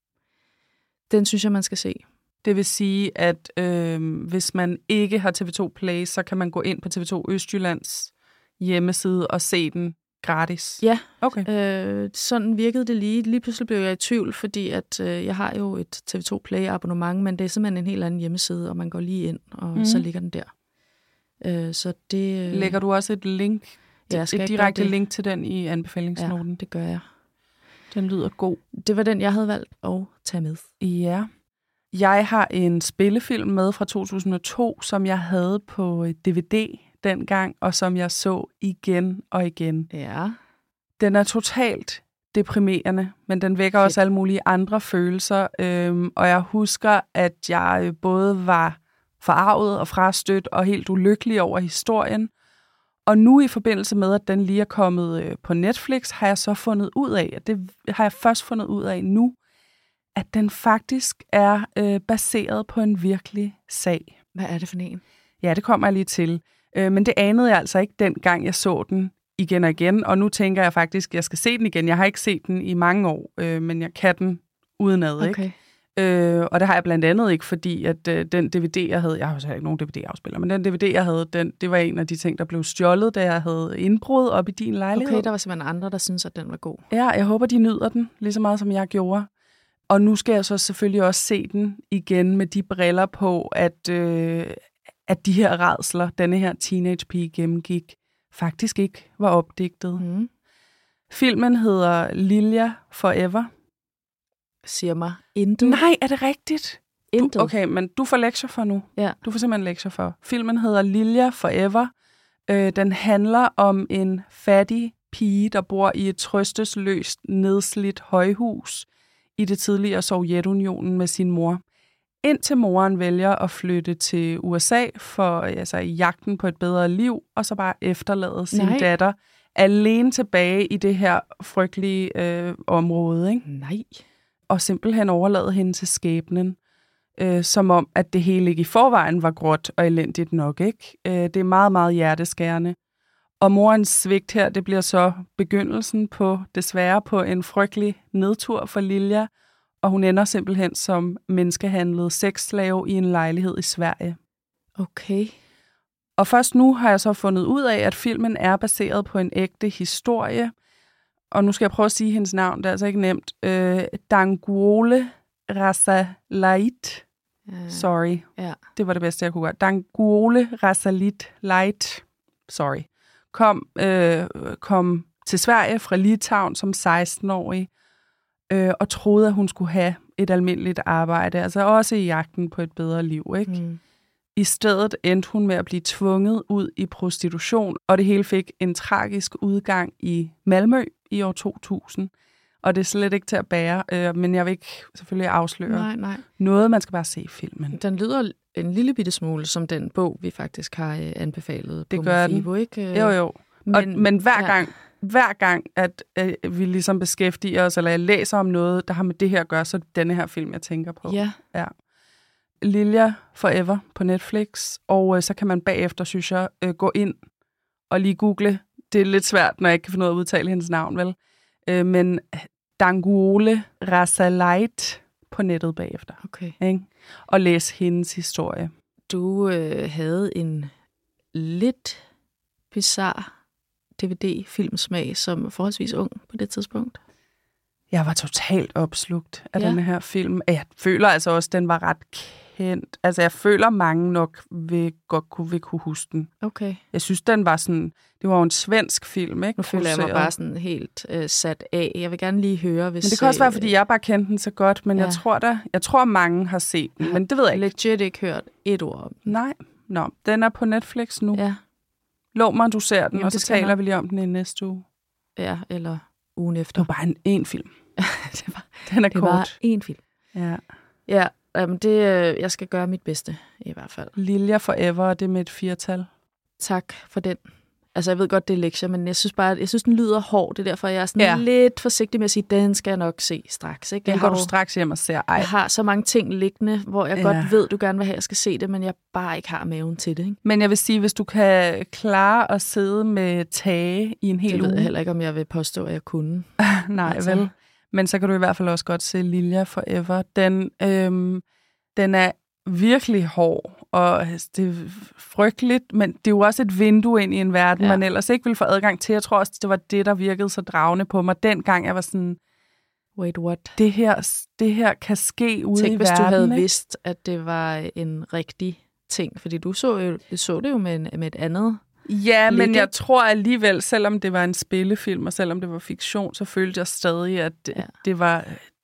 Speaker 1: Den synes jeg, man skal se.
Speaker 2: Det vil sige, at øh, hvis man ikke har T V to Play, så kan man gå ind på T V to Østjyllands hjemmeside og se den gratis.
Speaker 1: Ja,
Speaker 2: okay.
Speaker 1: øh, sådan virkede det lige. Lige pludselig blev jeg i tvivl, fordi at, øh, jeg har jo et T V to Play abonnement, men det er simpelthen en helt anden hjemmeside, og man går lige ind, og mm. så ligger den der. Øh, så det, øh,
Speaker 2: Lægger du også et link,
Speaker 1: ja,
Speaker 2: et direkte link til den i anbefalingsnoten?
Speaker 1: Ja, det gør jeg.
Speaker 2: Den lyder god.
Speaker 1: Det var den, jeg havde valgt at tage med.
Speaker 2: Ja. Jeg har en spillefilm med fra to tusind og to, som jeg havde på D V D dengang, og som jeg så igen og igen.
Speaker 1: Ja.
Speaker 2: Den er totalt deprimerende, men den vækker Fedt. også alle mulige andre følelser. Øhm, og jeg husker, at jeg både var forarvet og frastødt og helt ulykkelig over historien. Og nu i forbindelse med, at den lige er kommet øh, på Netflix, har jeg så fundet ud af, at det har jeg først fundet ud af nu, at den faktisk er øh, baseret på en virkelig sag.
Speaker 1: Hvad er det for en?
Speaker 2: Ja, det kommer jeg lige til. Øh, men det anede jeg altså ikke dengang, jeg så den igen og igen. Og nu tænker jeg faktisk, at jeg skal se den igen. Jeg har ikke set den i mange år, øh, men jeg kan den udenad,
Speaker 1: okay.
Speaker 2: ikke? Øh, og det har jeg blandt andet ikke, fordi at øh, den D V D, jeg havde... Jeg har jo ikke nogen D V D-afspiller, men den D V D, jeg havde, den, det var en af de ting, der blev stjålet, da jeg havde indbrud op i din lejlighed.
Speaker 1: Okay, der var simpelthen andre, der synes at den var god.
Speaker 2: Ja, jeg håber, de nyder den, lige så meget som jeg gjorde. Og nu skal jeg så selvfølgelig også se den igen med de briller på, at, øh, at de her rædsler, denne her teenage-pige gennemgik, faktisk ikke var opdigtet.
Speaker 1: Mm.
Speaker 2: Filmen hedder Lilja Forever.
Speaker 1: Siger mig intet.
Speaker 2: Nej, er det rigtigt?
Speaker 1: Intet.
Speaker 2: Du, okay, men du får lektier for nu.
Speaker 1: Ja.
Speaker 2: Du får simpelthen lektier for. Filmen hedder Lilja Forever. Øh, den handler om en fattig pige, der bor i et trøstesløst, nedslidt højhus i det tidligere Sovjetunionen med sin mor. Indtil moren vælger at flytte til U S A for altså, i jagten på et bedre liv, og så bare efterlade sin
Speaker 1: Nej.
Speaker 2: datter alene tilbage i det her frygtelige øh, område. Ikke?
Speaker 1: Nej.
Speaker 2: Og simpelthen overlade hende til skæbnen, øh, som om, at det hele ikke i forvejen var gråt og elendigt nok. Ikke? Øh, det er meget, meget hjerteskærende. Og morens svigt her, det bliver så begyndelsen på, desværre på en frygtelig nedtur for Lilja, og hun ender simpelthen som menneskehandlet sexslave i en lejlighed i Sverige.
Speaker 1: Okay.
Speaker 2: Og først nu har jeg så fundet ud af, at filmen er baseret på en ægte historie. Og nu skal jeg prøve at sige hendes navn, det er altså ikke nemt. Øh, Danguole Rasalait.
Speaker 1: Uh,
Speaker 2: Sorry.
Speaker 1: Ja.
Speaker 2: Det var det bedste, jeg kunne gøre. Danguole Rasalait. Sorry. Kom, øh, kom til Sverige fra Litauen som seksten-årig. Øh, og troede, at hun skulle have et almindeligt arbejde. Altså også i jagten på et bedre liv, ikke?
Speaker 1: Mm.
Speaker 2: I stedet endte hun med at blive tvunget ud i prostitution, og det hele fik en tragisk udgang i Malmø i år to tusind. Og det er slet ikke til at bære, øh, men jeg vil ikke selvfølgelig afsløre
Speaker 1: Nej, nej.
Speaker 2: noget. Man skal bare se filmen.
Speaker 1: Den lyder en lille bitte smule som den bog, vi faktisk har øh, anbefalet
Speaker 2: Det
Speaker 1: på
Speaker 2: gør
Speaker 1: Mofibo,
Speaker 2: den.
Speaker 1: ikke?
Speaker 2: Jo, jo. Men, og, men hver
Speaker 1: ja.
Speaker 2: gang, hver gang at øh, vi ligesom beskæftiger os, eller jeg læser om noget, der har med det her at gøre, så er det denne her film, jeg tænker på.
Speaker 1: Ja.
Speaker 2: Ja. Lilja Forever på Netflix, og øh, så kan man bagefter, synes jeg, øh, gå ind og lige google. Det er lidt svært, når jeg ikke kan finde ud af at udtale hendes navn, vel? Øh, men Danguole Rasalait på nettet bagefter.
Speaker 1: Okay.
Speaker 2: Ikke? Og læs hendes historie.
Speaker 1: Du øh, havde en lidt bizarre D V D-filmsmag som forholdsvis ung på det tidspunkt.
Speaker 2: Jeg var totalt opslugt af
Speaker 1: Ja.
Speaker 2: denne her film. Jeg føler altså også, at den var ret kendt. Altså, jeg føler, mange nok vil godt kunne, vil kunne huske den.
Speaker 1: Okay.
Speaker 2: Jeg synes, den var sådan... Det var jo en svensk film, ikke?
Speaker 1: Nu føler jeg mig
Speaker 2: Produceret.
Speaker 1: bare sådan helt øh, sat af. Jeg vil gerne lige høre, hvis...
Speaker 2: Men det kan også være, fordi jeg bare kendte den så godt, men
Speaker 1: Ja.
Speaker 2: jeg tror da, jeg tror mange har set den, men det ved jeg ikke.
Speaker 1: legit ikke hørt et ord om den.
Speaker 2: Nej. Nå, den er på Netflix nu.
Speaker 1: Ja,
Speaker 2: Lov mig, du ser den,
Speaker 1: Jamen,
Speaker 2: og så
Speaker 1: det skal jeg
Speaker 2: taler
Speaker 1: nok.
Speaker 2: vi lige om den i næste uge.
Speaker 1: ja, eller ugen
Speaker 2: Det
Speaker 1: efter.
Speaker 2: var bare en, en film.
Speaker 1: det var,
Speaker 2: Den er
Speaker 1: det
Speaker 2: kort.
Speaker 1: var én film.
Speaker 2: Ja.
Speaker 1: Ja, jamen det, øh, jeg skal gøre mit bedste i hvert fald.
Speaker 2: Lilja Forever, det er med et firtal.
Speaker 1: Tak for den. Altså, jeg ved godt, det er lektier, men jeg synes bare, jeg synes, den lyder hård. Det er derfor, jeg er sådan
Speaker 2: Ja.
Speaker 1: lidt forsigtig med at sige, den skal jeg nok se straks. Ikke?
Speaker 2: Den
Speaker 1: Jeg
Speaker 2: går
Speaker 1: har
Speaker 2: du
Speaker 1: jo-
Speaker 2: straks hjem og ser. Ej.
Speaker 1: Jeg har så mange ting liggende, hvor jeg
Speaker 2: Ja.
Speaker 1: godt ved, du gerne vil have, at jeg skal se det, men jeg bare ikke har maven til det. Ikke?
Speaker 2: Men jeg vil sige, hvis du kan klare at sidde med tage i en hel
Speaker 1: Det ved
Speaker 2: uge.
Speaker 1: jeg heller ikke, om jeg vil påstå, at jeg kunne.
Speaker 2: Nej,
Speaker 1: Altså.
Speaker 2: vel. Men så kan du i hvert fald også godt se Lilja Forever. Den, øhm, den er virkelig hård, og det er frygteligt, men det er jo også et vindue ind i en verden,
Speaker 1: Ja.
Speaker 2: man ellers ikke ville få adgang til. Jeg tror også, det var det, der virkede så dragende på mig. Dengang jeg var sådan,
Speaker 1: Wait, what?
Speaker 2: det her, det her kan ske ude
Speaker 1: Tænk,
Speaker 2: i
Speaker 1: hvis
Speaker 2: verden.
Speaker 1: du havde
Speaker 2: ikke?
Speaker 1: vidst, at det var en rigtig ting. Fordi du så, jo, du så det jo med, en, med et andet.
Speaker 2: Ja, men
Speaker 1: Lidt,
Speaker 2: jeg
Speaker 1: ikke?
Speaker 2: tror alligevel, selvom det var en spillefilm, og selvom det var fiktion, så følte jeg stadig, at det,
Speaker 1: Ja.
Speaker 2: det var...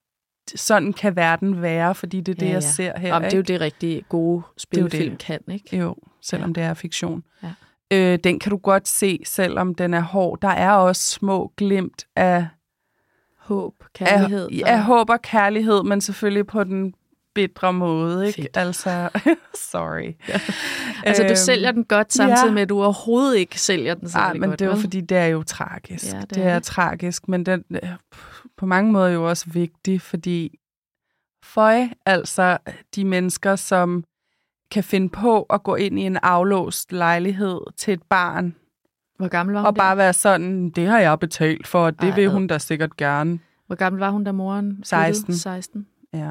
Speaker 2: Sådan kan verden være, fordi det er det,
Speaker 1: Ja,
Speaker 2: jeg
Speaker 1: ja.
Speaker 2: ser her.
Speaker 1: Om det er jo
Speaker 2: ikke?
Speaker 1: det rigtig gode spillefilm
Speaker 2: det.
Speaker 1: kan, ikke?
Speaker 2: Jo, selvom
Speaker 1: Ja.
Speaker 2: det er fiktion.
Speaker 1: Ja.
Speaker 2: Øh, den kan du godt se, selvom den er hård. Der er også små glimt af,
Speaker 1: Håb, kærlighed.
Speaker 2: af, af håb og kærlighed, men selvfølgelig på den bitre måde. Ikke?
Speaker 1: Fedt.
Speaker 2: Altså, sorry.
Speaker 1: Ja. Altså, du
Speaker 2: Øhm,
Speaker 1: sælger den godt, samtidig
Speaker 2: ja.
Speaker 1: med, at du overhovedet ikke sælger den
Speaker 2: Nej,
Speaker 1: særlig
Speaker 2: men
Speaker 1: godt.
Speaker 2: det er jo
Speaker 1: vel?
Speaker 2: fordi, det er jo tragisk.
Speaker 1: Ja,
Speaker 2: Ja,
Speaker 1: det
Speaker 2: det, det
Speaker 1: er
Speaker 2: er
Speaker 1: det.
Speaker 2: tragisk, men den er på mange måder jo også vigtig, fordi føj, altså de mennesker, som kan finde på at gå ind i en aflåst lejlighed til et barn,
Speaker 1: Hvor gammel var hun
Speaker 2: og bare
Speaker 1: der?
Speaker 2: være sådan, det har jeg betalt for, og det
Speaker 1: Ej,
Speaker 2: vil
Speaker 1: ad.
Speaker 2: hun da sikkert gerne.
Speaker 1: Hvor gammel var hun, da moren
Speaker 2: seksten.
Speaker 1: flyttede? seksten.
Speaker 2: Ja.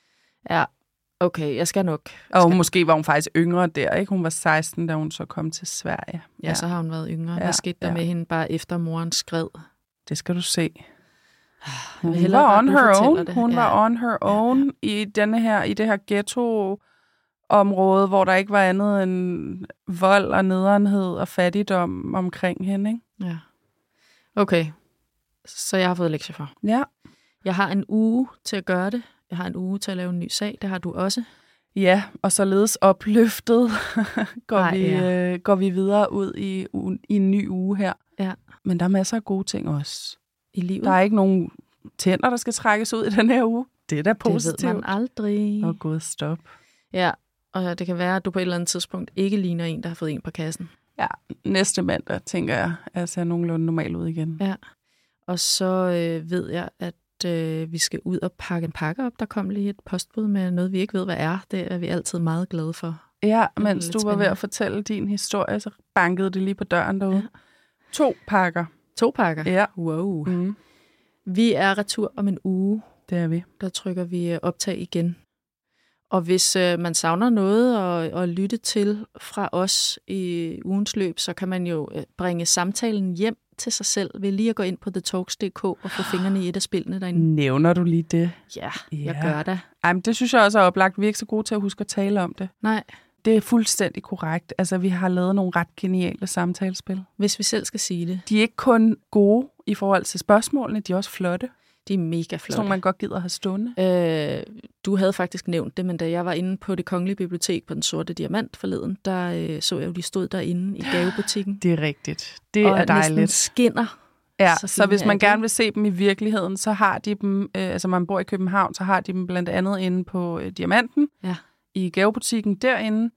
Speaker 1: Ja, okay, jeg skal nok.
Speaker 2: Og
Speaker 1: skal.
Speaker 2: måske var hun faktisk yngre der, ikke? Hun var seksten, da hun så kom til Sverige.
Speaker 1: Ja, så har hun været yngre. Hvad
Speaker 2: Ja,
Speaker 1: skete der
Speaker 2: ja.
Speaker 1: med hende bare efter moren skred?
Speaker 2: Det skal du se.
Speaker 1: Jeg
Speaker 2: Hun
Speaker 1: vil hellere
Speaker 2: var
Speaker 1: bare,
Speaker 2: on
Speaker 1: du
Speaker 2: her
Speaker 1: fortæller
Speaker 2: own.
Speaker 1: det.
Speaker 2: Hun
Speaker 1: Ja.
Speaker 2: var on her own i denne her i det her ghetto-område, hvor der ikke var andet end vold og nederenhed og fattigdom omkring hende, ikke?
Speaker 1: Ja. Okay, så jeg har fået lektier for.
Speaker 2: Ja.
Speaker 1: Jeg har en uge til at gøre det. Jeg har en uge til at lave en ny sag. Det har du også.
Speaker 2: Ja, og således opløftet går,
Speaker 1: Ej,
Speaker 2: vi,
Speaker 1: ja.
Speaker 2: øh, går vi videre ud i, u- i en ny uge her.
Speaker 1: Ja.
Speaker 2: Men der er masser af gode ting også.
Speaker 1: I livet.
Speaker 2: Der er ikke nogen tænder, der skal trækkes ud i den her uge. Det er da positivt.
Speaker 1: Det ved man aldrig.
Speaker 2: Og god stop.
Speaker 1: Ja, og det kan være, at du på et eller andet tidspunkt ikke ligner en, der har fået en på kassen.
Speaker 2: Ja, næste mandag, tænker jeg, at jeg ser nogenlunde normal ud igen.
Speaker 1: Ja, og så øh, ved jeg, at øh, vi skal ud og pakke en pakke op. Der kom lige et postbud med noget, vi ikke ved, hvad er. Det er vi altid meget glade for.
Speaker 2: Ja,
Speaker 1: det
Speaker 2: mens du var ved at fortælle din historie, så bankede det lige på døren derude. Ja. To pakker.
Speaker 1: To pakker?
Speaker 2: Ja.
Speaker 1: Wow.
Speaker 2: Mm.
Speaker 1: Vi er retur om en uge.
Speaker 2: Det er vi.
Speaker 1: Der trykker vi optag igen. Og hvis øh, man savner noget at, at lytte til fra os i ugens løb, så kan man jo øh, bringe samtalen hjem til sig selv ved lige at gå ind på the talks punktum d k og få fingrene i et af spillene derinde.
Speaker 2: Nævner du lige det?
Speaker 1: Ja,
Speaker 2: ja.
Speaker 1: jeg gør det.
Speaker 2: Ej, men det synes jeg også er oplagt. Vi er ikke så gode til at huske at tale om det.
Speaker 1: Nej.
Speaker 2: Det er fuldstændig korrekt. Altså, vi har lavet nogle ret geniale samtalespil.
Speaker 1: Hvis vi selv skal sige det.
Speaker 2: De er ikke kun gode i forhold til spørgsmålene, de er også flotte.
Speaker 1: De er mega flotte.
Speaker 2: Som man godt gider at have stående.
Speaker 1: Øh, du havde faktisk nævnt det, men da jeg var inde på Det Kongelige Bibliotek på Den Sorte Diamant forleden, der øh, så jeg jo, de stod derinde i gavebutikken.
Speaker 2: Det er rigtigt. Det
Speaker 1: og
Speaker 2: er dejligt.
Speaker 1: Og næsten skinner.
Speaker 2: Ja, så, så hvis man gerne vil se dem i virkeligheden, så har de dem, øh, altså man bor i København, så har de dem blandt andet inde på øh, Diamanten,
Speaker 1: ja.
Speaker 2: i gavebutikken derinde,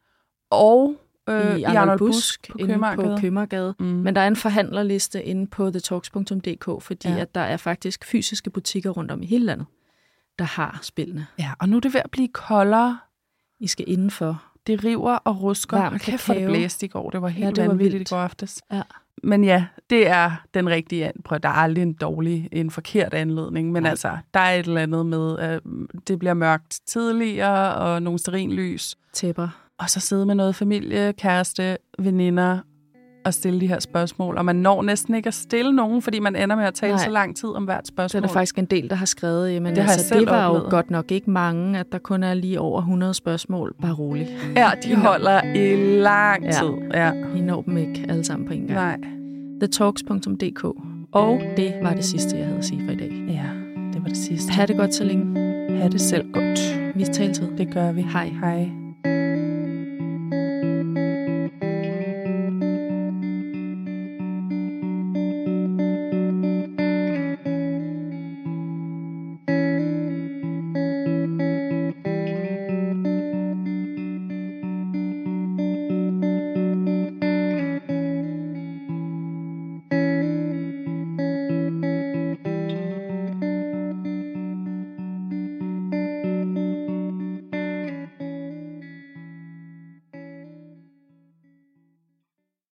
Speaker 2: og øh, i, i Arnold Busk på Købmagergade.
Speaker 1: På Købmagergade. Mm. Men der er en forhandlerliste inde på the talks punktum d k, fordi ja. at der er faktisk fysiske butikker rundt om i hele landet, der har spillene.
Speaker 2: Ja, og nu er det ved at blive koldere.
Speaker 1: I skal indenfor.
Speaker 2: Det river og rusker.
Speaker 1: Varm
Speaker 2: og kæft, for det blæste i går. Det var helt
Speaker 1: ja, det
Speaker 2: vanvittigt
Speaker 1: var vildt.
Speaker 2: i går aftes.
Speaker 1: Ja.
Speaker 2: Men ja, det er den rigtige. Prøv, der er aldrig en dårlig, en forkert anledning, men Nej. altså, der er et eller andet med, at det bliver mørkt tidligere, og nogle stearinlys.
Speaker 1: Tæpper.
Speaker 2: Og så sidde med noget familie, kæreste, veninder, og stille de her spørgsmål. Og man når næsten ikke at stille nogen, fordi man ender med at tale Nej. så lang tid om hvert spørgsmål.
Speaker 1: Det er der faktisk en del, der har skrevet. Men
Speaker 2: det,
Speaker 1: altså, det var
Speaker 2: oplevet.
Speaker 1: jo godt nok ikke mange, at der kun er lige over hundrede spørgsmål. Bare roligt.
Speaker 2: Ja, de holder i lang tid. Ja.
Speaker 1: Ja. I når dem ikke alle sammen på en gang.
Speaker 2: Nej.
Speaker 1: the talks punktum d k. Og det var det sidste, jeg havde at sige for i dag.
Speaker 2: Ja, det var det sidste.
Speaker 1: Ha' det godt så længe.
Speaker 2: Ha' det selv godt.
Speaker 1: Vi tales ved.
Speaker 2: Det gør vi.
Speaker 1: Hej.
Speaker 2: Hej.